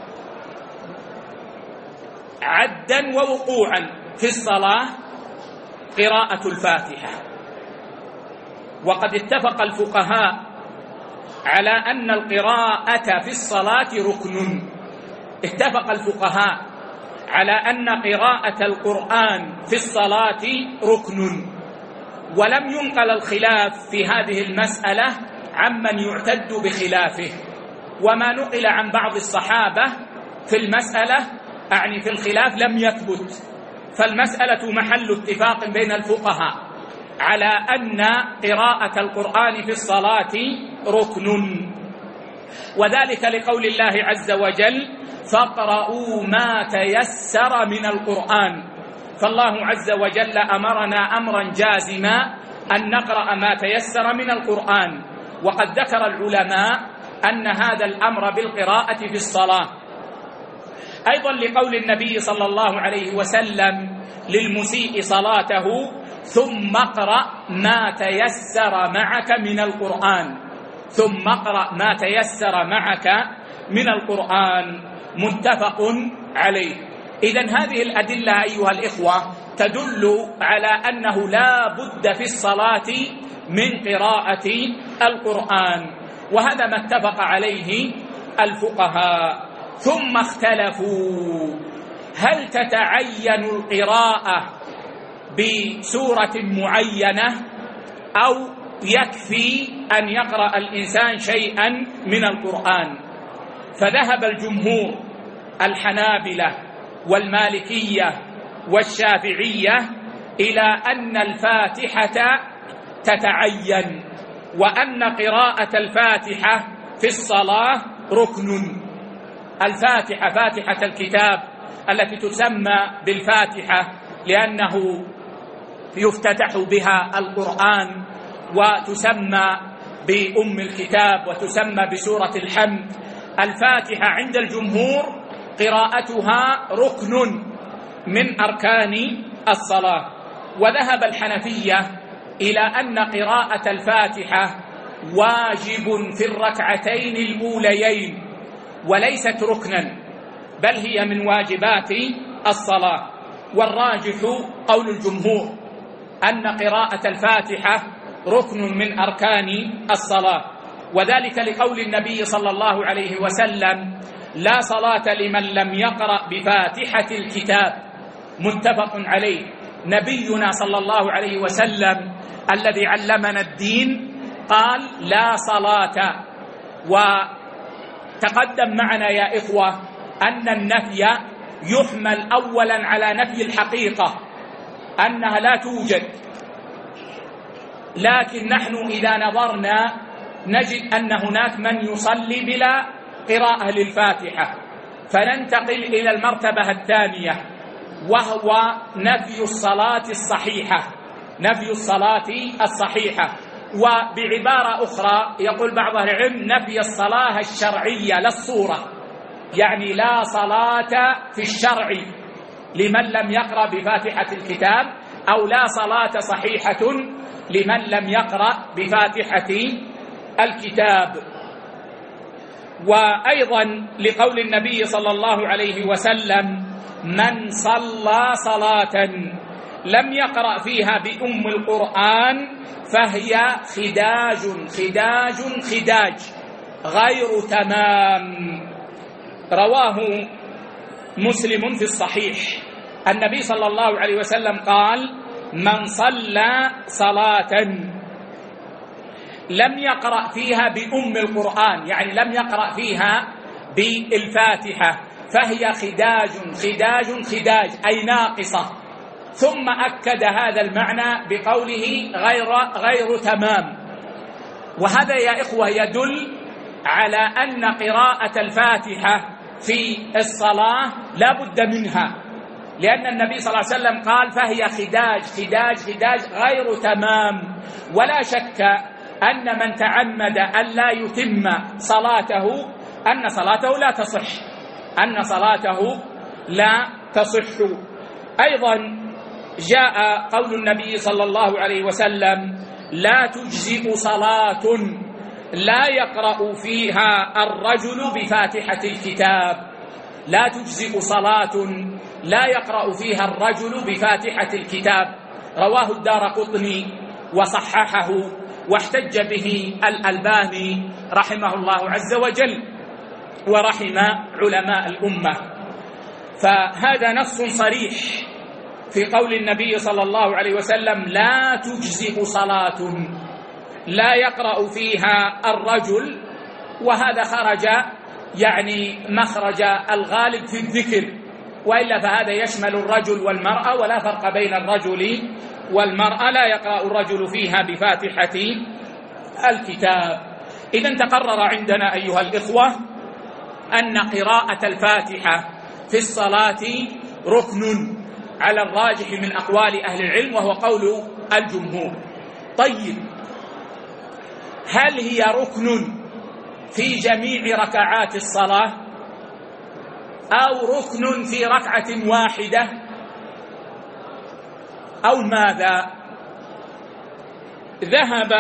عدا ووقوعا في الصلاة قراءة الفاتحة. وقد اتفق الفقهاء على أن القراءة في الصلاة ركن، اتفق الفقهاء على أن قراءة القرآن في الصلاة ركن، ولم ينقل الخلاف في هذه المسألة عمن يعتد بخلافه. وما نقل عن بعض الصحابة في المسألة أعني في الخلاف لم يثبت، فالمسألة محل اتفاق بين الفقهاء على أن قراءة القرآن في الصلاة ركن، وذلك لقول الله عز وجل: فاقرؤوا ما تيسر من القرآن. فالله عز وجل أمرنا أمرا جازما أن نقرأ ما تيسر من القرآن، وقد ذكر العلماء أن هذا الأمر بالقراءة في الصلاة. أيضا لقول النبي صلى الله عليه وسلم للمسيء صلاته: ثم اقرأ ما تيسر معك من القرآن، ثم اقرأ ما تيسر معك من القرآن، متفق عليه. إذن هذه الأدلة أيها الإخوة تدل على أنه لا بد في الصلاة من قراءة القرآن، وهذا ما اتفق عليه الفقهاء. ثم اختلفوا هل تتعين القراءة بسورة معينة أو يكفي أن يقرأ الإنسان شيئا من القرآن. فذهب الجمهور الحنابلة والمالكية والشافعية إلى أن الفاتحة تتعين، وأن قراءة الفاتحة في الصلاة ركن. الفاتحة فاتحة الكتاب التي تسمى بالفاتحة لأنه يفتتح بها القرآن، وتسمى بأم الكتاب، وتسمى بسورة الحمد. الفاتحة عند الجمهور قراءتها ركن من أركان الصلاة. وذهب الحنفية إلى أن قراءة الفاتحة واجب في الركعتين الأوليين وليست ركنا، بل هي من واجبات الصلاة. والراجح قول الجمهور أن قراءة الفاتحة ركن من أركان الصلاة، وذلك لقول النبي صلى الله عليه وسلم: لا صلاة لمن لم يقرأ بفاتحة الكتاب، متفق عليه. نبينا صلى الله عليه وسلم الذي علمنا الدين قال: لا صلاة. وتقدم معنا يا إخوة أن النفي يحمل أولا على نفي الحقيقة أنها لا توجد، لكن نحن إذا نظرنا نجد أن هناك من يصلي بلا قراءة للفاتحة، فننتقل إلى المرتبة الثانية وهو نفي الصلاة الصحيحة. نفي الصلاة الصحيحة، وبعبارة أخرى يقول بعض أهل العلم نفي الصلاة الشرعية لا الصورة، يعني لا صلاة في الشرع لمن لم يقرأ بفاتحة الكتاب، أو لا صلاة صحيحة لمن لم يقرأ بفاتحة الكتاب. وأيضا لقول النبي صلى الله عليه وسلم: من صلى صلاة لم يقرأ فيها بأم القرآن فهي خداج خداج خداج غير تمام. رواه مسلم في الصحيح. النبي صلى الله عليه وسلم قال: من صلى صلاة لم يقرأ فيها بأم القرآن، يعني لم يقرأ فيها بالفاتحة، فهي خداج خداج خداج أي ناقصة. ثم أكد هذا المعنى بقوله غير غير تمام. وهذا يا إخوة يدل على أن قراءة الفاتحة في الصلاة لا بد منها، لأن النبي صلى الله عليه وسلم قال: فهي خداج خداج خداج غير تمام. ولا شك أن من تعمد أن لا يتم صلاته أن صلاته لا تصح أن صلاته لا تصح. أيضا جاء قول النبي صلى الله عليه وسلم: لا تجزئ صلاة لا يقرأ فيها الرجل بفاتحة الكتاب. لا تجزئ صلاة لا يقرأ فيها الرجل بفاتحة الكتاب. رواه الدارقطني وصححه واحتج به الألباني رحمه الله عز وجل ورحم علماء الأمة. فهذا نص صريح في قول النبي صلى الله عليه وسلم: لا تجزئ صلاة لا يقرأ فيها الرجل. وهذا خرج يعني مخرج الغالب في الذكر، وإلا فهذا يشمل الرجل والمرأة، ولا فرق بين الرجل والمرأة. لا يقرأ الرجل فيها بفاتحة الكتاب. إذن تقرر عندنا أيها الإخوة أن قراءة الفاتحة في الصلاة ركن على الراجح من أقوال أهل العلم، وهو قول الجمهور. طيب، هل هي ركن في جميع ركعات الصلاة أو ركن في ركعة واحدة أو ماذا؟ ذهب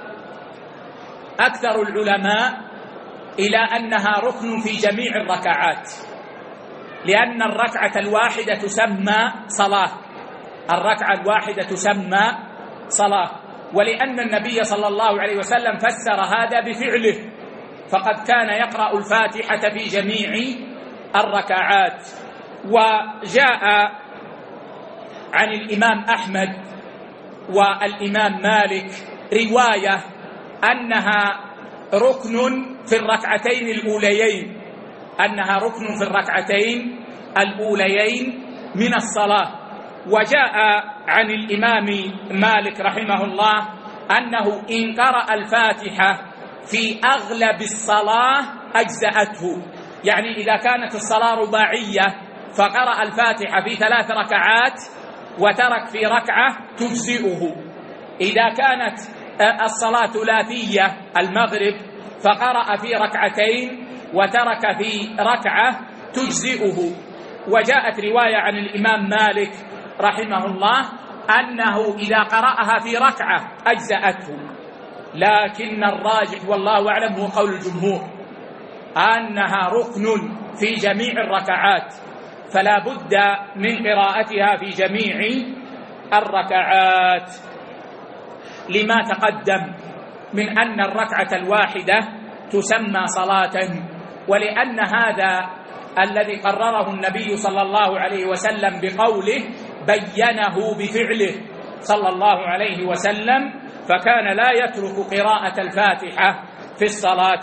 أكثر العلماء إلى أنها ركن في جميع الركعات، لأن الركعة الواحدة تسمى صلاة الركعة الواحدة تسمى صلاة ولأن النبي صلى الله عليه وسلم فسر هذا بفعله، فقد كان يقرأ الفاتحة في جميع الركعات. وجاء عن الإمام أحمد والإمام مالك رواية أنها ركن في الركعتين الأوليين أنها ركن في الركعتين الأوليين من الصلاة. وجاء عن الإمام مالك رحمه الله أنه إن قرأ الفاتحة في أغلب الصلاة أجزأته، يعني إذا كانت الصلاة رباعية فقرأ الفاتحة في ثلاث ركعات وترك في ركعة تجزئه. إذا كانت الصلاة ثلاثية المغرب فقرأ في ركعتين وترك في ركعة تجزئه. وجاءت رواية عن الإمام مالك رحمه الله أنه إذا قرأها في ركعة أجزأته، لكن الراجح والله أعلم هو قول الجمهور أنها ركن في جميع الركعات، فلا بد من قراءتها في جميع الركعات، لما تقدم من أن الركعة الواحدة تسمى صلاة، ولأن هذا الذي قرره النبي صلى الله عليه وسلم بقوله بينه بفعله صلى الله عليه وسلم، فكان لا يترك قراءة الفاتحة في الصلاة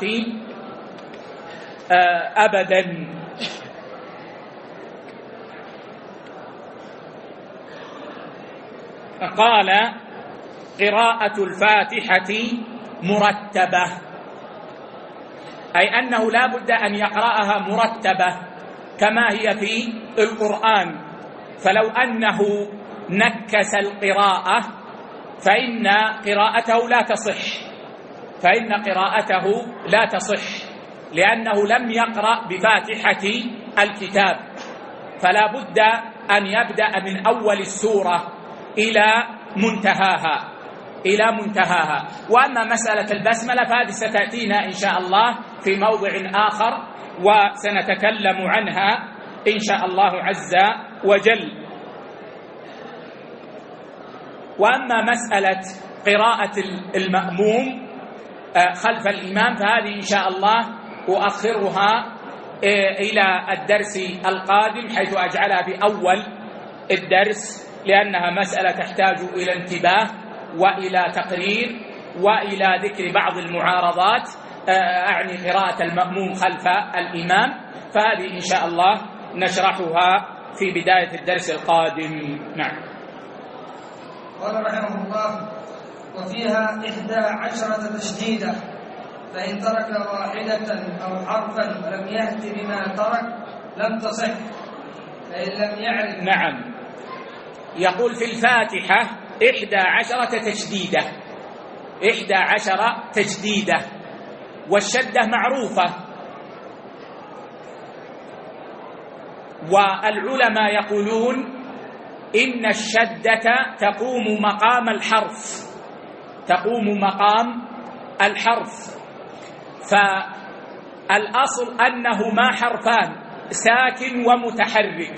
أبدا. قال قراءة الفاتحة مرتبة، أي أنه لا بد أن يقرأها مرتبة كما هي في القرآن، فلو أنه نكس القراءة فإن قراءته لا تصح فإن قراءته لا تصح لأنه لم يقرأ بفاتحة الكتاب، فلا بد أن يبدأ من أول السورة إلى منتهاها إلى منتهاها. وأما مسألة البسملة فهذه ستأتينا إن شاء الله في موضع آخر وسنتكلم عنها إن شاء الله عز وجل. وأما مسألة قراءة المأموم خلف الإمام فهذه إن شاء الله أؤخرها إلى الدرس القادم، حيث أجعلها بأول الدرس، لأنها مسألة تحتاج إلى انتباه وإلى تقرير وإلى ذكر بعض المعارضات، أعني قراءة المأموم خلف الإمام، فهذه إن شاء الله نشرحها في بداية الدرس القادم. نعم.
قال رحمه الله: وفيها إحدى عشرة تشديدة، فإن ترك واحدة أو حرفا ولم يأت بما ترك لم تصح، فإن لم يعرف.
نعم. يقول في الفاتحة إحدى عشرة تشديدة، إحدى عشرة تشديدة، والشدة معروفة، والعلماء يقولون إن الشدة تقوم مقام الحرف تقوم مقام الحرف فالأصل أنهما حرفان ساكن ومتحرك،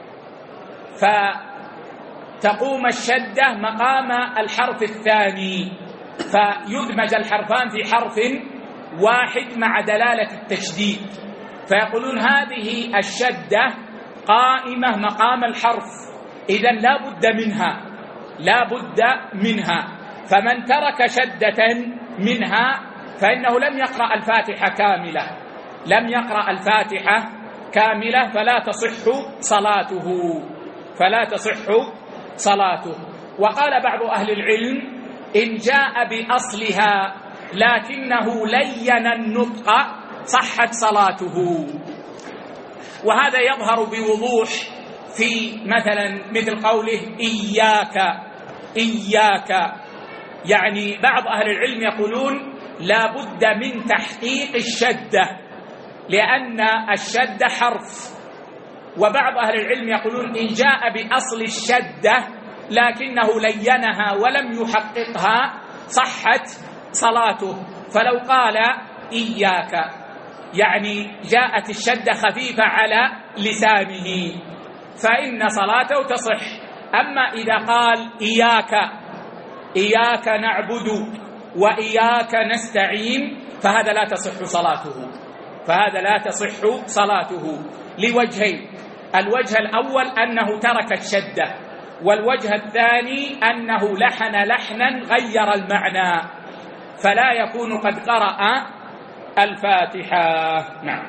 فتقوم الشدة مقام الحرف الثاني، فيدمج الحرفان في حرف واحد مع دلالة التشديد، فيقولون هذه الشدة قائمة مقام الحرف، إذن لا بد منها لا بد منها فمن ترك شدة منها فإنه لم يقرأ الفاتحة كاملة لم يقرأ الفاتحة كاملة فلا تصح صلاته فلا تصح صلاته. وقال بعض أهل العلم إن جاء بأصلها لكنه لين النطق صحت صلاته، وهذا يظهر بوضوح في مثلا مثل قوله إياك إياك، يعني بعض أهل العلم يقولون لا بد من تحقيق الشدة لأن الشدة حرف، وبعض أهل العلم يقولون إن جاء بأصل الشدة لكنه لينها ولم يحققها صحت صلاته. فلو قال إياك يعني جاءت الشدة خفيفة على لسانه فإن صلاته تصح. أما إذا قال إياك إياك نعبد وإياك نستعين فهذا لا تصح صلاته فهذا لا تصح صلاته لوجهين. الوجه الأول أنه ترك الشدة، والوجه الثاني أنه لحن لحنا غير المعنى، فلا يكون قد قرأ الفاتحة. نعم.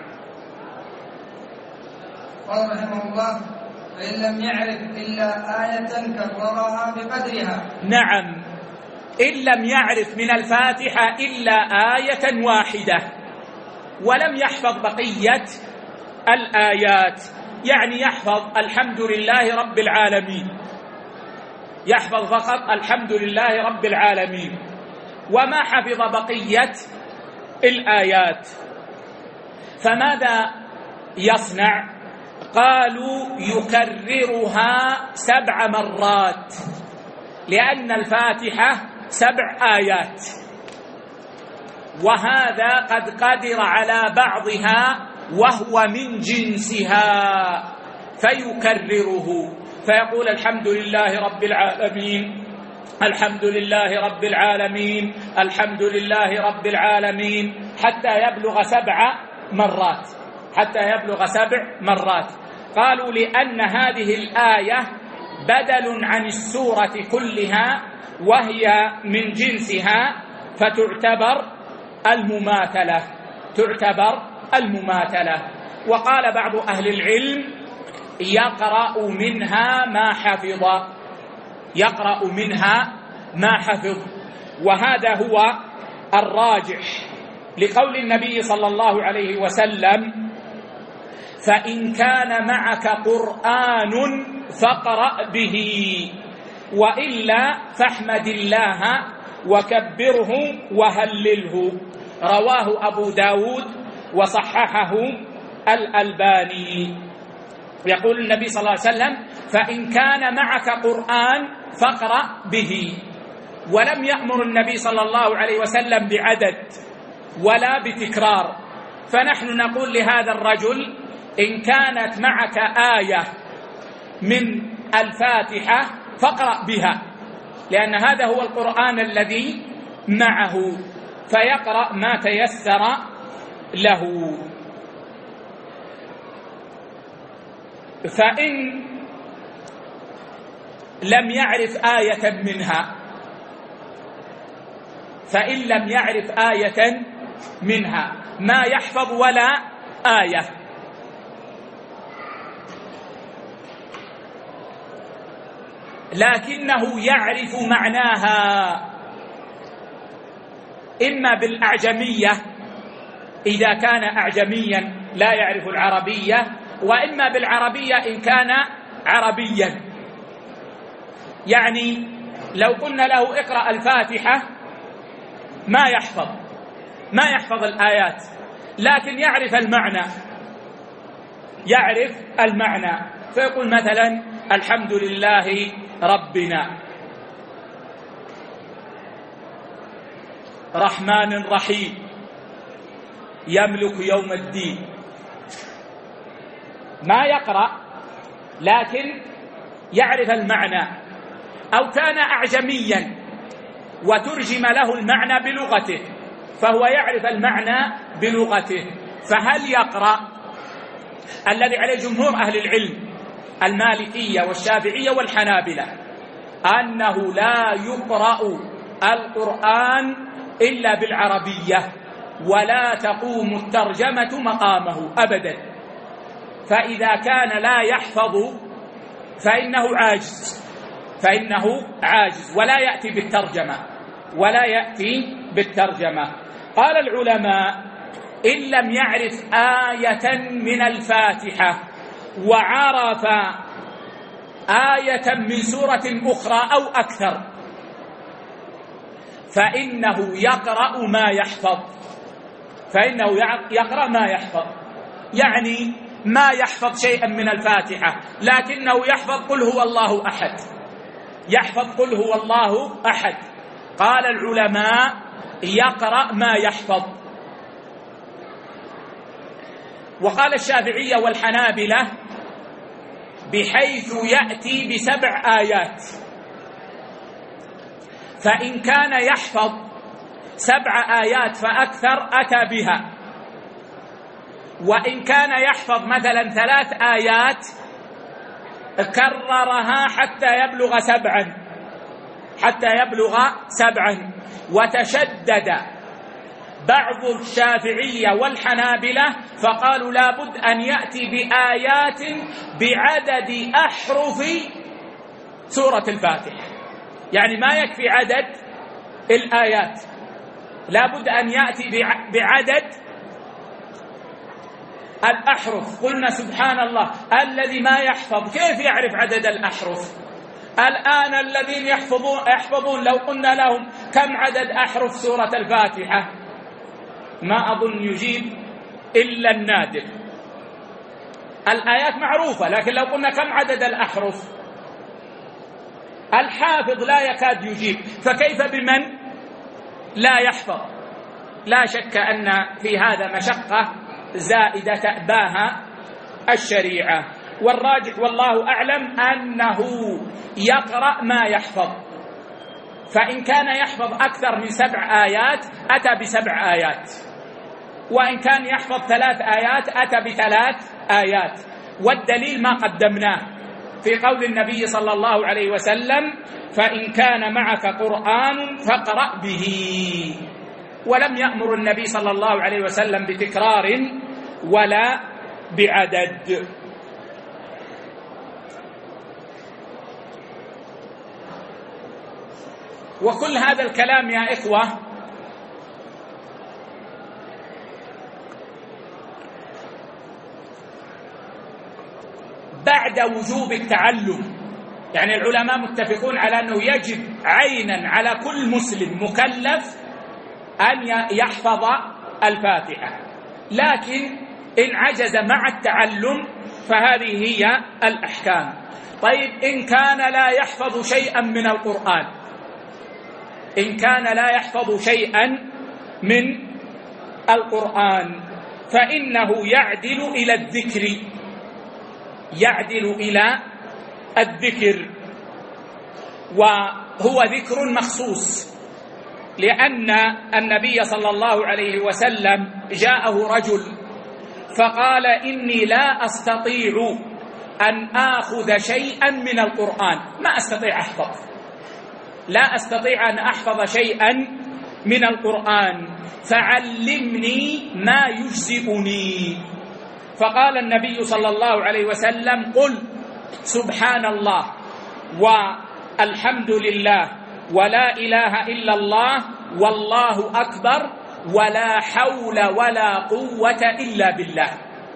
قال رحمه الله: فإن لم يعرف إلا آية كررها بقدرها.
نعم، إن لم يعرف من الفاتحة إلا آية واحدة ولم يحفظ بقية الآيات، يعني يحفظ الحمد لله رب العالمين، يحفظ فقط الحمد لله رب العالمين وما حفظ بقية الآيات، فماذا يصنع؟ قالوا يكررها سبع مرات، لأن الفاتحة سبع آيات، وهذا قد قدر على بعضها وهو من جنسها فيكرره، فيقول الحمد لله رب العالمين، الحمد لله رب العالمين، الحمد لله رب العالمين، حتى يبلغ سبع مرات حتى يبلغ سبع مرات. قالوا لأن هذه الآية بدل عن السورة كلها وهي من جنسها، فتعتبر المماثلة تعتبر المماثلة. وقال بعض أهل العلم: يقرأ منها ما حفظ يقرأ منها ما حفظ وهذا هو الراجح لقول النبي صلى الله عليه وسلم: فإن كان معك قرآن فاقرأ به، وإلا فاحمد الله وكبره وهلله. رواه أبو داود وصححه الألباني. يقول النبي صلى الله عليه وسلم: فإن كان معك قرآن فاقرأ به، ولم يأمر النبي صلى الله عليه وسلم بعدد ولا بتكرار. فنحن نقول لهذا الرجل: إن كانت معك آية من الفاتحة فاقرأ بها، لأن هذا هو القرآن الذي معه، فيقرأ ما تيسر له. فإن لم يعرف آية منها فإن لم يعرف آية منها ما يحفظ ولا آية، لكنه يعرف معناها إما بالأعجمية إذا كان أعجميا لا يعرف العربية، وإما بالعربية إن كان عربيا. يعني لو قلنا له اقرأ الفاتحة ما يحفظ ما يحفظ الآيات، لكن يعرف المعنى يعرف المعنى فيقول مثلا: الحمد لله ربنا، رحمن رحيم، يملك يوم الدين. ما يقرأ لكن يعرف المعنى. أو كان أعجميا وترجم له المعنى بلغته فهو يعرف المعنى بلغته، فهل يقرأ؟ الذي عليه جمهور أهل العلم المالكية والشافعية والحنابلة أنه لا يقرأ القرآن إلا بالعربية، ولا تقوم الترجمة مقامه أبدا. فإذا كان لا يحفظ فإنه عاجز فإنه عاجز ولا يأتي بالترجمة ولا يأتي بالترجمة. قال العلماء: إن لم يعرف آية من الفاتحة وعرف آية من سورة أخرى أو أكثر فإنه يقرأ ما يحفظ فإنه يقرأ ما يحفظ يعني ما يحفظ شيئا من الفاتحة، لكنه يحفظ قل هو الله أحد يحفظ قل هو الله أحد. قال العلماء: يقرأ ما يحفظ. وقال الشافعية والحنابلة: بحيث يأتي بسبع آيات، فإن كان يحفظ سبع آيات فأكثر أتى بها، وإن كان يحفظ مثلا ثلاث آيات كررها حتى يبلغ سبعا حتى يبلغ سبعا وتشدد بعض الشافعية والحنابلة فقالوا لا بد أن يأتي بآيات بعدد أحرف سورة الفاتحة، يعني ما يكفي عدد الآيات، لا بد أن يأتي بعدد الأحرف. قلنا سبحان الله الذي ما يحفظ كيف يعرف عدد الأحرف؟ الآن الذين يحفظون, يحفظون لو قلنا لهم كم عدد أحرف سورة الفاتحة ما أظن يجيب إلا النادر. الآيات معروفة، لكن لو قلنا كم عدد الأحرف الحافظ لا يكاد يجيب، فكيف بمن لا يحفظ؟ لا شك أن في هذا مشقة زائدة تأباها الشريعة، والراجح والله أعلم أنه يقرأ ما يحفظ، فإن كان يحفظ أكثر من سبع آيات أتى بسبع آيات، وإن كان يحفظ ثلاث آيات أتى بثلاث آيات. والدليل ما قدمناه في قول النبي صلى الله عليه وسلم فإن كان معك قرآن فاقرأ به، ولم يأمر النبي صلى الله عليه وسلم بتكرار ولا بعدد. وكل هذا الكلام يا إخوة بعد وجوب التعلم، يعني العلماء متفقون على أنه يجب عينا على كل مسلم مكلف أن يحفظ الفاتحة، لكن إن عجز مع التعلم فهذه هي الأحكام. طيب إن كان لا يحفظ شيئا من القرآن، إن كان لا يحفظ شيئا من القرآن فإنه يعدل إلى الذكر، يعدل إلى الذكر، وهو ذكر مخصوص، لأن النبي صلى الله عليه وسلم جاءه رجل فقال إني لا أستطيع أن آخذ شيئا من القرآن، ما أستطيع أحفظ، لا أستطيع أن أحفظ شيئا من القرآن فعلمني ما يجزئني. فقال النبي صلى الله عليه وسلم قل سبحان الله والحمد لله ولا إله إلا الله والله أكبر ولا حول ولا قوة إلا بالله.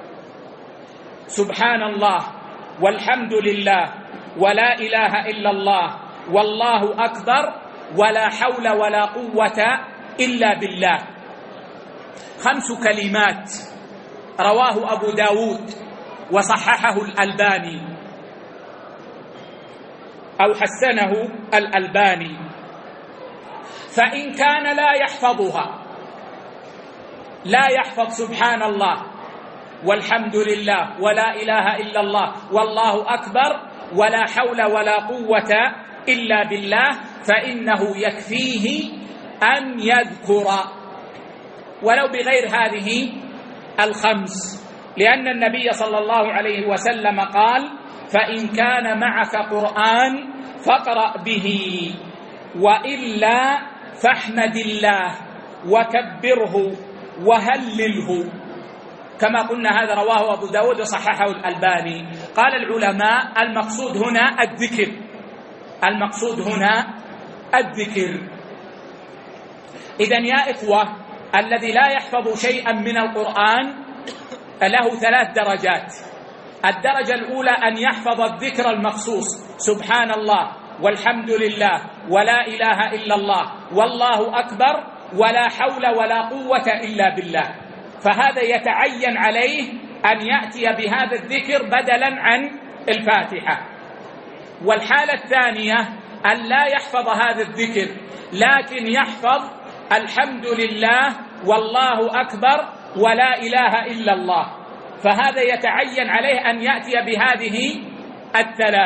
سبحان الله والحمد لله ولا إله إلا الله والله أكبر ولا حول ولا قوة إلا بالله. خمس كلمات رواه أبو داود وصححه الألباني أو حسنه الألباني. فإن كان لا يحفظها، لا يحفظ سبحان الله والحمد لله ولا إله إلا الله والله أكبر ولا حول ولا قوة إلا بالله، فإنه يكفيه أن يذكر ولو بغير هذه الخمس، لأن النبي صلى الله عليه وسلم قال فإن كان معك قرآن فاقرأ به وإلا فاحمد الله وكبره وهلله، كما قلنا هذا رواه أبو داود وصححه الألباني. قال العلماء المقصود هنا الذكر، المقصود هنا الذكر. إذن يا إخوة الذي لا يحفظ شيئا من القرآن له ثلاث درجات. الدرجة الأولى أن يحفظ الذكر المخصوص سبحان الله والحمد لله ولا إله إلا الله والله أكبر ولا حول ولا قوة إلا بالله، فهذا يتعين عليه أن يأتي بهذا الذكر بدلا عن الفاتحة. والحالة الثانية أن لا يحفظ هذا الذكر لكن يحفظ الحمد لله والله أكبر ولا إله إلا الله، فهذا يتعين عليه أن يأتي بهذه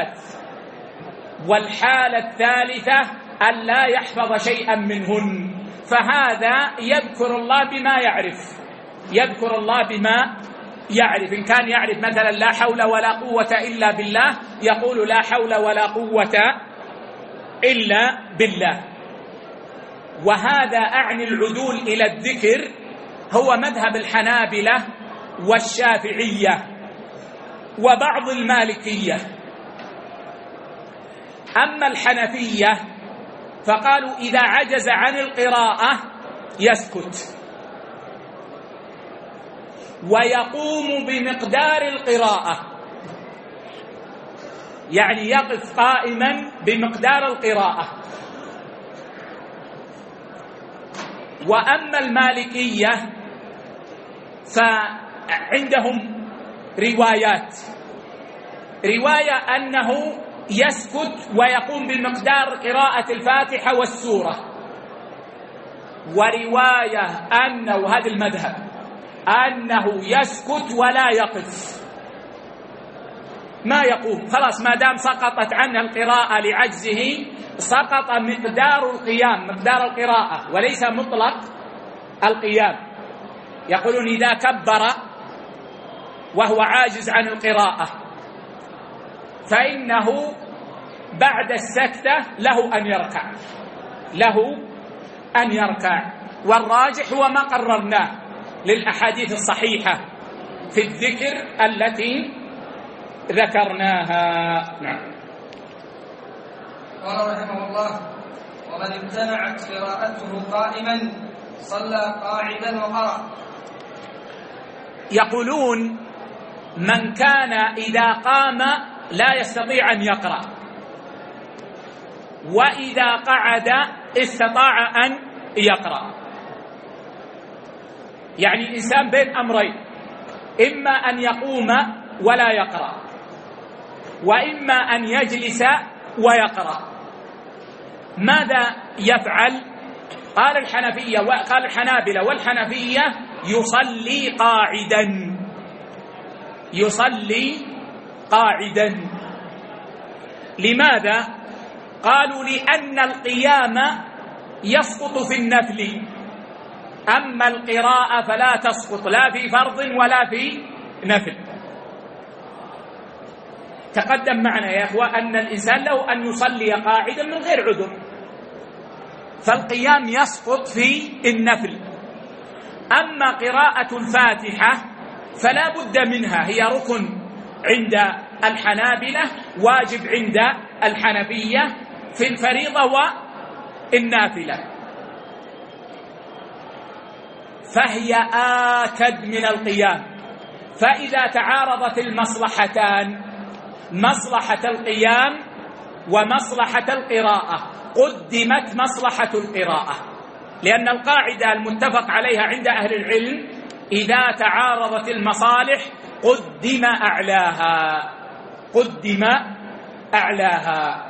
الثلاث. والحالة الثالثة أن لا يحفظ شيئا منهن فهذا يذكر الله بما يعرف، يذكر الله بما يعرف. إن كان يعرف مثلا لا حول ولا قوة إلا بالله يقول لا حول ولا قوة إلا بالله. وهذا أعني العدول إلى الذكر هو مذهب الحنابلة والشافعية وبعض المالكية. أما الحنفية فقالوا إذا عجز عن القراءة يسكت ويقوم بمقدار القراءة، يعني يقف قائما بمقدار القراءة. وأما المالكية فعندهم روايات، رواية أنه يسكت ويقوم بمقدار قراءة الفاتحة والسورة، ورواية أنه هذا المذهب أنه يسكت ولا يقف، ما يقوم، خلاص ما دام سقطت عنه القراءة لعجزه سقط مقدار القيام، مقدار القراءة وليس مطلق القيام. يقولون إذا كبر وهو عاجز عن القراءة فإنه بعد السكتة له أن يركع، له أن يركع. والراجح هو ما قررناه للأحاديث الصحيحة في الذكر التي ذكرناها. نعم.
قال رحمه الله: ومن امتنعت قراءته قائما صلى قاعدا وقرأ.
يقولون من كان إذا قام لا يستطيع أن يقرأ، وإذا قعد استطاع أن يقرأ، يعني الإنسان بين أمرين، إما أن يقوم ولا يقرأ، وإما أن يجلس ويقرأ. ماذا يفعل؟ قال الحنفية وقال الحنابلة والحنفية يصلي قاعدا، يصلي قاعدا. لماذا؟ قالوا لأن القيام يسقط في النفل، أما القراءة فلا تسقط لا في فرض ولا في نفل. تقدم معنا يا أخوة أن الإنسان له أن يصلي قاعدا من غير عذر، فالقيام يسقط في النفل. أما قراءة الفاتحة فلا بد منها، هي ركن عند الحنابلة، واجب عند الحنفية في الفريضة والنافلة، فهي آكد من القيام. فإذا تعارضت المصلحتان، مصلحة القيام ومصلحة القراءة، قدمت مصلحة القراءة، لأن القاعدة المتفق عليها عند أهل العلم إذا تعارضت المصالح قدم أعلاها، قدم أعلاها.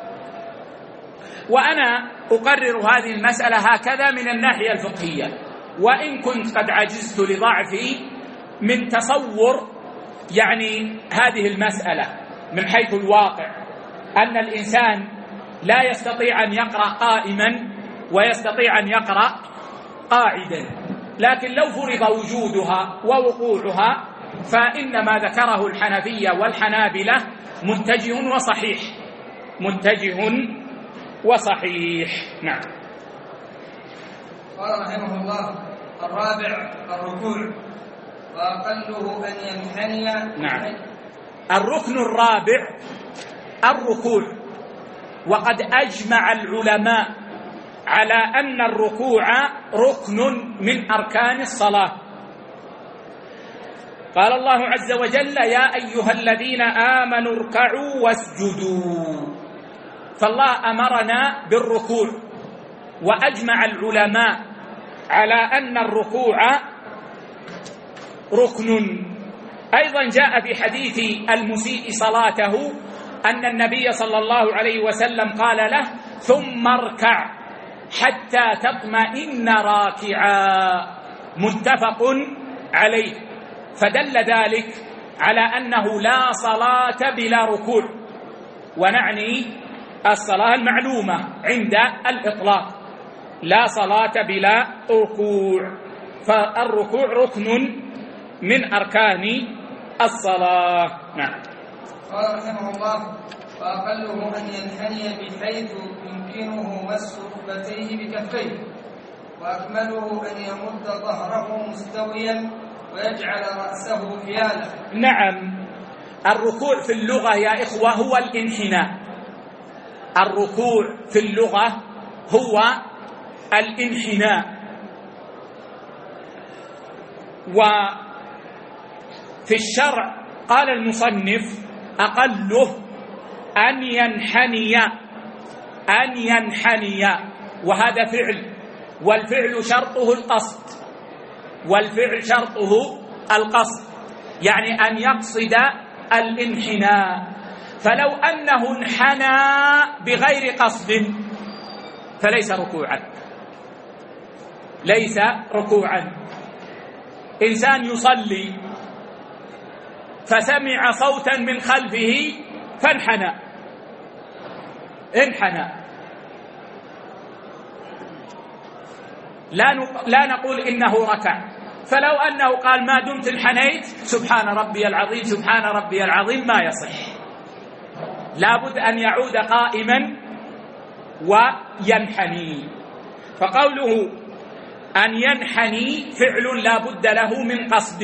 وأنا أقرر هذه المسألة هكذا من الناحية الفقهية، وإن كنت قد عجزت لضعفي من تصور يعني هذه المسألة من حيث الواقع، أن الإنسان لا يستطيع أن يقرأ قائما ويستطيع أن يقرأ قاعدا، لكن لو فرض وجودها ووقوعها فإن ما ذكره الحنفية والحنابلة متجه وصحيح، متجه وصحيح. نعم.
قال رحمه الله: الرابع الركوع، وأقله أن ينحني.
نعم. الركن الرابع الركوع، وقد أجمع العلماء على أن الركوع ركن من أركان الصلاة. قال الله عز وجل: يا أيها الذين آمنوا اركعوا واسجدوا. فالله أمرنا بالركوع، وأجمع العلماء على أن الركوع ركن. أيضا جاء في حديث المسيء صلاته أن النبي صلى الله عليه وسلم قال له: ثم اركع حتى تطمئن راكعا، متفق عليه. فدل ذلك على أنه لا صلاة بلا ركوع، ونعني الصلاة المعلومة عند الإطلاق، لا صلاة بلا ركوع، فالركوع ركن من أركان الصلاة. نعم.
قال رحمه الله: فأقله أن ينحني بحيث يمكنه مس ركبتيه بكفيه، وأكمله أن يمد ظهره مستويا ويجعل رأسه حيالا.
نعم، الركوع في اللغة يا إخوة هو الانحناء. الركوع في اللغة هو الانحناء. وفي الشرع قال المصنف: أقله أن ينحني، أن ينحني، وهذا فعل، والفعل شرطه القصد، والفعل شرطه القصد، يعني أن يقصد الانحناء. فلو أنه انحنى بغير قصد فليس ركوعا، ليس ركوعا. إنسان يصلي فسمع صوتا من خلفه فانحنى، انحنى، لا لا نقول إنه ركع. فلو أنه قال: ما دمت انحنيت سبحان ربي العظيم سبحان ربي العظيم، ما يصح، لابد أن يعود قائما وينحني. فقوله أن ينحني فعل لا بد له من قصد،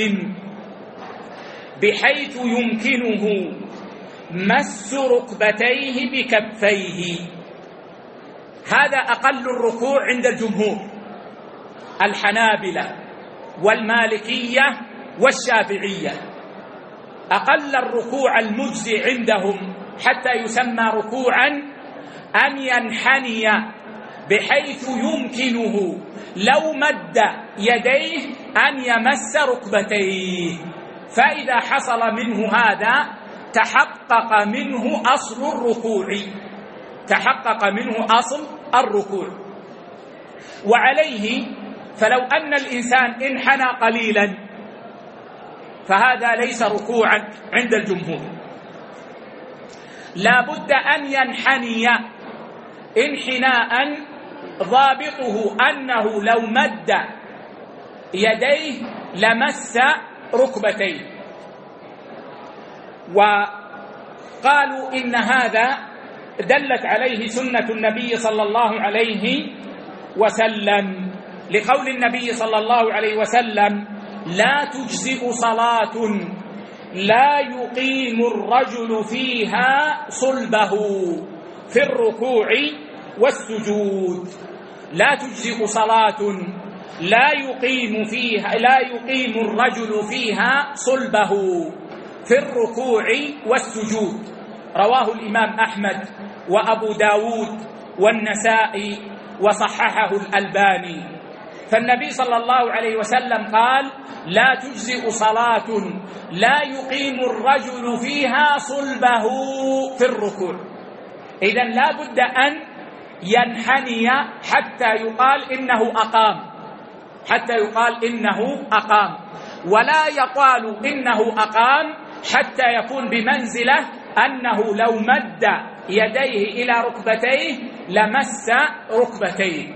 بحيث يمكنه مس ركبتيه بكفيه. هذا أقل الركوع عند الجمهور، الحنابلة والمالكية والشافعية. أقل الركوع المجزي عندهم حتى يسمى ركوعا أن ينحني بحيث يمكنه لو مد يديه أن يمس ركبتيه، فإذا حصل منه هذا تحقق منه أصل الركوع، تحقق منه أصل الركوع. وعليه فلو أن الإنسان انحنى قليلا فهذا ليس ركوعا عند الجمهور، لا بد أن ينحني انحناء ضابطه أنه لو مد يديه لمس ركبتيه. وقالوا إن هذا دلت عليه سنة النبي صلى الله عليه وسلم، لقول النبي صلى الله عليه وسلم: لا تجزئ صلاة لا يقيم الرجل فيها صلبه في الركوع والسجود. لا تجزئ صلاة لا يقيم فيها لا يقيم الرجل فيها صلبه في الركوع والسجود. رواه الإمام أحمد وأبو داود والنسائي وصححه الألباني. فالنبي صلى الله عليه وسلم قال: لا تجزئ صلاة لا يقيم الرجل فيها صلبه في الركوع. إذن لا بد أن ينحني حتى يقال إنه أقام، حتى يقال إنه أقام، ولا يقال إنه أقام حتى يكون بمنزلة أنه لو مد يديه إلى ركبتيه لمس ركبتيه.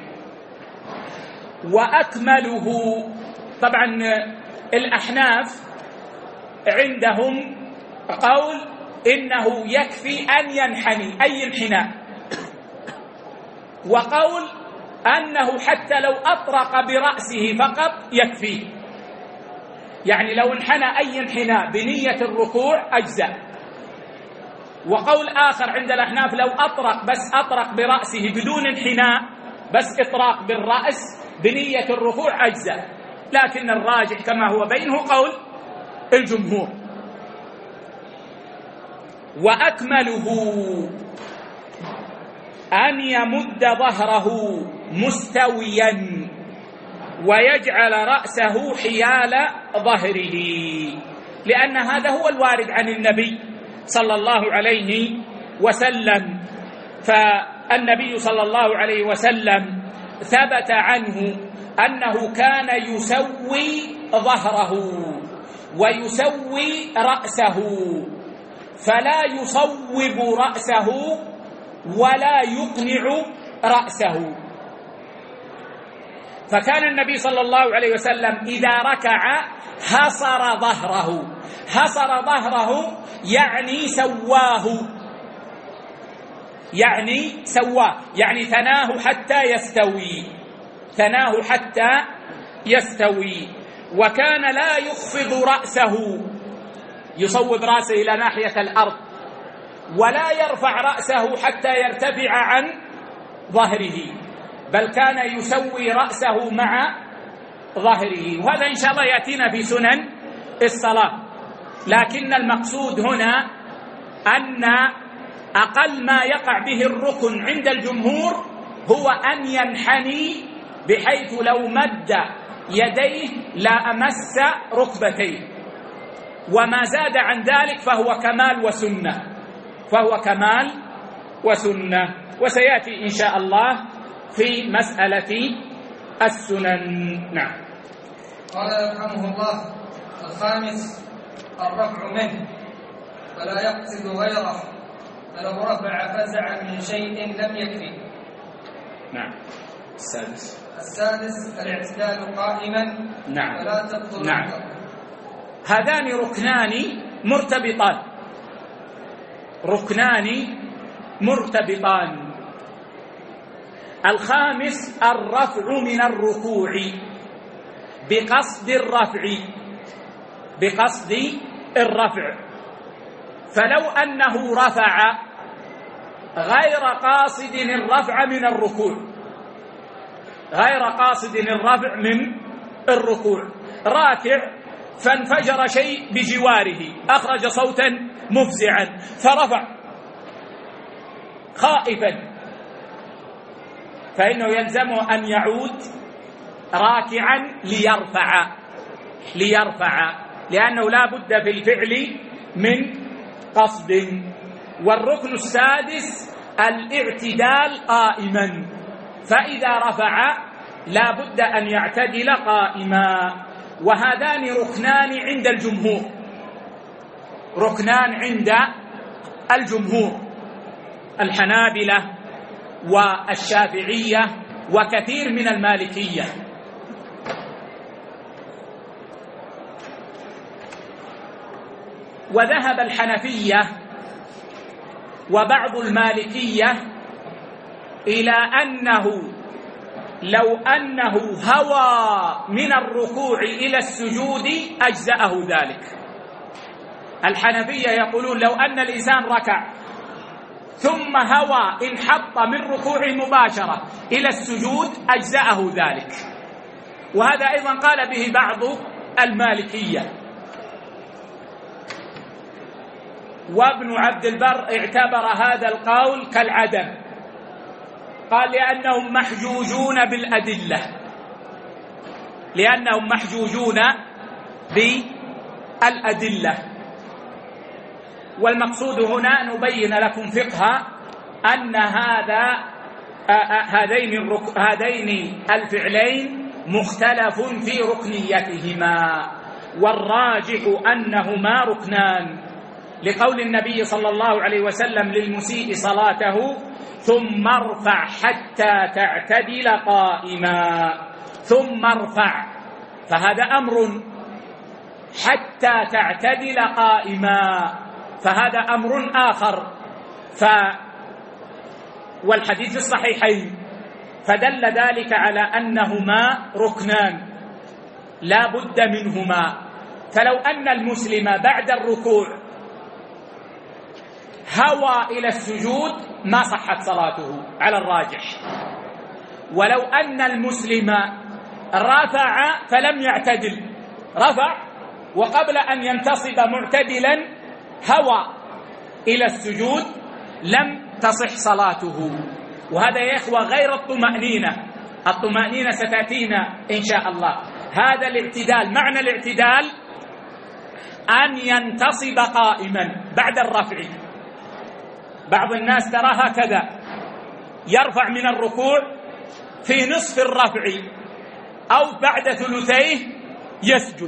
وأكمله، طبعا الأحناف عندهم قول إنه يكفي أن ينحني أي انحناء، وقول أنه حتى لو أطرق برأسه فقط يكفي، يعني لو انحنى أي انحناء بنية الركوع أجزاء. وقول آخر عند الأحناف لو أطرق بس أطرق برأسه بدون انحناء، بس إطراق بالرأس بنية الركوع أجزاء، لكن الراجح كما هو بينه قول الجمهور. وأكمله أن يمد ظهره مستويا ويجعل رأسه حيال ظهره، لأن هذا هو الوارد عن النبي صلى الله عليه وسلم. فالنبي صلى الله عليه وسلم ثبت عنه أنه كان يسوي ظهره ويسوي رأسه، فلا يصوب رأسه ولا يقنع رأسه. فكان النبي صلى الله عليه وسلم إذا ركع هصر ظهره. هصر ظهره يعني سواه، يعني سواه يعني ثناه حتى يستوي، ثناه حتى يستوي. وكان لا يخفض رأسه، يصوب رأسه إلى ناحية الأرض، ولا يرفع رأسه حتى يرتفع عن ظهره، بل كان يسوي رأسه مع ظهره. وهذا إن شاء الله يأتينا في سنن الصلاة. لكن المقصود هنا أن أقل ما يقع به الركن عند الجمهور هو أن ينحني بحيث لو مد يديه لا أمس ركبتيه، وما زاد عن ذلك فهو كمال وسنة، فهو كمال وسنة. وسيأتي إن شاء الله في مسألة السنن. نعم.
قال يرحمه الله: الخامس الرفع منه، فلا يقصد غيره، فلو رفع فزع من شيء لم يكفي.
نعم. السادس
السادس الاعتدال قائما.
نعم.
فلا تبطل.
نعم. هذان ركنان مرتبطان، ركنان مرتبطان. الخامس الرفع من الركوع بقصد الرفع، بقصد الرفع. فلو أنه رفع غير قاصد الرفع من الركوع، غير قاصد الرفع من الركوع، راكع فانفجر شيء بجواره، أخرج صوتا مفزعا فرفع خائفا، فإنه يلزمه أن يعود راكعا ليرفع ليرفع لأنه لا بد في الفعل من قصد. والركن السادس الاعتدال قائما، فإذا رفع لا بد أن يعتدل قائما. وهذان ركنان عند الجمهور، ركنان عند الجمهور، الحنابلة والشافعية وكثير من المالكية. وذهب الحنفية وبعض المالكية إلى أنه لو أنه هوى من الركوع إلى السجود أجزأه ذلك. الحنفية يقولون لو أن الإنسان ركع ثم هوى انحط من ركوع مباشرة إلى السجود أجزأه ذلك. وهذا أيضا قال به بعض المالكية. وابن عبد البر اعتبر هذا القول كالعدم، قال لأنهم محجوجون بالأدلة، لأنهم محجوجون بالأدلة. والمقصود هنا نبين لكم فقه أن هذا هذين هذين الفعلين مختلف في ركنيتهما، والراجح أنهما ركنان، لقول النبي صلى الله عليه وسلم للمسيء صلاته: ثم ارفع حتى تعتدل قائما. ثم ارفع، فهذا أمر، حتى تعتدل قائما فهذا أمر آخر. ف والحديث الصحيحين، فدل ذلك على أنهما ركنان لا بد منهما. فلو أن المسلم بعد الركوع هوى إلى السجود ما صحت صلاته على الراجح. ولو أن المسلم رفع فلم يعتدل، رفع وقبل أن ينتصب معتدلا هوى إلى السجود لم تصح صلاته. وهذا يا إخوة غير الطمأنينة، الطمأنينة ستأتينا إن شاء الله. هذا الاعتدال، معنى الاعتدال أن ينتصب قائما بعد الرفع. بعض الناس ترى هكذا يرفع من الركوع في نصف الرفع أو بعد ثلثيه يسجد،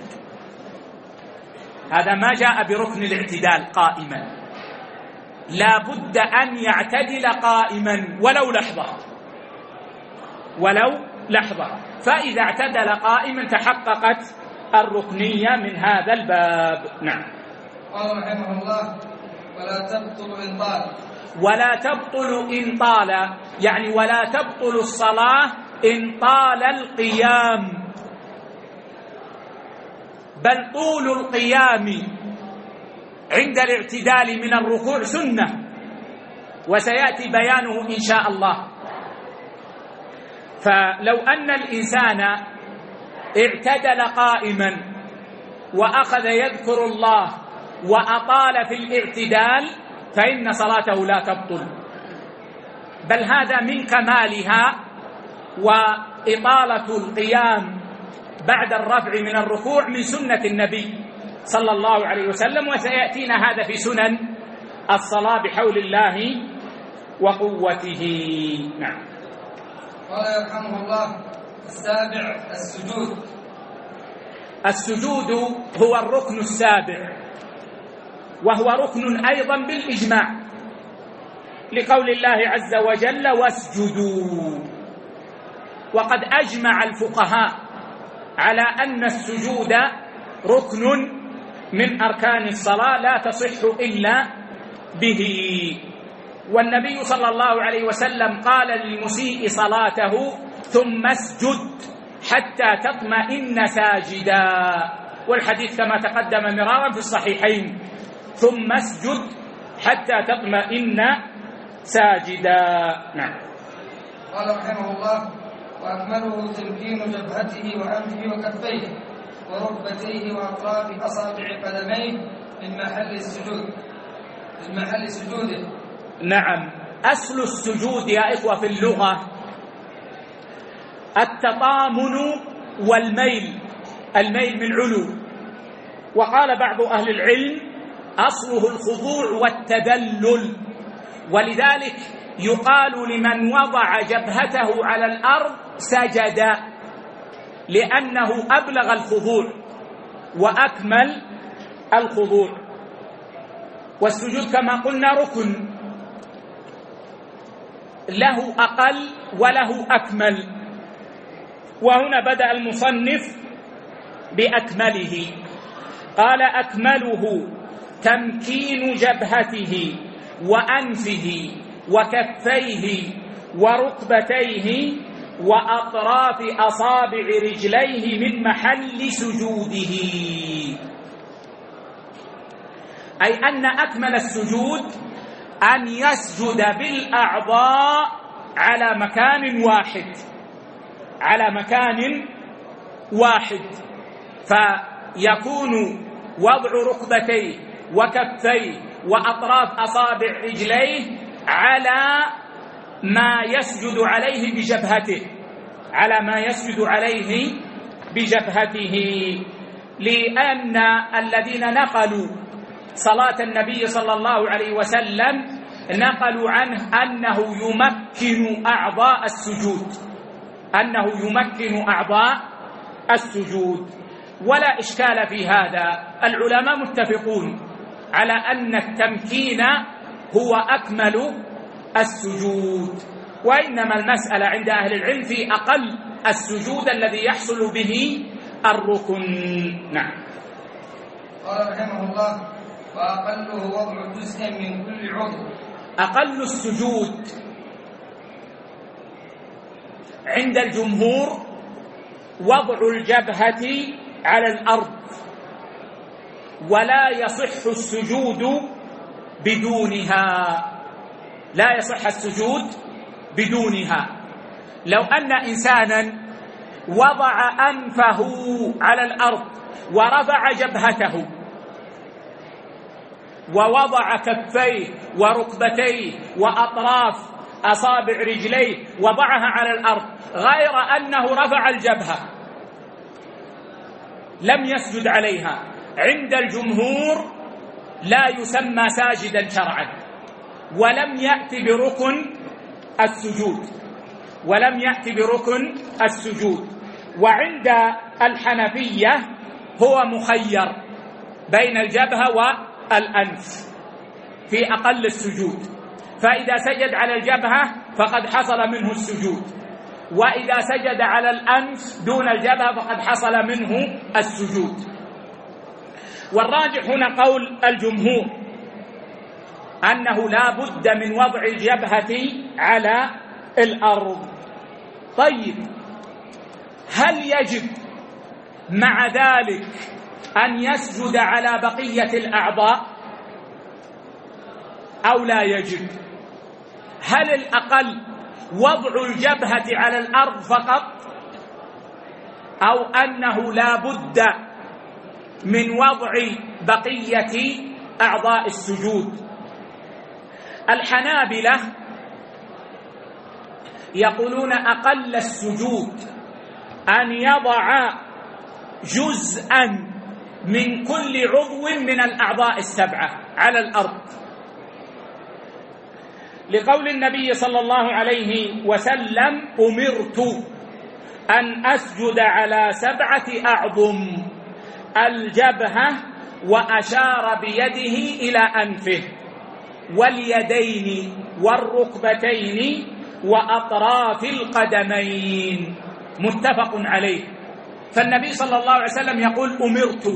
هذا ما جاء بركن الاعتدال قائما. لا بد أن يعتدل قائما ولو لحظة، ولو لحظة. فإذا اعتدل قائما تحققت الركنية من هذا الباب. نعم.
قال رحمه الله: ولا تبطل إن طال.
ولا تبطل إن طال، يعني ولا تبطل الصلاة إن طال القيام، بل طول القيام عند الاعتدال من الركوع سنة، وسيأتي بيانه إن شاء الله. فلو أن الإنسان اعتدل قائما وأخذ يذكر الله وأطال في الاعتدال فإن صلاته لا تبطل، بل هذا من كمالها. وإطالة القيام بعد الرفع من الركوع من سنة النبي صلى الله عليه وسلم، وسيأتينا هذا في سنن الصلاة بحول الله وقوته. نعم.
قال يرحمه الله: السابع السجود.
السجود هو الركن السابع، وهو ركن أيضا بالإجماع، لقول الله عز وجل: واسجدوا. وقد أجمع الفقهاء على أن السجود ركن من أركان الصلاة لا تصح إلا به. والنبي صلى الله عليه وسلم قال للمسيء صلاته: ثم اسجد حتى تطمئن ساجدا، والحديث كما تقدم مرارا في الصحيحين: ثم اسجد حتى تطمئن ساجدا. نعم.
قال رحمه الله: وأكمله تمكين جبهته وأنفه وكفيه وركبتيه وأطراف أصابع قدميه من محل السجود من محل سجوده.
نعم. أصل السجود يا إخوة في اللغة التطامن والميل، الميل من علو. وقال بعض أهل العلم: أصله الخضوع والتذلل، ولذلك يقال لمن وضع جبهته على الأرض سجد، لأنه أبلغ الخضوع وأكمل الخضوع. والسجود كما قلنا ركن، له أقل وله أكمل، وهنا بدأ المصنف بأكمله. قال: أكمله تمكين جبهته وأنفه وكفيه وركبتيه وأطراف أصابع رجليه من محل سجوده، أي أن أكمل السجود أن يسجد بالأعضاء على مكان واحد على مكان واحد فيكون وضع ركبتيه وكفيه وأطراف أصابع رجليه على ما يسجد عليه بجبهته على ما يسجد عليه بجبهته لأن الذين نقلوا صلاة النبي صلى الله عليه وسلم نقلوا عنه أنه يمكن أعضاء السجود أنه يمكن أعضاء السجود ولا إشكال في هذا. العلماء متفقون على أن التمكين هو أكمل السجود، وإنما المسألة عند أهل العلم في أقل السجود الذي يحصل به الركن. نعم.
قال رحمه الله: وأقله وضع جزء من كل عضو.
أقل السجود عند الجمهور وضع الجبهة على الأرض، ولا يصح السجود بدونها لا يصح السجود بدونها. لو أن إنسانا وضع أنفه على الأرض ورفع جبهته ووضع كفيه وركبتيه وأطراف أصابع رجليه وضعها على الأرض غير أنه رفع الجبهة لم يسجد عليها، عند الجمهور لا يسمى ساجدا شرعا ولم يأتي بركن السجود ولم يأتي بركن السجود. وعند الحنفية هو مخير بين الجبهة والأنف في أقل السجود، فإذا سجد على الجبهة فقد حصل منه السجود، وإذا سجد على الأنف دون الجبهة فقد حصل منه السجود. والراجح هنا قول الجمهور أنه لا بد من وضع الجبهة على الأرض. طيب، هل يجب مع ذلك أن يسجد على بقية الأعضاء أو لا يجب؟ هل الأقل وضع الجبهة على الأرض فقط، أو أنه لا بد من وضع بقية أعضاء السجود؟ الحنابلة يقولون أقل السجود أن يضع جزءا من كل عضو من الأعضاء السبعة على الأرض، لقول النبي صلى الله عليه وسلم: أمرت أن أسجد على سبعة أعظم: الجبهة، وأشار بيده إلى أنفه، واليدين والركبتين وأطراف القدمين، متفق عليه. فالنبي صلى الله عليه وسلم يقول: أمرت،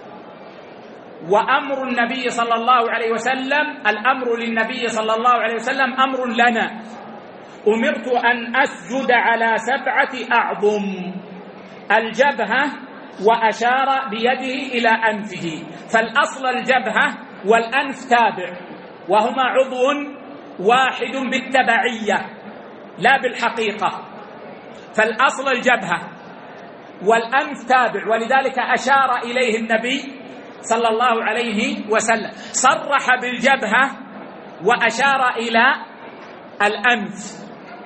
وأمر النبي صلى الله عليه وسلم، الأمر للنبي صلى الله عليه وسلم أمر لنا. أمرت أن أسجد على سبعة أعظم: الجبهة، وأشار بيده إلى أنفه. فالأصل الجبهة والأنف تابع، وهما عضو واحد بالتبعية لا بالحقيقة، فالأصل الجبهة والأنف تابع، ولذلك أشار إليه النبي صلى الله عليه وسلم، صرح بالجبهة وأشار إلى الأنف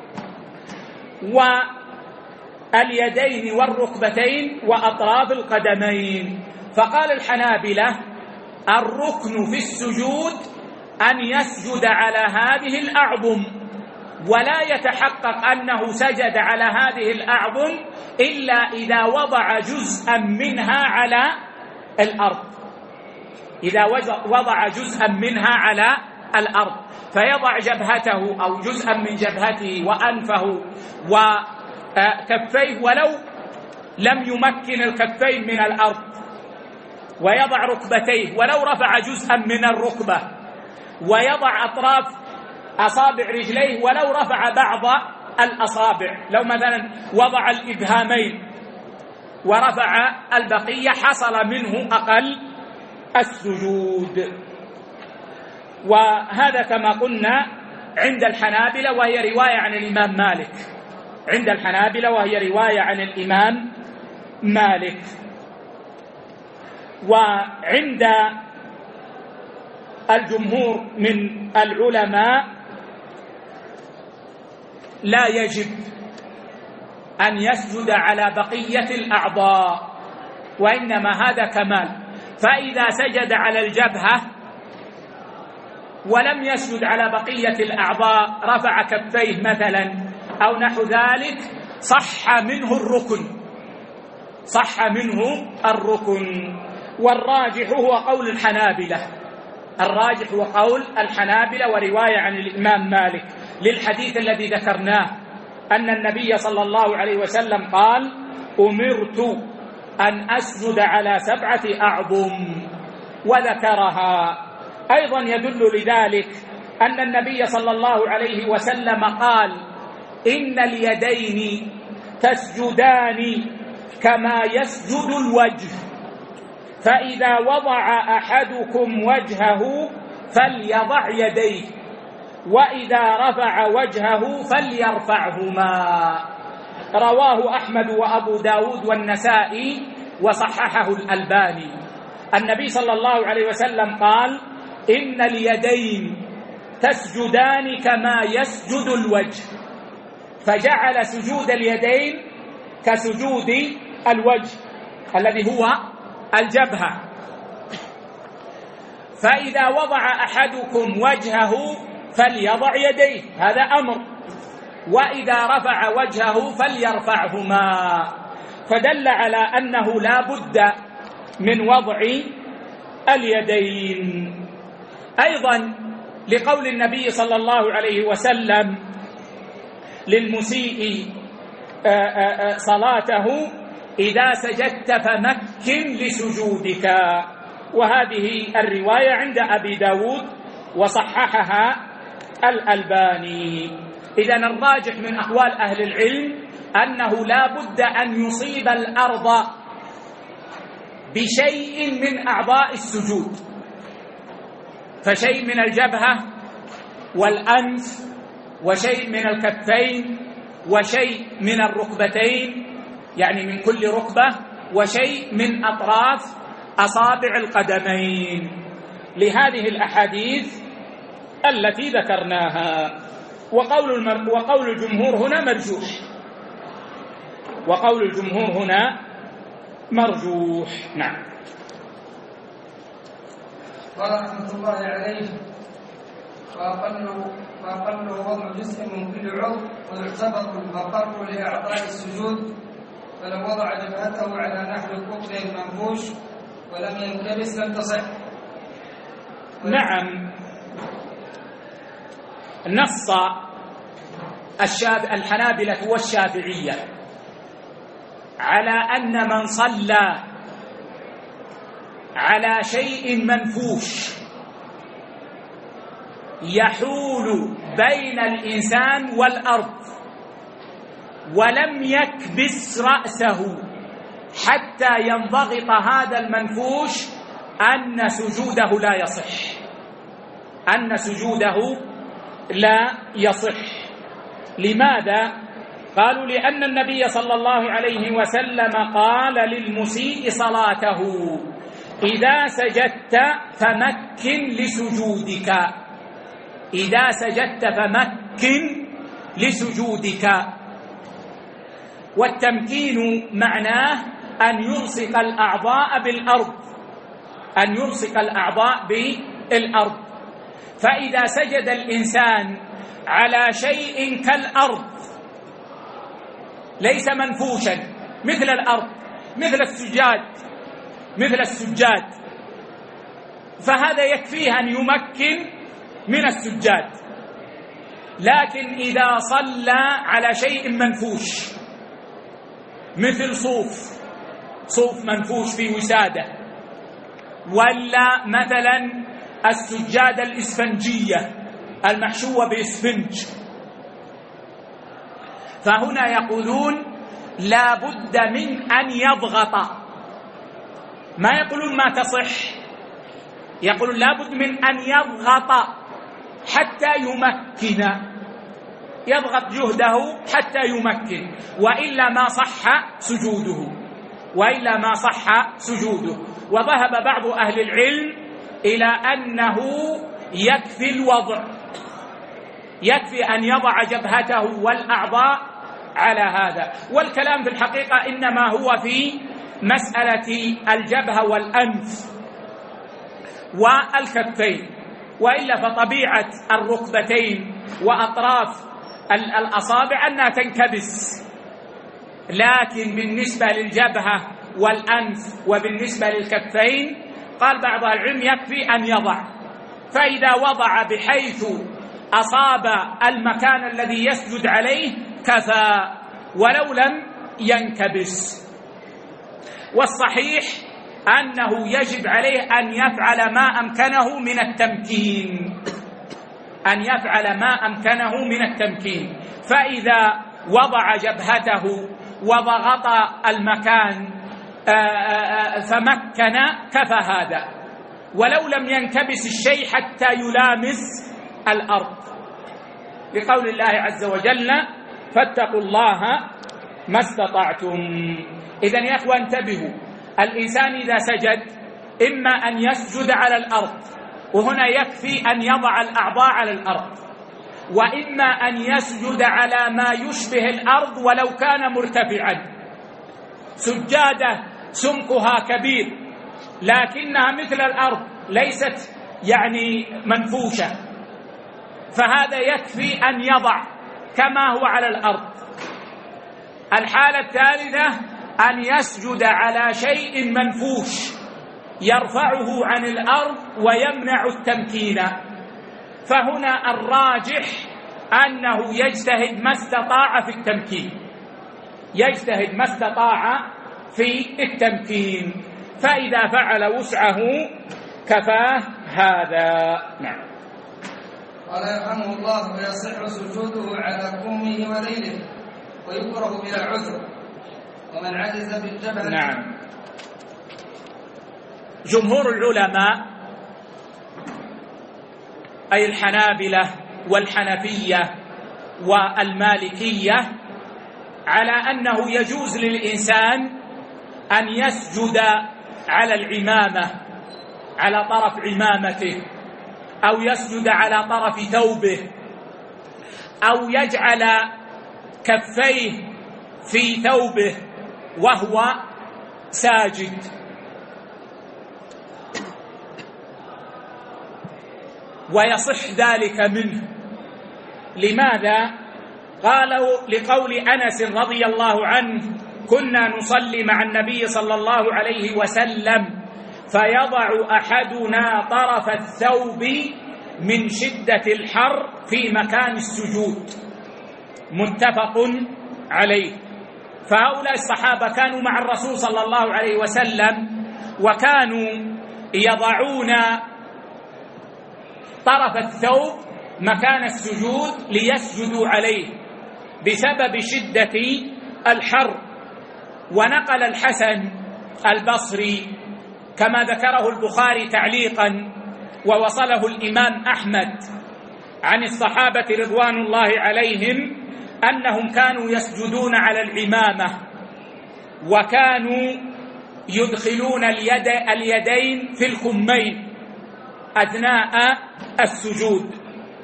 واليدين والركبتين وأطراف القدمين. فقال الحنابلة: الركن في السجود أن يسجد على هذه الأعظم، ولا يتحقق أنه سجد على هذه الأعظم إلا إذا وضع جزءا منها على الأرض، إذا وضع جزءا منها على الأرض، فيضع جبهته أو جزءا من جبهته وأنفه وكفيه ولو لم يمكن الكفين من الأرض، ويضع ركبتيه ولو رفع جزءا من الركبة، ويضع أطراف أصابع رجليه ولو رفع بعض الأصابع. لو مثلا وضع الإبهامين ورفع البقية حصل منه أقل السجود. وهذا كما قلنا عند الحنابلة، وهي رواية عن الإمام مالك، عند الحنابلة وهي رواية عن الإمام مالك. وعند الجمهور من العلماء لا يجب أن يسجد على بقية الأعضاء، وإنما هذا كمال. فإذا سجد على الجبهة ولم يسجد على بقية الأعضاء، رفع كفيه مثلا أو نحو ذلك، صح منه الركن، صح منه الركن. والراجح هو قول الحنابلة، الراجح هو قول الحنابلة ورواية عن الإمام مالك للحديث الذي ذكرناه أن النبي صلى الله عليه وسلم قال: أمرت أن أسجد على سبعة أعظم، وذكرها. أيضا يدل لذلك أن النبي صلى الله عليه وسلم قال: إن اليدين تسجدان كما يسجد الوجه، فإذا وضع أحدكم وجهه فليضع يديه، وإذا رفع وجهه فليرفعهما. رواه أحمد وأبو داود والنسائي وصححه الألباني. النبي صلى الله عليه وسلم قال: إن اليدين تسجدان كما يسجد الوجه، فجعل سجود اليدين كسجود الوجه الذي هو الجبهة. فإذا وضع أحدكم وجهه فليضع يديه، هذا أمر، وإذا رفع وجهه فليرفعهما، فدل على أنه لا بد من وضع اليدين. أيضا لقول النبي صلى الله عليه وسلم للمسيء صلاته إذا سجدت فمكن لسجودك. وهذه الرواية عند أبي داود وصححها الألباني. إذن الراجح من أقوال أهل العلم أنه لا بد أن يصيب الأرض بشيء من أعضاء السجود، فشيء من الجبهة والأنف وشيء من الكفين وشيء من الركبتين، يعني من كل ركبة، وشيء من أطراف أصابع القدمين، لهذه الأحاديث التي ذكرناها. وقول المر... وقول الجمهور هنا مرجوح، وقول الجمهور هنا مرجوح. نعم.
قال رحمة الله عليه: وأقل وضع جزء من كل عضو ويعتبر المقر لأعضاء السجود، فلو وضع جبهته على نحو القطر المنفوش ولم ينكبس لم تصح.
نعم. نص الشاف... الحنابلة والشافعية على أن من صلى على شيء منفوش يحول بين الإنسان والأرض ولم يكبس رأسه حتى ينضغط هذا المنفوش أن سجوده لا يصح، أن سجوده لا يصح. لماذا؟ قالوا: لأن النبي صلى الله عليه وسلم قال للمسيء صلاته: إذا سجدت فمكن لسجودك، إذا سجدت فمكن لسجودك. والتمكين معناه أن يلصق الأعضاء بالأرض، أن يلصق الأعضاء بالأرض. فإذا سجد الإنسان على شيء كالأرض ليس منفوشا مثل الأرض، مثل السجاد مثل السجاد فهذا يكفيه أن يمكن من السجاد. لكن إذا صلى على شيء منفوش مثل صوف صوف منفوش في وسادة، ولا مثلا السجادة الإسفنجية المحشوة بإسفنج، فهنا يقولون لا بد من أن يضغط، ما يقولون ما تصح، يقولون لا بد من أن يضغط حتى يمكن، يضغط جهده حتى يمكن، وإلا ما صح سجوده، وإلا ما صح سجوده. وذهب بعض أهل العلم إلى أنه يكفي الوضع، يكفي أن يضع جبهته والأعضاء على هذا. والكلام في الحقيقة إنما هو في مسألة الجبهة والأنف والكفين، وإلا فطبيعة الركبتين وأطراف الأصابع أنها تنكبس، لكن بالنسبة للجبهة والأنف وبالنسبة للكفين قال بعض العلم يكفي أن يضع، فإذا وضع بحيث أصاب المكان الذي يسجد عليه كفى ولو لم ينكبس. والصحيح أنه يجب عليه أن يفعل ما أمكنه من التمكين، أن يفعل ما أمكنه من التمكين. فإذا وضع جبهته وضغط المكان فمكن كفى هذا، ولو لم ينكبس الشيء حتى يلامس الأرض، لقول الله عز وجل: فاتقوا الله ما استطعتم. إذن يا أخوة انتبهوا، الإنسان إذا سجد إما أن يسجد على الأرض، وهنا يكفي أن يضع الأعضاء على الأرض، وإما أن يسجد على ما يشبه الأرض ولو كان مرتفعا، سجادة سمكها كبير لكنها مثل الأرض ليست يعني منفوشة، فهذا يكفي أن يضع كما هو على الأرض. الحالة الثالثة أن يسجد على شيء منفوش يرفعه عن الأرض ويمنع التمكين، فهنا الراجح أنه يجتهد ما استطاع في التمكين، يجتهد ما استطاع في التمكين، فإذا فعل وسعه كفاه هذا. نعم.
قال يرحمه الله: ويصح سجوده على كمه وليله ويكره بلا عذر، ومن عجز بالجبهة.
نعم. جمهور العلماء أي الحنابلة والحنفية والمالكية على أنه يجوز للإنسان أن يسجد على العمامة، على طرف عمامته، أو يسجد على طرف ثوبه، أو يجعل كفيه في ثوبه وهو ساجد. ويصح ذلك منه. لماذا؟ قالوا لقول أنس رضي الله عنه: كنا نصلي مع النبي صلى الله عليه وسلم فيضع أحدنا طرف الثوب من شدة الحر في مكان السجود، متفق عليه. فهؤلاء الصحابة كانوا مع الرسول صلى الله عليه وسلم، وكانوا يضعون طرف الثوب مكان السجود ليسجدوا عليه بسبب شدة الحر. ونقل الحسن البصري كما ذكره البخاري تعليقا ووصله الإمام أحمد عن الصحابة رضوان الله عليهم أنهم كانوا يسجدون على العمامة، وكانوا يدخلون اليد اليدين في الكمين أثناء السجود.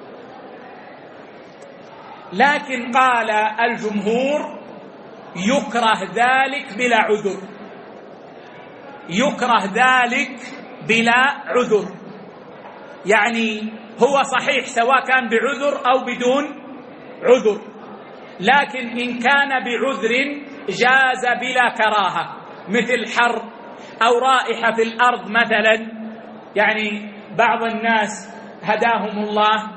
لكن قال الجمهور: يكره ذلك بلا عذر، يكره ذلك بلا عذر. يعني هو صحيح سواء كان بعذر أو بدون عذر، لكن إن كان بعذر جاز بلا كراهة، مثل حر أو رائحة في الأرض مثلا. يعني بعض الناس هداهم الله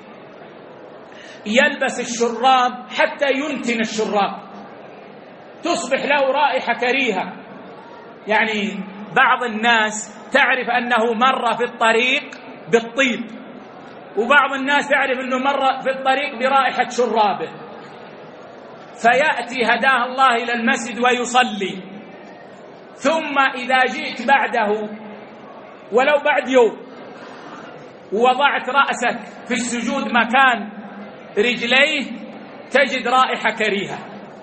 يلبس الشراب حتى ينتن الشراب، تصبح له رائحة كريهة. يعني بعض الناس تعرف أنه مر في الطريق بالطيب، وبعض الناس تعرف أنه مر في الطريق برائحة شرابه، فيأتي هداه الله إلى المسجد ويصلي، ثم إذا جئت بعده ولو بعد يوم ووضعت رأسك في السجود مكان رجليه تجد رائحة كريهة،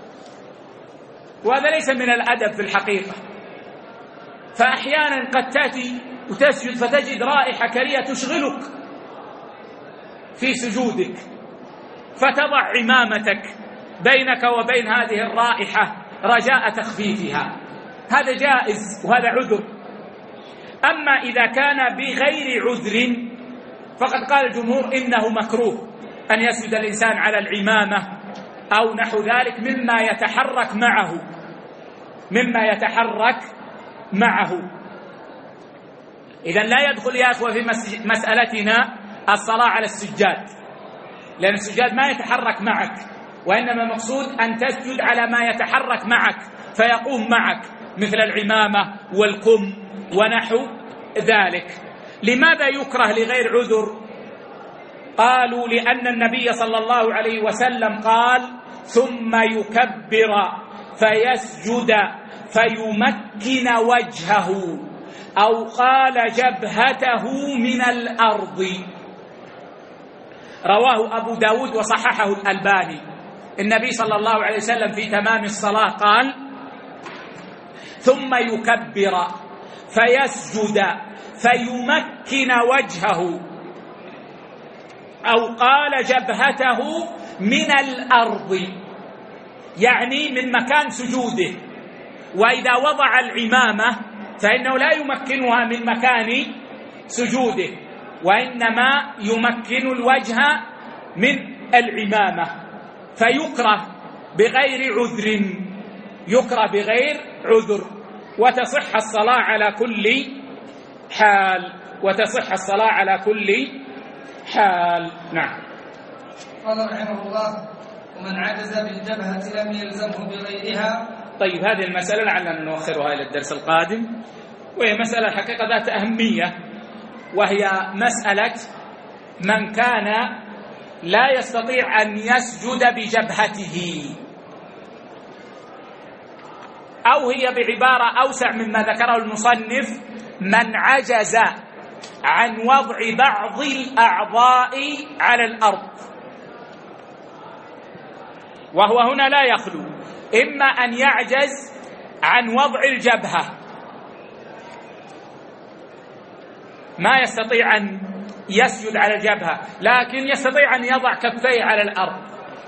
وهذا ليس من الأدب في الحقيقة. فأحيانا قد تأتي وتسجد فتجد رائحة كريهة تشغلك في سجودك، فتضع عمامتك بينك وبين هذه الرائحة رجاء تخفيفها، هذا جائز وهذا عذر. أما إذا كان بغير عذر فقد قال الجمهور إنه مكروه أن يسجد الإنسان على العمامة أو نحو ذلك مما يتحرك معه مما يتحرك معه. إذن لا يدخل يا أخوة في مسألتنا الصلاة على السجاد، لأن السجاد ما يتحرك معك، وإنما المقصود أن تسجد على ما يتحرك معك فيقوم معك، مثل العمامة والكم ونحو ذلك. لماذا يكره لغير عذر؟ قالوا لأن النبي صلى الله عليه وسلم قال: ثم يكبر فيسجد فيمكن وجهه، أو قال جبهته من الأرض. رواه أبو داود وصححه الألباني. النبي صلى الله عليه وسلم في تمام الصلاة قال: ثم يكبر فيسجد فيمكن وجهه، أو قال جبهته من الأرض، يعني من مكان سجوده. وإذا وضع العمامة فإنه لا يمكنها من مكان سجوده، وإنما يمكن الوجه من العمامة. فيكره بغير عذر، يكره بغير عذر، وتصح الصلاة على كل حال، وتصح الصلاة على كل حال. نعم.
قال رحمه الله: ومن عجز بالجبهة لم يلزمه بغيرها.
طيب هذه المسألة لعلنا نؤخرها إلى الدرس القادم، وهي مسألة حقيقة ذات أهمية، وهي مسألة من كان لا يستطيع أن يسجد بجبهته، أو هي بعبارة أوسع مما ذكره المصنف من عجز عن وضع بعض الأعضاء على الأرض. وهو هنا لا يخلو إما أن يعجز عن وضع الجبهة، ما يستطيع أن يسجد على الجبهة لكن يستطيع أن يضع كفيه على الأرض،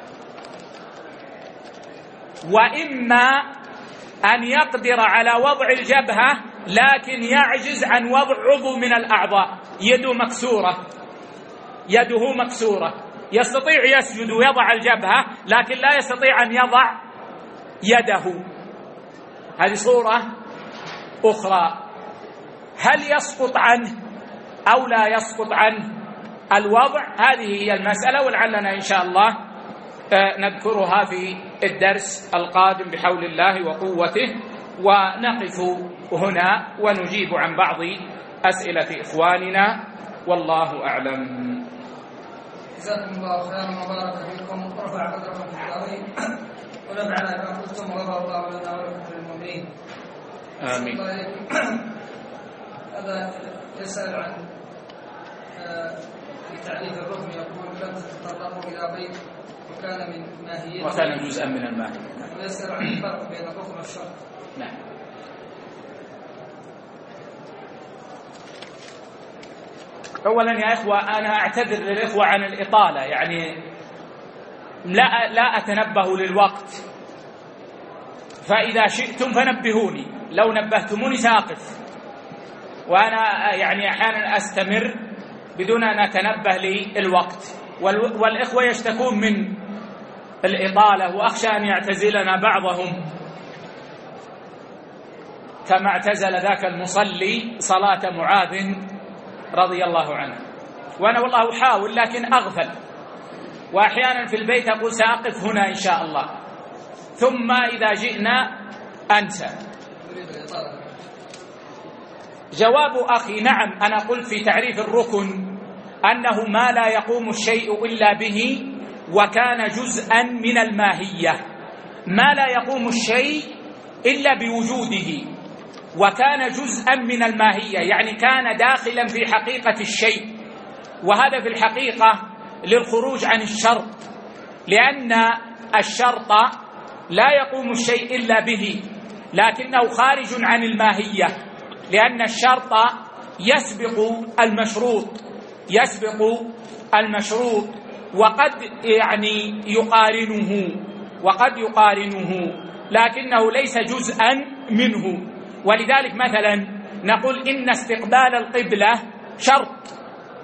وإما أن يقدر على وضع الجبهة لكن يعجز عن وضع عضو من الأعضاء، يده مكسورة، يده مكسورة، يستطيع يسجد ويضع الجبهة لكن لا يستطيع أن يضع يده. هذه صورة أخرى. هل يسقط عنه أو لا يسقط عنه الوضع؟ هذه هي المسألة، ولعلنا إن شاء الله نذكرها في الدرس القادم بحول الله وقوته. ونقف هنا ونجيب عن بعض أسئلة إخواننا، والله أعلم.
جزاكم الله خيرا وبارك فيكم ورفع قدركم في الدارين ونفعنا بما قلتم وغفر الله لنا ولكم وللمؤمنين.
آمين.
هذا يسأل عن في تعريف الركن، يقول لم تتطرقوا إلى بيت وكان من ماهيته
وكان جزءا من الماهية.
ويسأل عن الفرق بين الركن والشرط.
نعم. أولا يا إخوة أنا أعتذر للإخوة عن الإطالة، يعني لا لا أتنبه للوقت، فإذا شئتم فنبهوني، لو نبهتموني سأقف، وأنا يعني أحيانا أستمر بدون أن أتنبه للوقت، والإخوة يشتكون من الإطالة، وأخشى أن يعتزلنا بعضهم كما اعتزل ذاك المصلي صلاة معاذ رضي الله عنه. وأنا والله أحاول لكن أغفل، وأحيانا في البيت أقول سأقف هنا إن شاء الله، ثم إذا جئنا أنسى. جواب أخي: نعم، أنا قلت في تعريف الركن أنه ما لا يقوم الشيء إلا به وكان جزءا من الماهية، ما لا يقوم الشيء إلا بوجوده وكان جزءا من الماهية، يعني كان داخلا في حقيقة الشيء، وهذا في الحقيقة للخروج عن الشرط، لأن الشرط لا يقوم الشيء إلا به لكنه خارج عن الماهية، لأن الشرط يسبق المشروط يسبق المشروط وقد يعني يقارنه وقد يقارنه لكنه ليس جزءا منه. ولذلك مثلا نقول إن استقبال القبلة شرط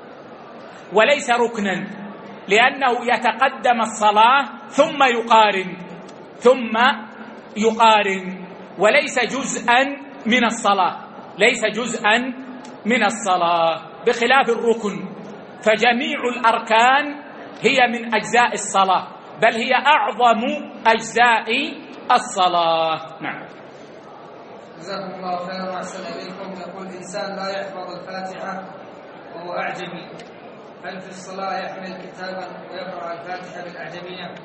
وليس ركنا، لأنه يتقدم الصلاة ثم يقارن ثم يقارن وليس جزءا من الصلاة ليس جزءا من الصلاة بخلاف الركن، فجميع الأركان هي من أجزاء الصلاة، بل هي أعظم أجزاء الصلاة. نعم.
جزاكم الله خيرا وأحسن إليكم. يقول إنسان لا يحفظ الفاتحة وهو أعجمي، هل في الصلاة يحمل كتابا ويقرأ الفاتحة بالأعجمية؟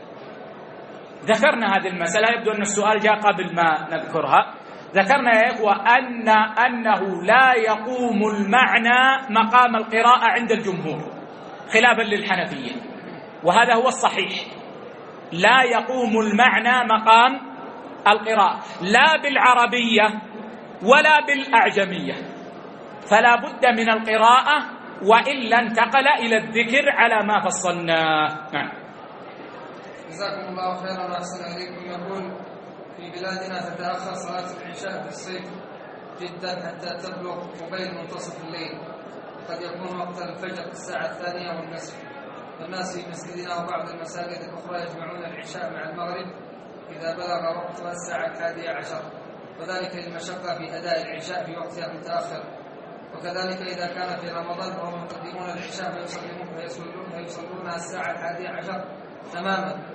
ذكرنا هذه المسألة، يبدو أن السؤال جاء قبل ما نذكرها. ذكرنا يا إخوة أن أنه لا يقوم المعنى مقام القراءة عند الجمهور خلافا للحنفية، وهذا هو الصحيح، لا يقوم المعنى مقام القراءة لا بالعربية ولا بالأعجمية، فلا بد من القراءة وإلا انتقل إلى الذكر على ما فصلناه. نعم.
جزاكم الله خيرا وأحسن إليكم. يقول في بلادنا تتأخر صلاة العشاء في الصيف جدا حتى تبلغ قبيل منتصف الليل، قد يكون وقت الفجر الساعة الثانية والنصف، والناس في مسجدنا وبعض المساجد الأخرى يجمعون العشاء مع المغرب إذا بلغ وقتها الساعة الحادية عشر، وذلك للمشقة في أداء العشاء في وقتها المتأخر. وكذلك إذا كان في رمضان فهم يقدمون العشاء فيصلونها الساعة الحادية عشر تماما،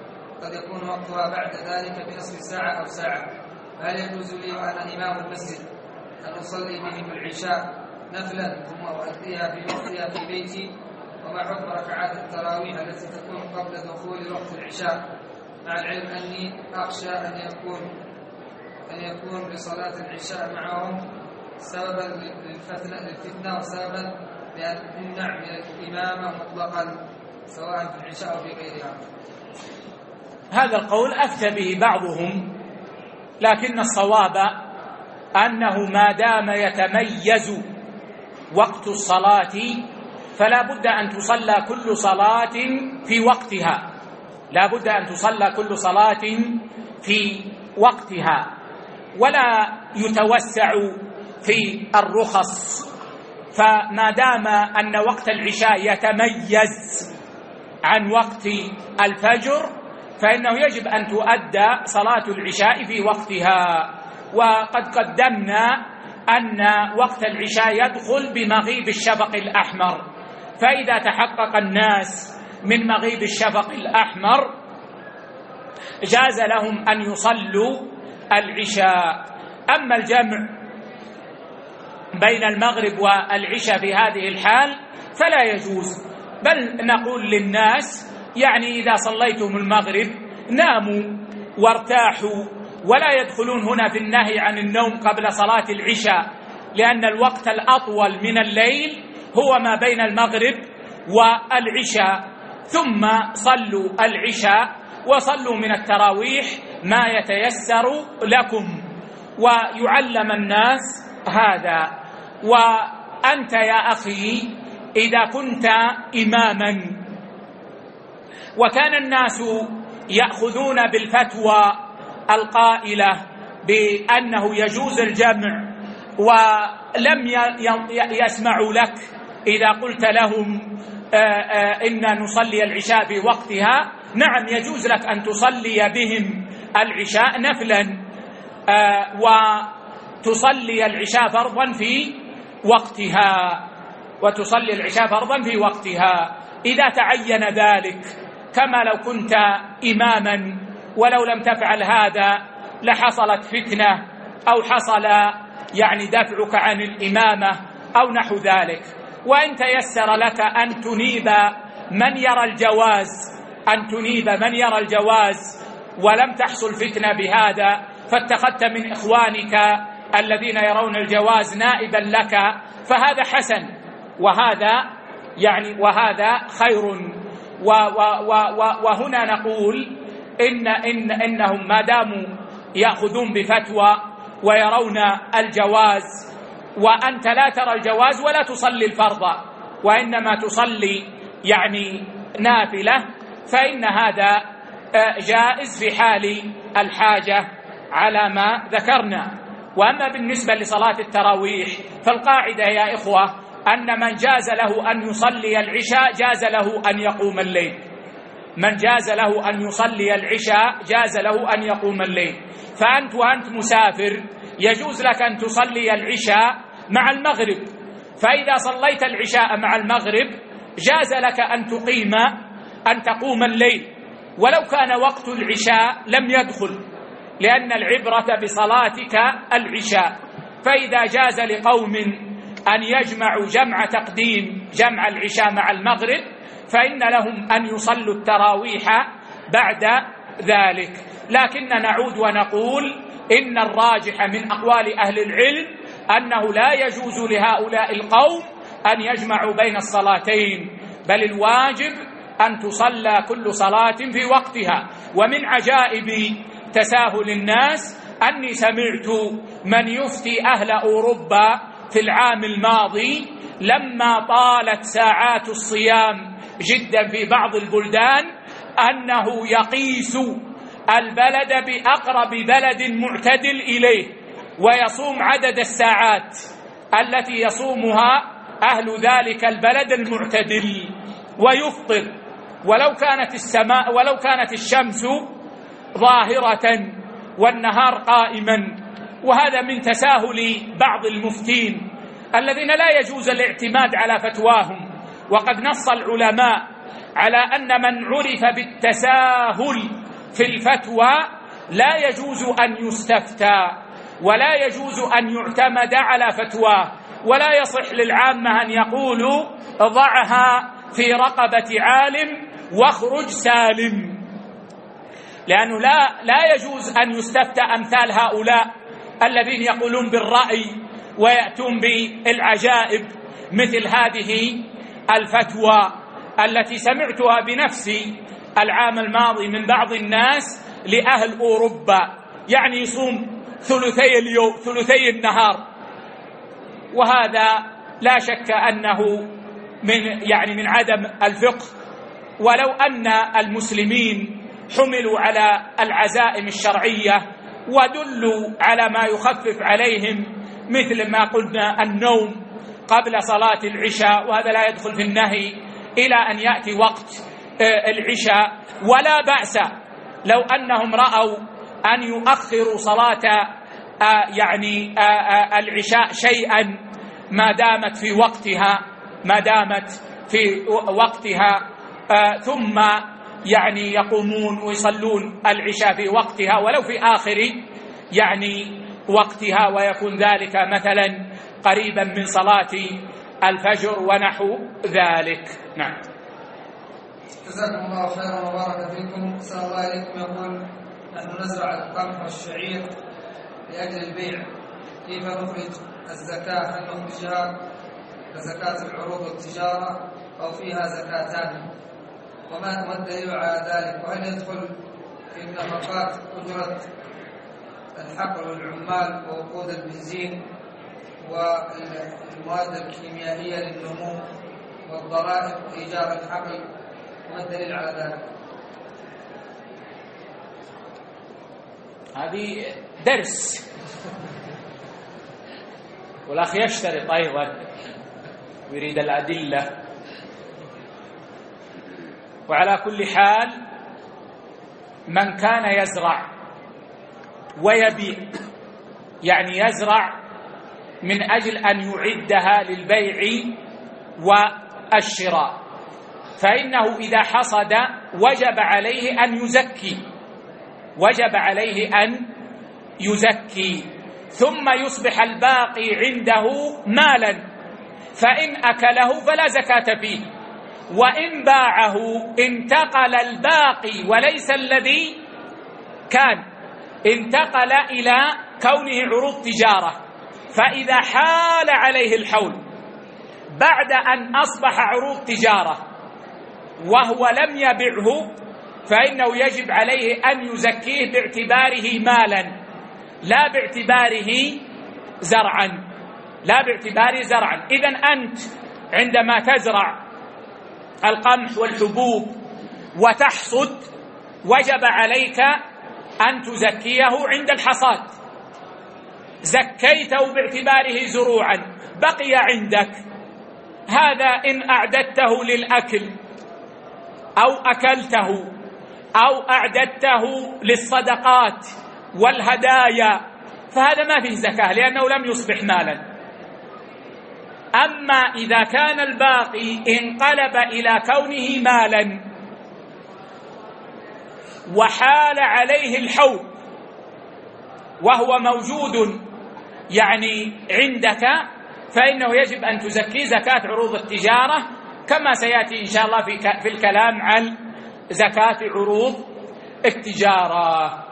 وقد يكون وقتها بعد ذلك بنصف ساعة أو ساعة، هل يجوز لي وأنا إمام المسجد أن أصلي بهم العشاء نفلا ثم أؤديها في وقتها في بيتي؟ وما حكم ركعات التراويح التي تكون قبل دخول وقت العشاء، مع العلم أني أخشى أن يكون أن يكون بصلاة العشاء معهم سببا للفتنة وسببا لأن نمنع من الإمامة مطلقا سواء في العشاء أو في غيرها؟
هذا القول أفتى به بعضهم، لكن الصواب أنه ما دام يتميز وقت الصلاة فلا بد أن تصلى كل صلاة في وقتها، لا بد أن تصلى كل صلاة في وقتها، ولا يتوسع في الرخص. فما دام أن وقت العشاء يتميز عن وقت الفجر فإنه يجب أن تؤدى صلاة العشاء في وقتها. وقد قدمنا أن وقت العشاء يدخل بمغيب الشفق الأحمر، فإذا تحقق الناس من مغيب الشفق الأحمر جاز لهم أن يصلوا العشاء. أما الجمع بين المغرب والعشاء في هذه الحال فلا يجوز، بل نقول للناس يعني إذا صليتم المغرب ناموا وارتاحوا، ولا يدخلون هنا في النهي عن النوم قبل صلاة العشاء، لأن الوقت الأطول من الليل هو ما بين المغرب والعشاء. ثم صلوا العشاء وصلوا من التراويح ما يتيسر لكم، ويعلم الناس هذا. وأنت يا أخي إذا كنت إماما وكان الناس يأخذون بالفتوى القائلة بأنه يجوز الجمع ولم يسمعوا لك إذا قلت لهم إن نصلي العشاء في وقتها، نعم يجوز لك أن تصلي بهم العشاء نفلا وتصلي العشاء فرضا في وقتها وتصلي العشاء فرضا في وقتها إذا تعين ذلك، كما لو كنت إماما ولو لم تفعل هذا لحصلت فتنة أو حصل يعني دفعك عن الإمامة أو نحو ذلك. وإن تيسر لك أن تنيب من يرى الجواز أن تنيب من يرى الجواز ولم تحصل فتنة بهذا، فاتخذت من إخوانك الذين يرون الجواز نائبا لك، فهذا حسن وهذا يعني وهذا خير. و و و وهنا نقول إن إن إنهم ما داموا يأخذون بفتوى ويرون الجواز وأنت لا ترى الجواز ولا تصلي الفرض وإنما تصلي يعني نافلة، فإن هذا جائز في حال الحاجة على ما ذكرنا. وأما بالنسبة لصلاة التراويح فالقاعدة يا إخوة أن من جاز له أن يصلي العشاء جاز له أن يقوم الليل، من جاز له أن يصلي العشاء جاز له أن يقوم الليل. فأنت وأنت مسافر يجوز لك أن تصلي العشاء مع المغرب، فإذا صليت العشاء مع المغرب جاز لك أن تقيم أن تقوم الليل ولو كان وقت العشاء لم يدخل، لأن العبرة بصلاتك العشاء. فإذا جاز لقوم أن يجمعوا جمع تقديم جمع العشاء مع المغرب فإن لهم أن يصلوا التراويح بعد ذلك. لكن نعود ونقول إن الراجح من أقوال أهل العلم أنه لا يجوز لهؤلاء القوم أن يجمعوا بين الصلاتين، بل الواجب أن تصلى كل صلاة في وقتها. ومن عجائب تساهل الناس أني سمعت من يفتي أهل أوروبا في العام الماضي لما طالت ساعات الصيام جدا في بعض البلدان أنه يقيس البلد بأقرب بلد معتدل إليه ويصوم عدد الساعات التي يصومها أهل ذلك البلد المعتدل ويفطر ولو كانت السماء ولو كانت الشمس ظاهرة والنهار قائما. وهذا من تساهل بعض المفتين الذين لا يجوز الاعتماد على فتواهم، وقد نص العلماء على أن من عرف بالتساهل في الفتوى لا يجوز أن يستفتى ولا يجوز أن يعتمد على فتواه، ولا يصح للعامة أن يقولوا ضعها في رقبة عالم واخرج سالم، لأنه لا لا يجوز أن يستفتى أمثال هؤلاء الذين يقولون بالرأي ويأتون بالعجائب مثل هذه الفتوى التي سمعتها بنفسي العام الماضي من بعض الناس لأهل أوروبا، يعني يصوم ثلثي اليوم ثلثي النهار، وهذا لا شك أنه من يعني من عدم الفقه. ولو أن المسلمين حملوا على العزائم الشرعية ودلوا على ما يخفف عليهم مثل ما قلنا النوم قبل صلاة العشاء، وهذا لا يدخل في النهي إلى أن يأتي وقت العشاء، ولا بأس لو أنهم رأوا أن يؤخروا صلاة يعني العشاء شيئا ما دامت في وقتها ما دامت في وقتها ثم يعني يقومون ويصلون العشاء في وقتها ولو في آخر يعني وقتها، ويكون ذلك مثلا قريبا من صلاة الفجر ونحو ذلك. نعم.
جزاكم الله خيرا وبارك فيكم. أحسن الله إليكم. يقول نحن نزرع القمح والشعير لأجل البيع، كيف نخرج الزكاة؟ هل نخرجها كزكاة العروض والتجارة أو فيها زكاتان؟ وما هو الدليل على ذلك؟ وهل يدخل في النفقات أجرة الحقل والعمال ووقود البنزين والمواد الكيميائية للنمو والضرائب وإيجار الحقل؟ وما الدليل على ذلك؟
هذه درس، والأخ يشترط أيضا ويريد الأدلة. وعلى كل حال من كان يزرع ويبيع، يعني يزرع من أجل أن يعدها للبيع والشراء، فإنه إذا حصد وجب عليه أن يزكي وجب عليه أن يزكي ثم يصبح الباقي عنده مالا، فإن أكله فلا زكاة فيه، وإن باعه انتقل الباقي وليس الذي كان، انتقل إلى كونه عروض تجارة، فإذا حال عليه الحول بعد أن أصبح عروض تجارة وهو لم يبعه فإنه يجب عليه أن يزكيه باعتباره مالا لا باعتباره زرعا لا باعتباره زرعا. إذن أنت عندما تزرع القمح والحبوب وتحصد وجب عليك أن تزكيه عند الحصاد، زكيته باعتباره زروعا، بقي عندك هذا إن أعددته للأكل أو أكلته أو أعددته للصدقات والهدايا فهذا ما فيه زكاة لأنه لم يصبح مالا. أما إذا كان الباقي انقلب إلى كونه مالا وحال عليه الحول وهو موجود يعني عندك فإنه يجب أن تزكي زكاة عروض التجارة، كما سيأتي إن شاء الله في الكلام عن زكاة عروض التجارة.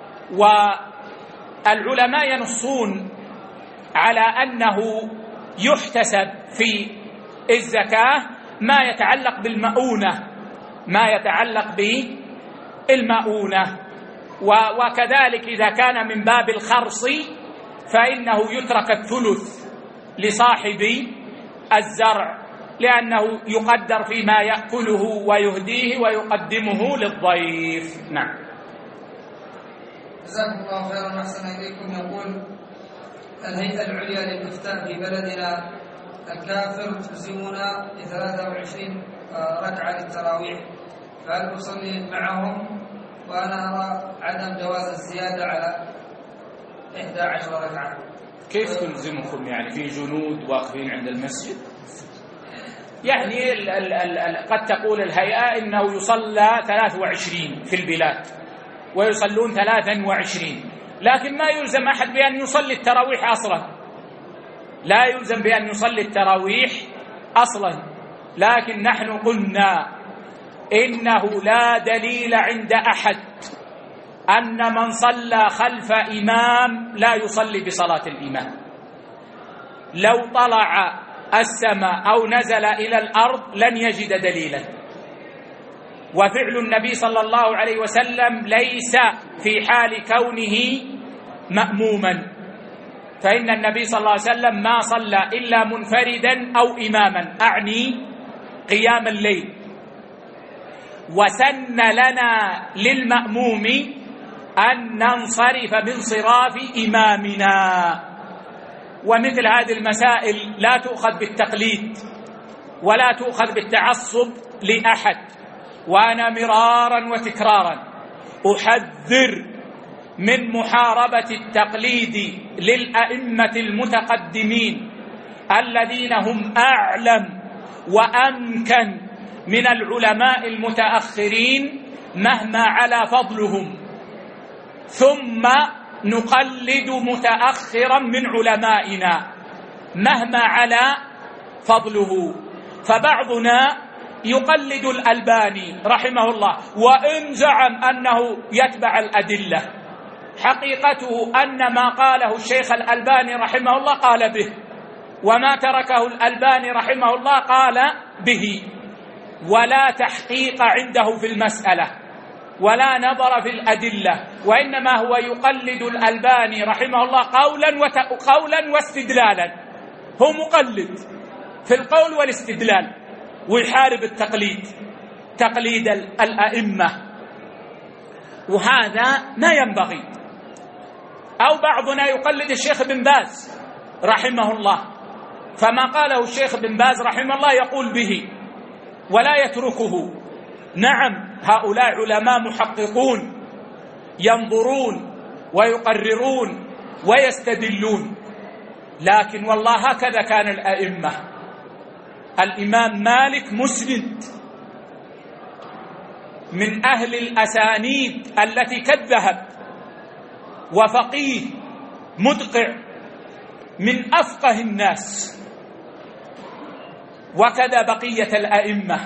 والعلماء ينصون على أنه يحتسب في الزكاة ما يتعلق بالمؤونة ما يتعلق بالمؤونة وكذلك إذا كان من باب الخرص فإنه يترك الثلث لصاحب الزرع لأنه يقدر فيما يأكله ويهديه ويقدمه للضيف. نعم.
جزاكم الله خيرا وأحسن إليكم. يقول الهيئة العليا للإفتاء في بلدنا الكافر تلزمنا بثلاثة وعشرين ركعة للتراويح، فهل أصلي معهم؟ وأنا أرى عدم جواز الزيادة على إحدى عشر ركعة.
كيف تلزمكم؟ يعني في جنود واقفين عند المسجد؟ يعني ال ال ال قد تقول الهيئة إنه يصلى ثلاث وعشرين في البلاد، ويصلون ثلاثا وعشرين، لكن ما يلزم أحد بأن يصلي التراويح أصلا، لا يلزم بأن يصلي التراويح أصلا. لكن نحن قلنا إنه لا دليل عند أحد أن من صلى خلف إمام لا يصلي بصلاة الإمام. لو طلع السماء أو نزل إلى الأرض لن يجد دليلا. وفعل النبي صلى الله عليه وسلم ليس في حال كونه مأموما، فإن النبي صلى الله عليه وسلم ما صلى إلا منفردا أو إماما، أعني قيام الليل. وسن لنا للمأموم أن ننصرف بانصراف إمامنا. ومثل هذه المسائل لا تؤخذ بالتقليد ولا تؤخذ بالتعصب لأحد. وأنا مرارا وتكرارا أحذر من محاربة التقليد للأئمة المتقدمين الذين هم أعلم وأمكن من العلماء المتأخرين مهما على فضلهم، ثم نقلد متأخرا من علمائنا مهما على فضله. فبعضنا يقلد الألباني رحمه الله وإن زعم أنه يتبع الأدلة، حقيقته أن ما قاله الشيخ الألباني رحمه الله قال به، وما تركه الألباني رحمه الله قال به، ولا تحقيق عنده في المسألة ولا نظر في الأدلة، وإنما هو يقلد الألباني رحمه الله قولا وقولا واستدلالا. هو مقلد في القول والاستدلال ويحارب التقليد، تقليد الأئمة، وهذا ما ينبغي. أو بعضنا يقلد الشيخ بن باز رحمه الله، فما قاله الشيخ بن باز رحمه الله يقول به ولا يتركه. نعم، هؤلاء علماء محققون ينظرون ويقررون ويستدلون، لكن والله هكذا كان الأئمة. الإمام مالك مسند من أهل الأسانيد التي كالذهب، وفقيه مدقع من أفقه الناس، وكذا بقية الأئمة،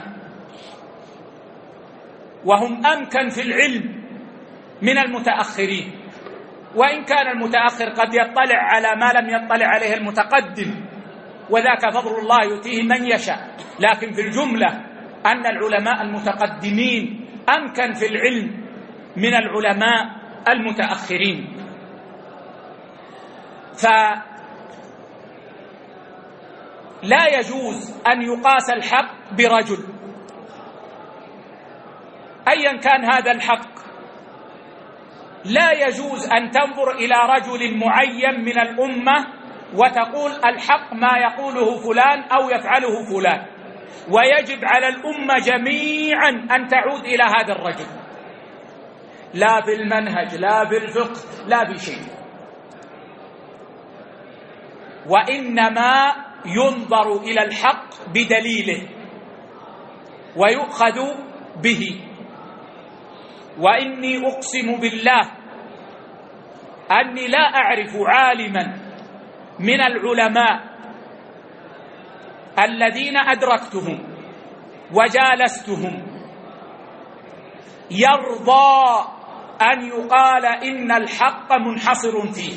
وهم أمكن في العلم من المتأخرين، وإن كان المتأخر قد يطلع على ما لم يطلع عليه المتقدم، وذاك فضل الله يؤتيه من يشاء. لكن في الجملة أن العلماء المتقدمين أمكن في العلم من العلماء المتأخرين. فلا يجوز أن يقاس الحق برجل أيا كان هذا الحق. لا يجوز أن تنظر إلى رجل معين من الأمة وتقول الحق ما يقوله فلان أو يفعله فلان، ويجب على الأمة جميعا أن تعود إلى هذا الرجل، لا بالمنهج لا بالفقه لا بشيء، وإنما ينظر إلى الحق بدليله ويؤخذ به. وإني أقسم بالله أني لا أعرف عالما من العلماء الذين أدركتهم وجالستهم يرضى أن يقال إن الحق منحصر فيه،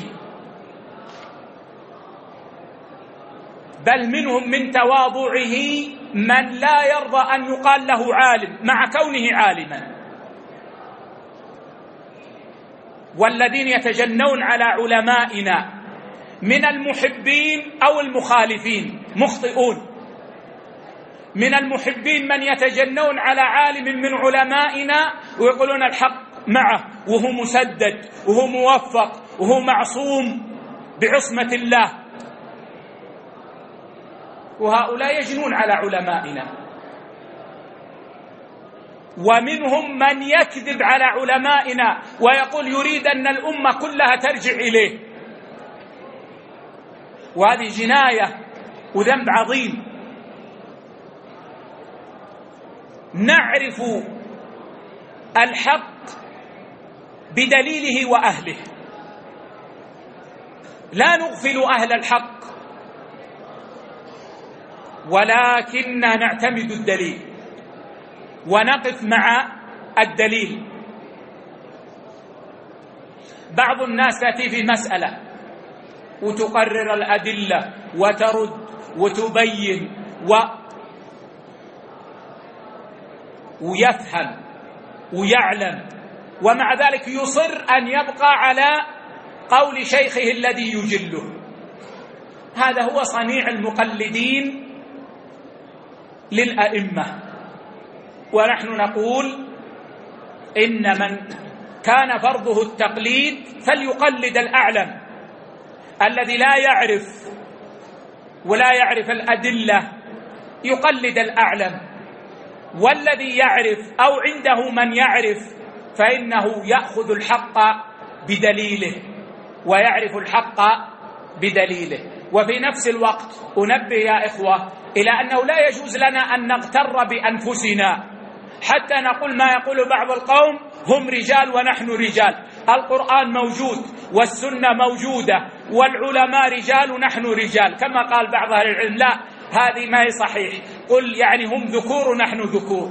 بل منهم من تواضعه من لا يرضى أن يقال له عالم مع كونه عالما. والذين يتجنون على علمائنا من المحبين أو المخالفين مخطئون. من المحبين من يتجنون على عالم من علمائنا ويقولون الحق معه وهو مسدد وهو موفق وهو معصوم بعصمة الله، وهؤلاء يجنون على علمائنا. ومنهم من يكذب على علمائنا ويقول يريد أن الأمة كلها ترجع إليه، وهذه جناية وذنب عظيم. نعرف الحق بدليله وأهله. لا نغفل أهل الحق، ولكن نعتمد الدليل ونقف مع الدليل. بعض الناس تأتي في مسألة وتقرر الأدلة وترد وتبين و... ويفهم ويعلم، ومع ذلك يصر أن يبقى على قول شيخه الذي يجله. هذا هو صنيع المقلدين للأئمة. ونحن نقول إن من كان فرضه التقليد فليقلد الأعلم الذي لا يعرف ولا يعرف الأدلة، يقلد الأعلم، والذي يعرف أو عنده من يعرف فإنه يأخذ الحق بدليله ويعرف الحق بدليله. وفي نفس الوقت أنبه يا إخوة إلى أنه لا يجوز لنا أن نغتر بأنفسنا حتى نقول ما يقول بعض القوم هم رجال ونحن رجال. القرآن موجود والسنة موجودة والعلماء رجال ونحن رجال كما قال بعض أهل العلم. لا، هذه ما هي صحيح. قل يعني هم ذكور ونحن ذكور.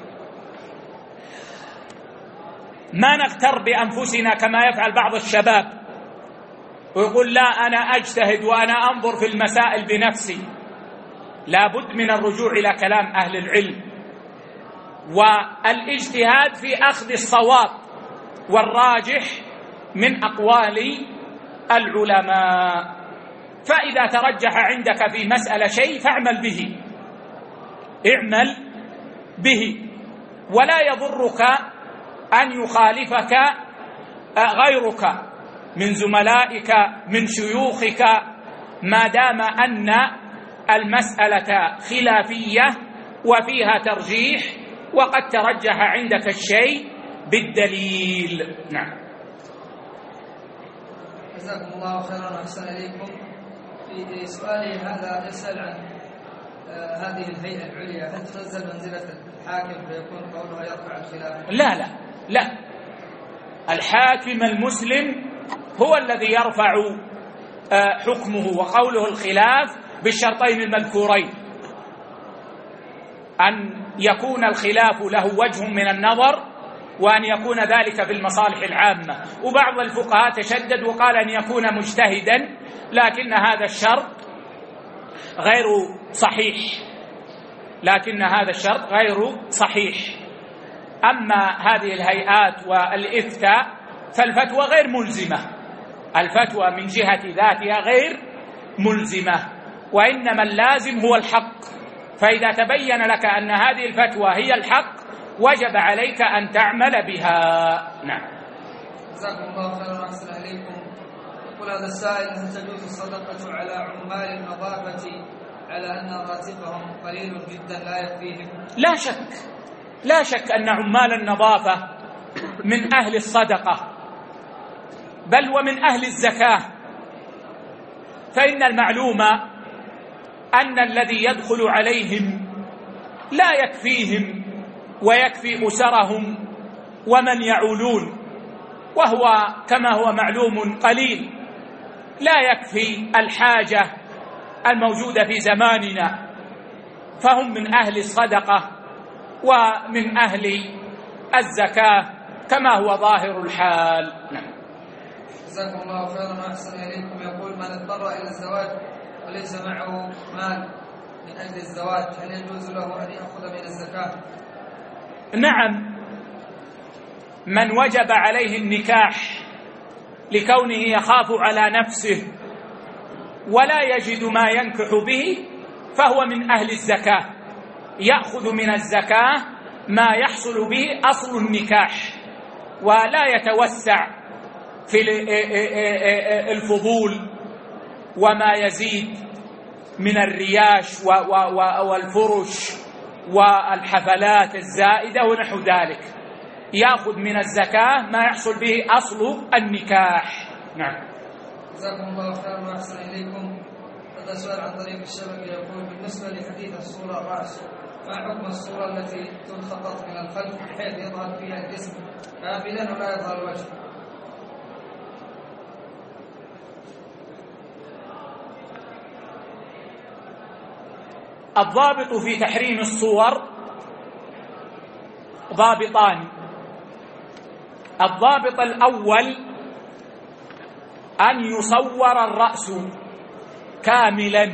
ما نغتر بأنفسنا كما يفعل بعض الشباب ويقول لا أنا أجتهد وأنا أنظر في المسائل بنفسي. لا بد من الرجوع إلى كلام أهل العلم والاجتهاد في أخذ الصواب والراجح من أقوال العلماء. فإذا ترجح عندك في مسألة شيء فاعمل به، اعمل به، ولا يضرك أن يخالفك غيرك من زملائك من شيوخك ما دام أن المسألة خلافية وفيها ترجيح وقد ترجح عندك الشيء بالدليل. نعم.
جزاكم الله خيرا وأحسن إليكم. في سؤالي هذا يسأل عن هذه الهيئة العليا، هل تنزل منزلة الحاكم فيكون قوله يرفع الخلاف؟
لا لا لا، الحاكم المسلم هو الذي يرفع حكمه وقوله الخلاف بالشرطين المذكورين، أن يكون الخلاف له وجه من النظر وأن يكون ذلك في المصالح العامة. وبعض الفقهاء تشدد وقال أن يكون مجتهدا، لكن هذا الشرط غير صحيح لكن هذا الشرط غير صحيح. أما هذه الهيئات والإفتاء فالفتوى غير ملزمة، الفتوى من جهة ذاتها غير ملزمة، وإنما اللازم هو الحق. فإذا تبين لك أن هذه الفتوى هي الحق وجب عليك أن تعمل بها. نعم.
جزاكم الله خيرا وأحسن إليكم. يقول هذا السائل: هل تجوز الصدقة على عمال النظافة على أن راتبهم قليل جدا لا يكفيهم؟
لا شك لا شك أن عمال النظافة من أهل الصدقة بل ومن أهل الزكاة، فإن المعلوم أن الذي يدخل عليهم لا يكفيهم ويكفي أسرهم ومن يعولون، وهو كما هو معلوم قليل لا يكفي الحاجة الموجودة في زماننا، فهم من أهل الصدقة ومن أهل الزكاة كما هو ظاهر الحال. نعم.
جزاكم الله خيرا وأحسن إليكم. يقول: من اضطر إلى الزواج وليس معه مال من أجل الزواج هل يجوز له أن يأخذ من الزكاة؟
نعم، من وجب عليه النكاح لكونه يخاف على نفسه ولا يجد ما ينكح به فهو من أهل الزكاة، يأخذ من الزكاة ما يحصل به أصل النكاح ولا يتوسع في الفضول وما يزيد من الرياش والفرش والحفلات الزائدة ونحو ذلك، يأخذ من الزكاة ما يحصل به أصل النكاح. نعم.
جزاكم الله خيرا وأحسن إليكم. هذا سؤال عن طريق الشبكة يقول: بالنسبة لحديث الصورة الرأس، ما حكم الصورة التي تنخطط من الخلف بحيث يظهر فيها الجسم كاملا ولا يظهر الوجه؟
الضابط في تحريم الصور ضابطان. الضابط الأول أن يصور الرأس كاملا،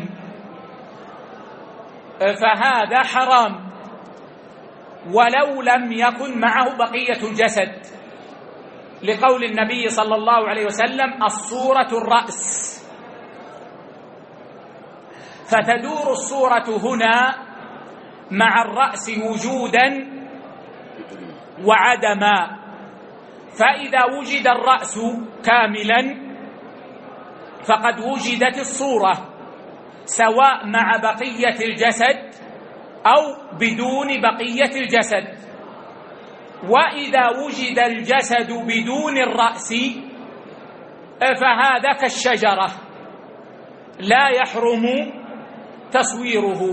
فهذا حرام ولو لم يكن معه بقية الجسد، لقول النبي صلى الله عليه وسلم: الصورة الرأس. فتدور الصورة هنا مع الرأس وجودا وعدما، فإذا وجد الرأس كاملا فقد وجدت الصورة، سواء مع بقية الجسد أو بدون بقية الجسد. وإذا وجد الجسد بدون الرأس فهذا كالشجرة لا يحرم تصويره.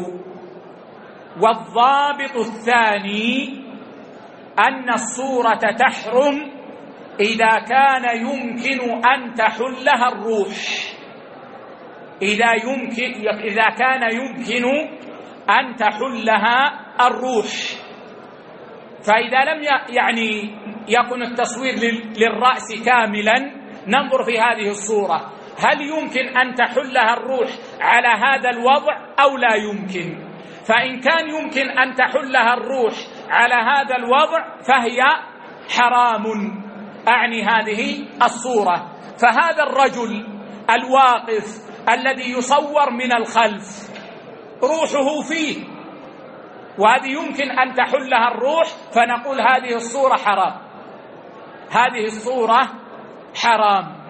والضابط الثاني أن الصورة تحرم إذا كان يمكن أن تحلها الروح، إذا يمكن إذا كان يمكن أن تحلها الروح. فإذا لم يعني يكن التصوير للرأس كاملا ننظر في هذه الصورة هل يمكن أن تحلها الروح على هذا الوضع أو لا يمكن. فإن كان يمكن أن تحلها الروح على هذا الوضع فهي حرام، أعني هذه الصورة. فهذا الرجل الواقف الذي يصور من الخلف روحه فيه، وهذه يمكن أن تحلها الروح، فنقول هذه الصورة حرام، هذه الصورة حرام.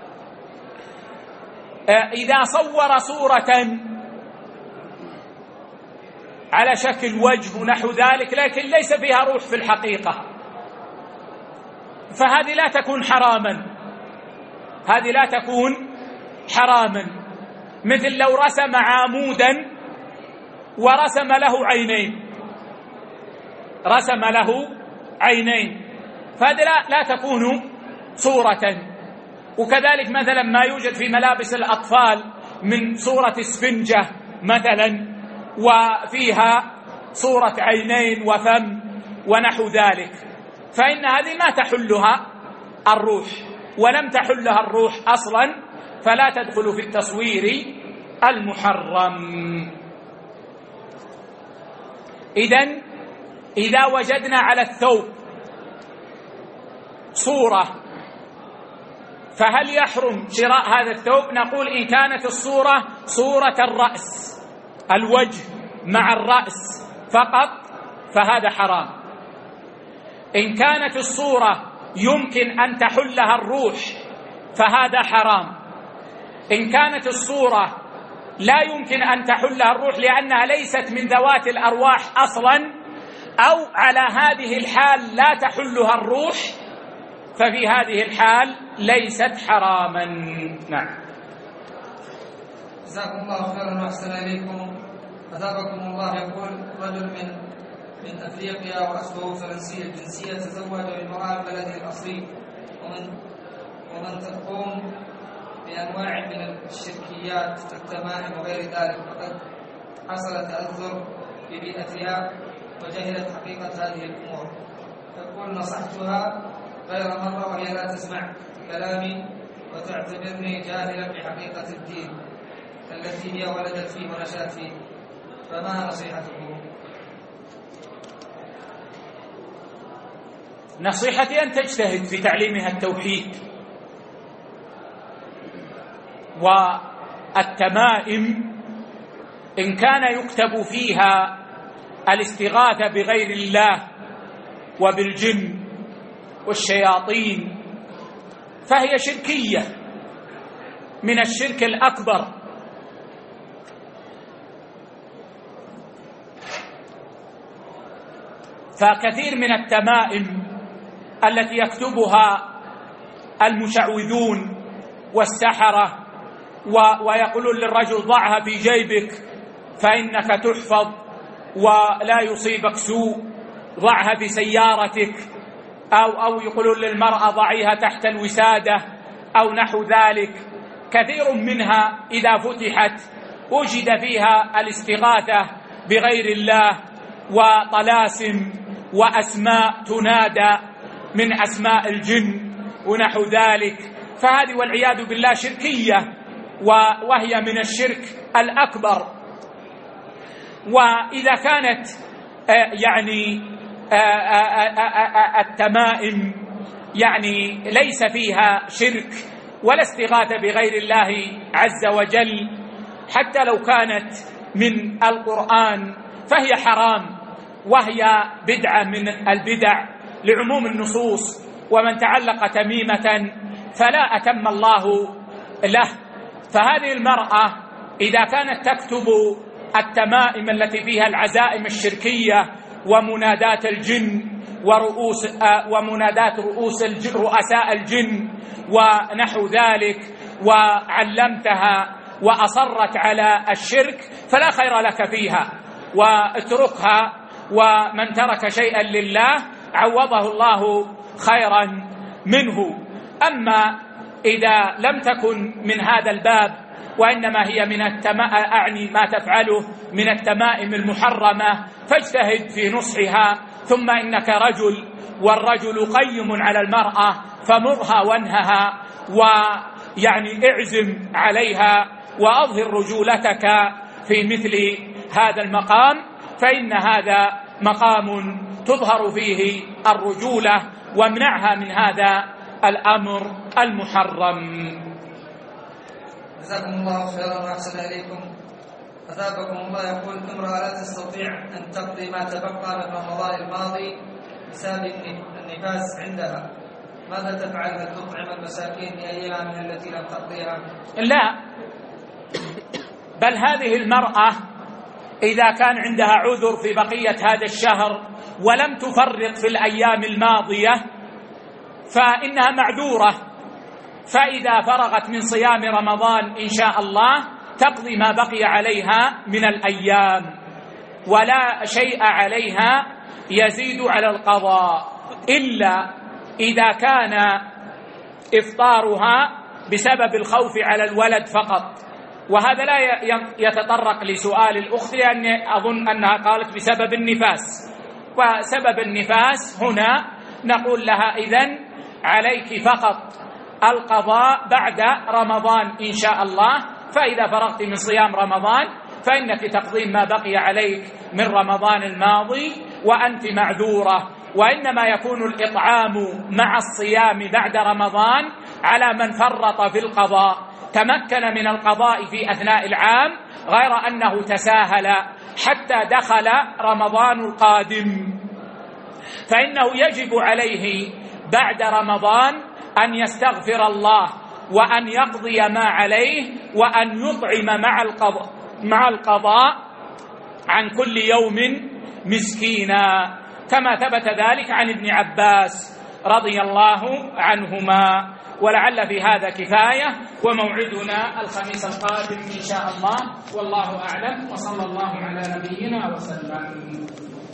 إذا صور صورة على شكل وجه ونحو ذلك لكن ليس فيها روح في الحقيقة فهذه لا تكون حراما، هذه لا تكون حراما. مثل لو رسم عمودا ورسم له عينين، رسم له عينين فهذه لا, لا تكون صورة. وكذلك مثلا ما يوجد في ملابس الأطفال من صورة اسفنجة مثلا وفيها صورة عينين وفم ونحو ذلك، فإن هذه ما تحلها الروح، ولم تحلها الروح أصلا فلا تدخل في التصوير المحرم. إذن إذا وجدنا على الثوب صورة فهل يحرم شراء هذا الثوب؟ نقول إن كانت الصورة صورة الرأس، الوجه مع الرأس فقط فهذا حرام. إن كانت الصورة يمكن أن تحلها الروح فهذا حرام. إن كانت الصورة لا يمكن أن تحلها الروح لأنها ليست من ذوات الأرواح أصلا، أو على هذه الحال لا تحلها الروح، ففي هذه الحال ليست حراما. نعم.
جزاكم الله خيرا وأحسن إليكم. أثابكم الله. يقول رجل من من أفريقيا وأصله فرنسي الجنسية تزوج بامرأة بلده الأصلي ومن ومن تقوم بأنواع من الشركيات التمائم وغير ذلك، وقد حصل تأثر في بيئتها وجهلت حقيقة هذه الأمور. يقول نصحتها غير مرة وهي لا تسمع كلامي وتعتبرني جاهلا بحقيقة الدين التي هي ولدت فيه ونشأت فيه، فما نصيحتكم؟
نصيحتي أن تجتهد في تعليمها التوحيد. والتمائم إن كان يكتب فيها الاستغاثة بغير الله وبالجن والشياطين فهي شركية من الشرك الأكبر. فكثير من التمائم التي يكتبها المشعوذون والسحرة ويقولون للرجل ضعها في جيبك فإنك تحفظ ولا يصيبك سوء، ضعها في سيارتك، أو, أو يقولون للمرأة ضعيها تحت الوسادة أو نحو ذلك. كثير منها إذا فتحت وجد فيها الاستغاثة بغير الله وطلاسم وأسماء تنادى من أسماء الجن ونحو ذلك، فهذه والعياذ بالله شركية، وهي من الشرك الأكبر. وإذا كانت يعني التمائم يعني ليس فيها شرك ولا استغاثة بغير الله عز وجل، حتى لو كانت من القرآن فهي حرام وهي بدعة من البدع لعموم النصوص، ومن تعلق تميمة فلا أتم الله له. فهذه المرأة إذا كانت تكتب التمائم التي فيها العزائم الشركية ومنادات الجن ورؤوس ومنادات رؤوس الجن رؤساء الجن ونحو ذلك، وعلمتها وأصرت على الشرك، فلا خير لك فيها واتركها، ومن ترك شيئا لله عوضه الله خيرا منه. أما إذا لم تكن من هذا الباب وإنما هي من التمائم أعني ما تفعله من التمائم المحرمة، فاجتهد في نصحها، ثم إنك رجل والرجل قيم على المرأة، فمرها وانهها، ويعني اعزم عليها وأظهر رجولتك في مثل هذا المقام، فإن هذا مقام تظهر فيه الرجولة، وامنعها من هذا الأمر المحرم.
جزاكم الله خيرا واحسن اليكم. اثابكم الله. يقول: امرأة لا تستطيع ان تقضي ما تبقى من رمضان الماضي بسبب النفاس عندها، ماذا تفعل؟ هل تطعم المساكين لايامها التي لم تقضيها؟
لا، بل هذه المرأة إذا كان عندها عذر في بقية هذا الشهر ولم تفرط في الأيام الماضية فإنها معذورة، فإذا فرغت من صيام رمضان إن شاء الله تقضي ما بقي عليها من الأيام، ولا شيء عليها يزيد على القضاء، إلا إذا كان إفطارها بسبب الخوف على الولد فقط، وهذا لا يتطرق لسؤال الأخت، لأن أظن أنها قالت بسبب النفاس، وسبب النفاس هنا نقول لها إذن عليك فقط القضاء بعد رمضان إن شاء الله، فإذا فرغت من صيام رمضان فإنك تقضين ما بقي عليك من رمضان الماضي وأنت معذورة. وإنما يكون الإطعام مع الصيام بعد رمضان على من فرط في القضاء، تمكن من القضاء في أثناء العام غير أنه تساهل حتى دخل رمضان القادم، فإنه يجب عليه بعد رمضان أن يستغفر الله وأن يقضي ما عليه وأن يطعم مع القضاء, مع القضاء عن كل يوم مسكينا، كما ثبت ذلك عن ابن عباس رضي الله عنهما. ولعل في هذا كفاية، وموعدنا الخميس القادم إن شاء الله، والله أعلم، وصلى الله على نبينا وسلم.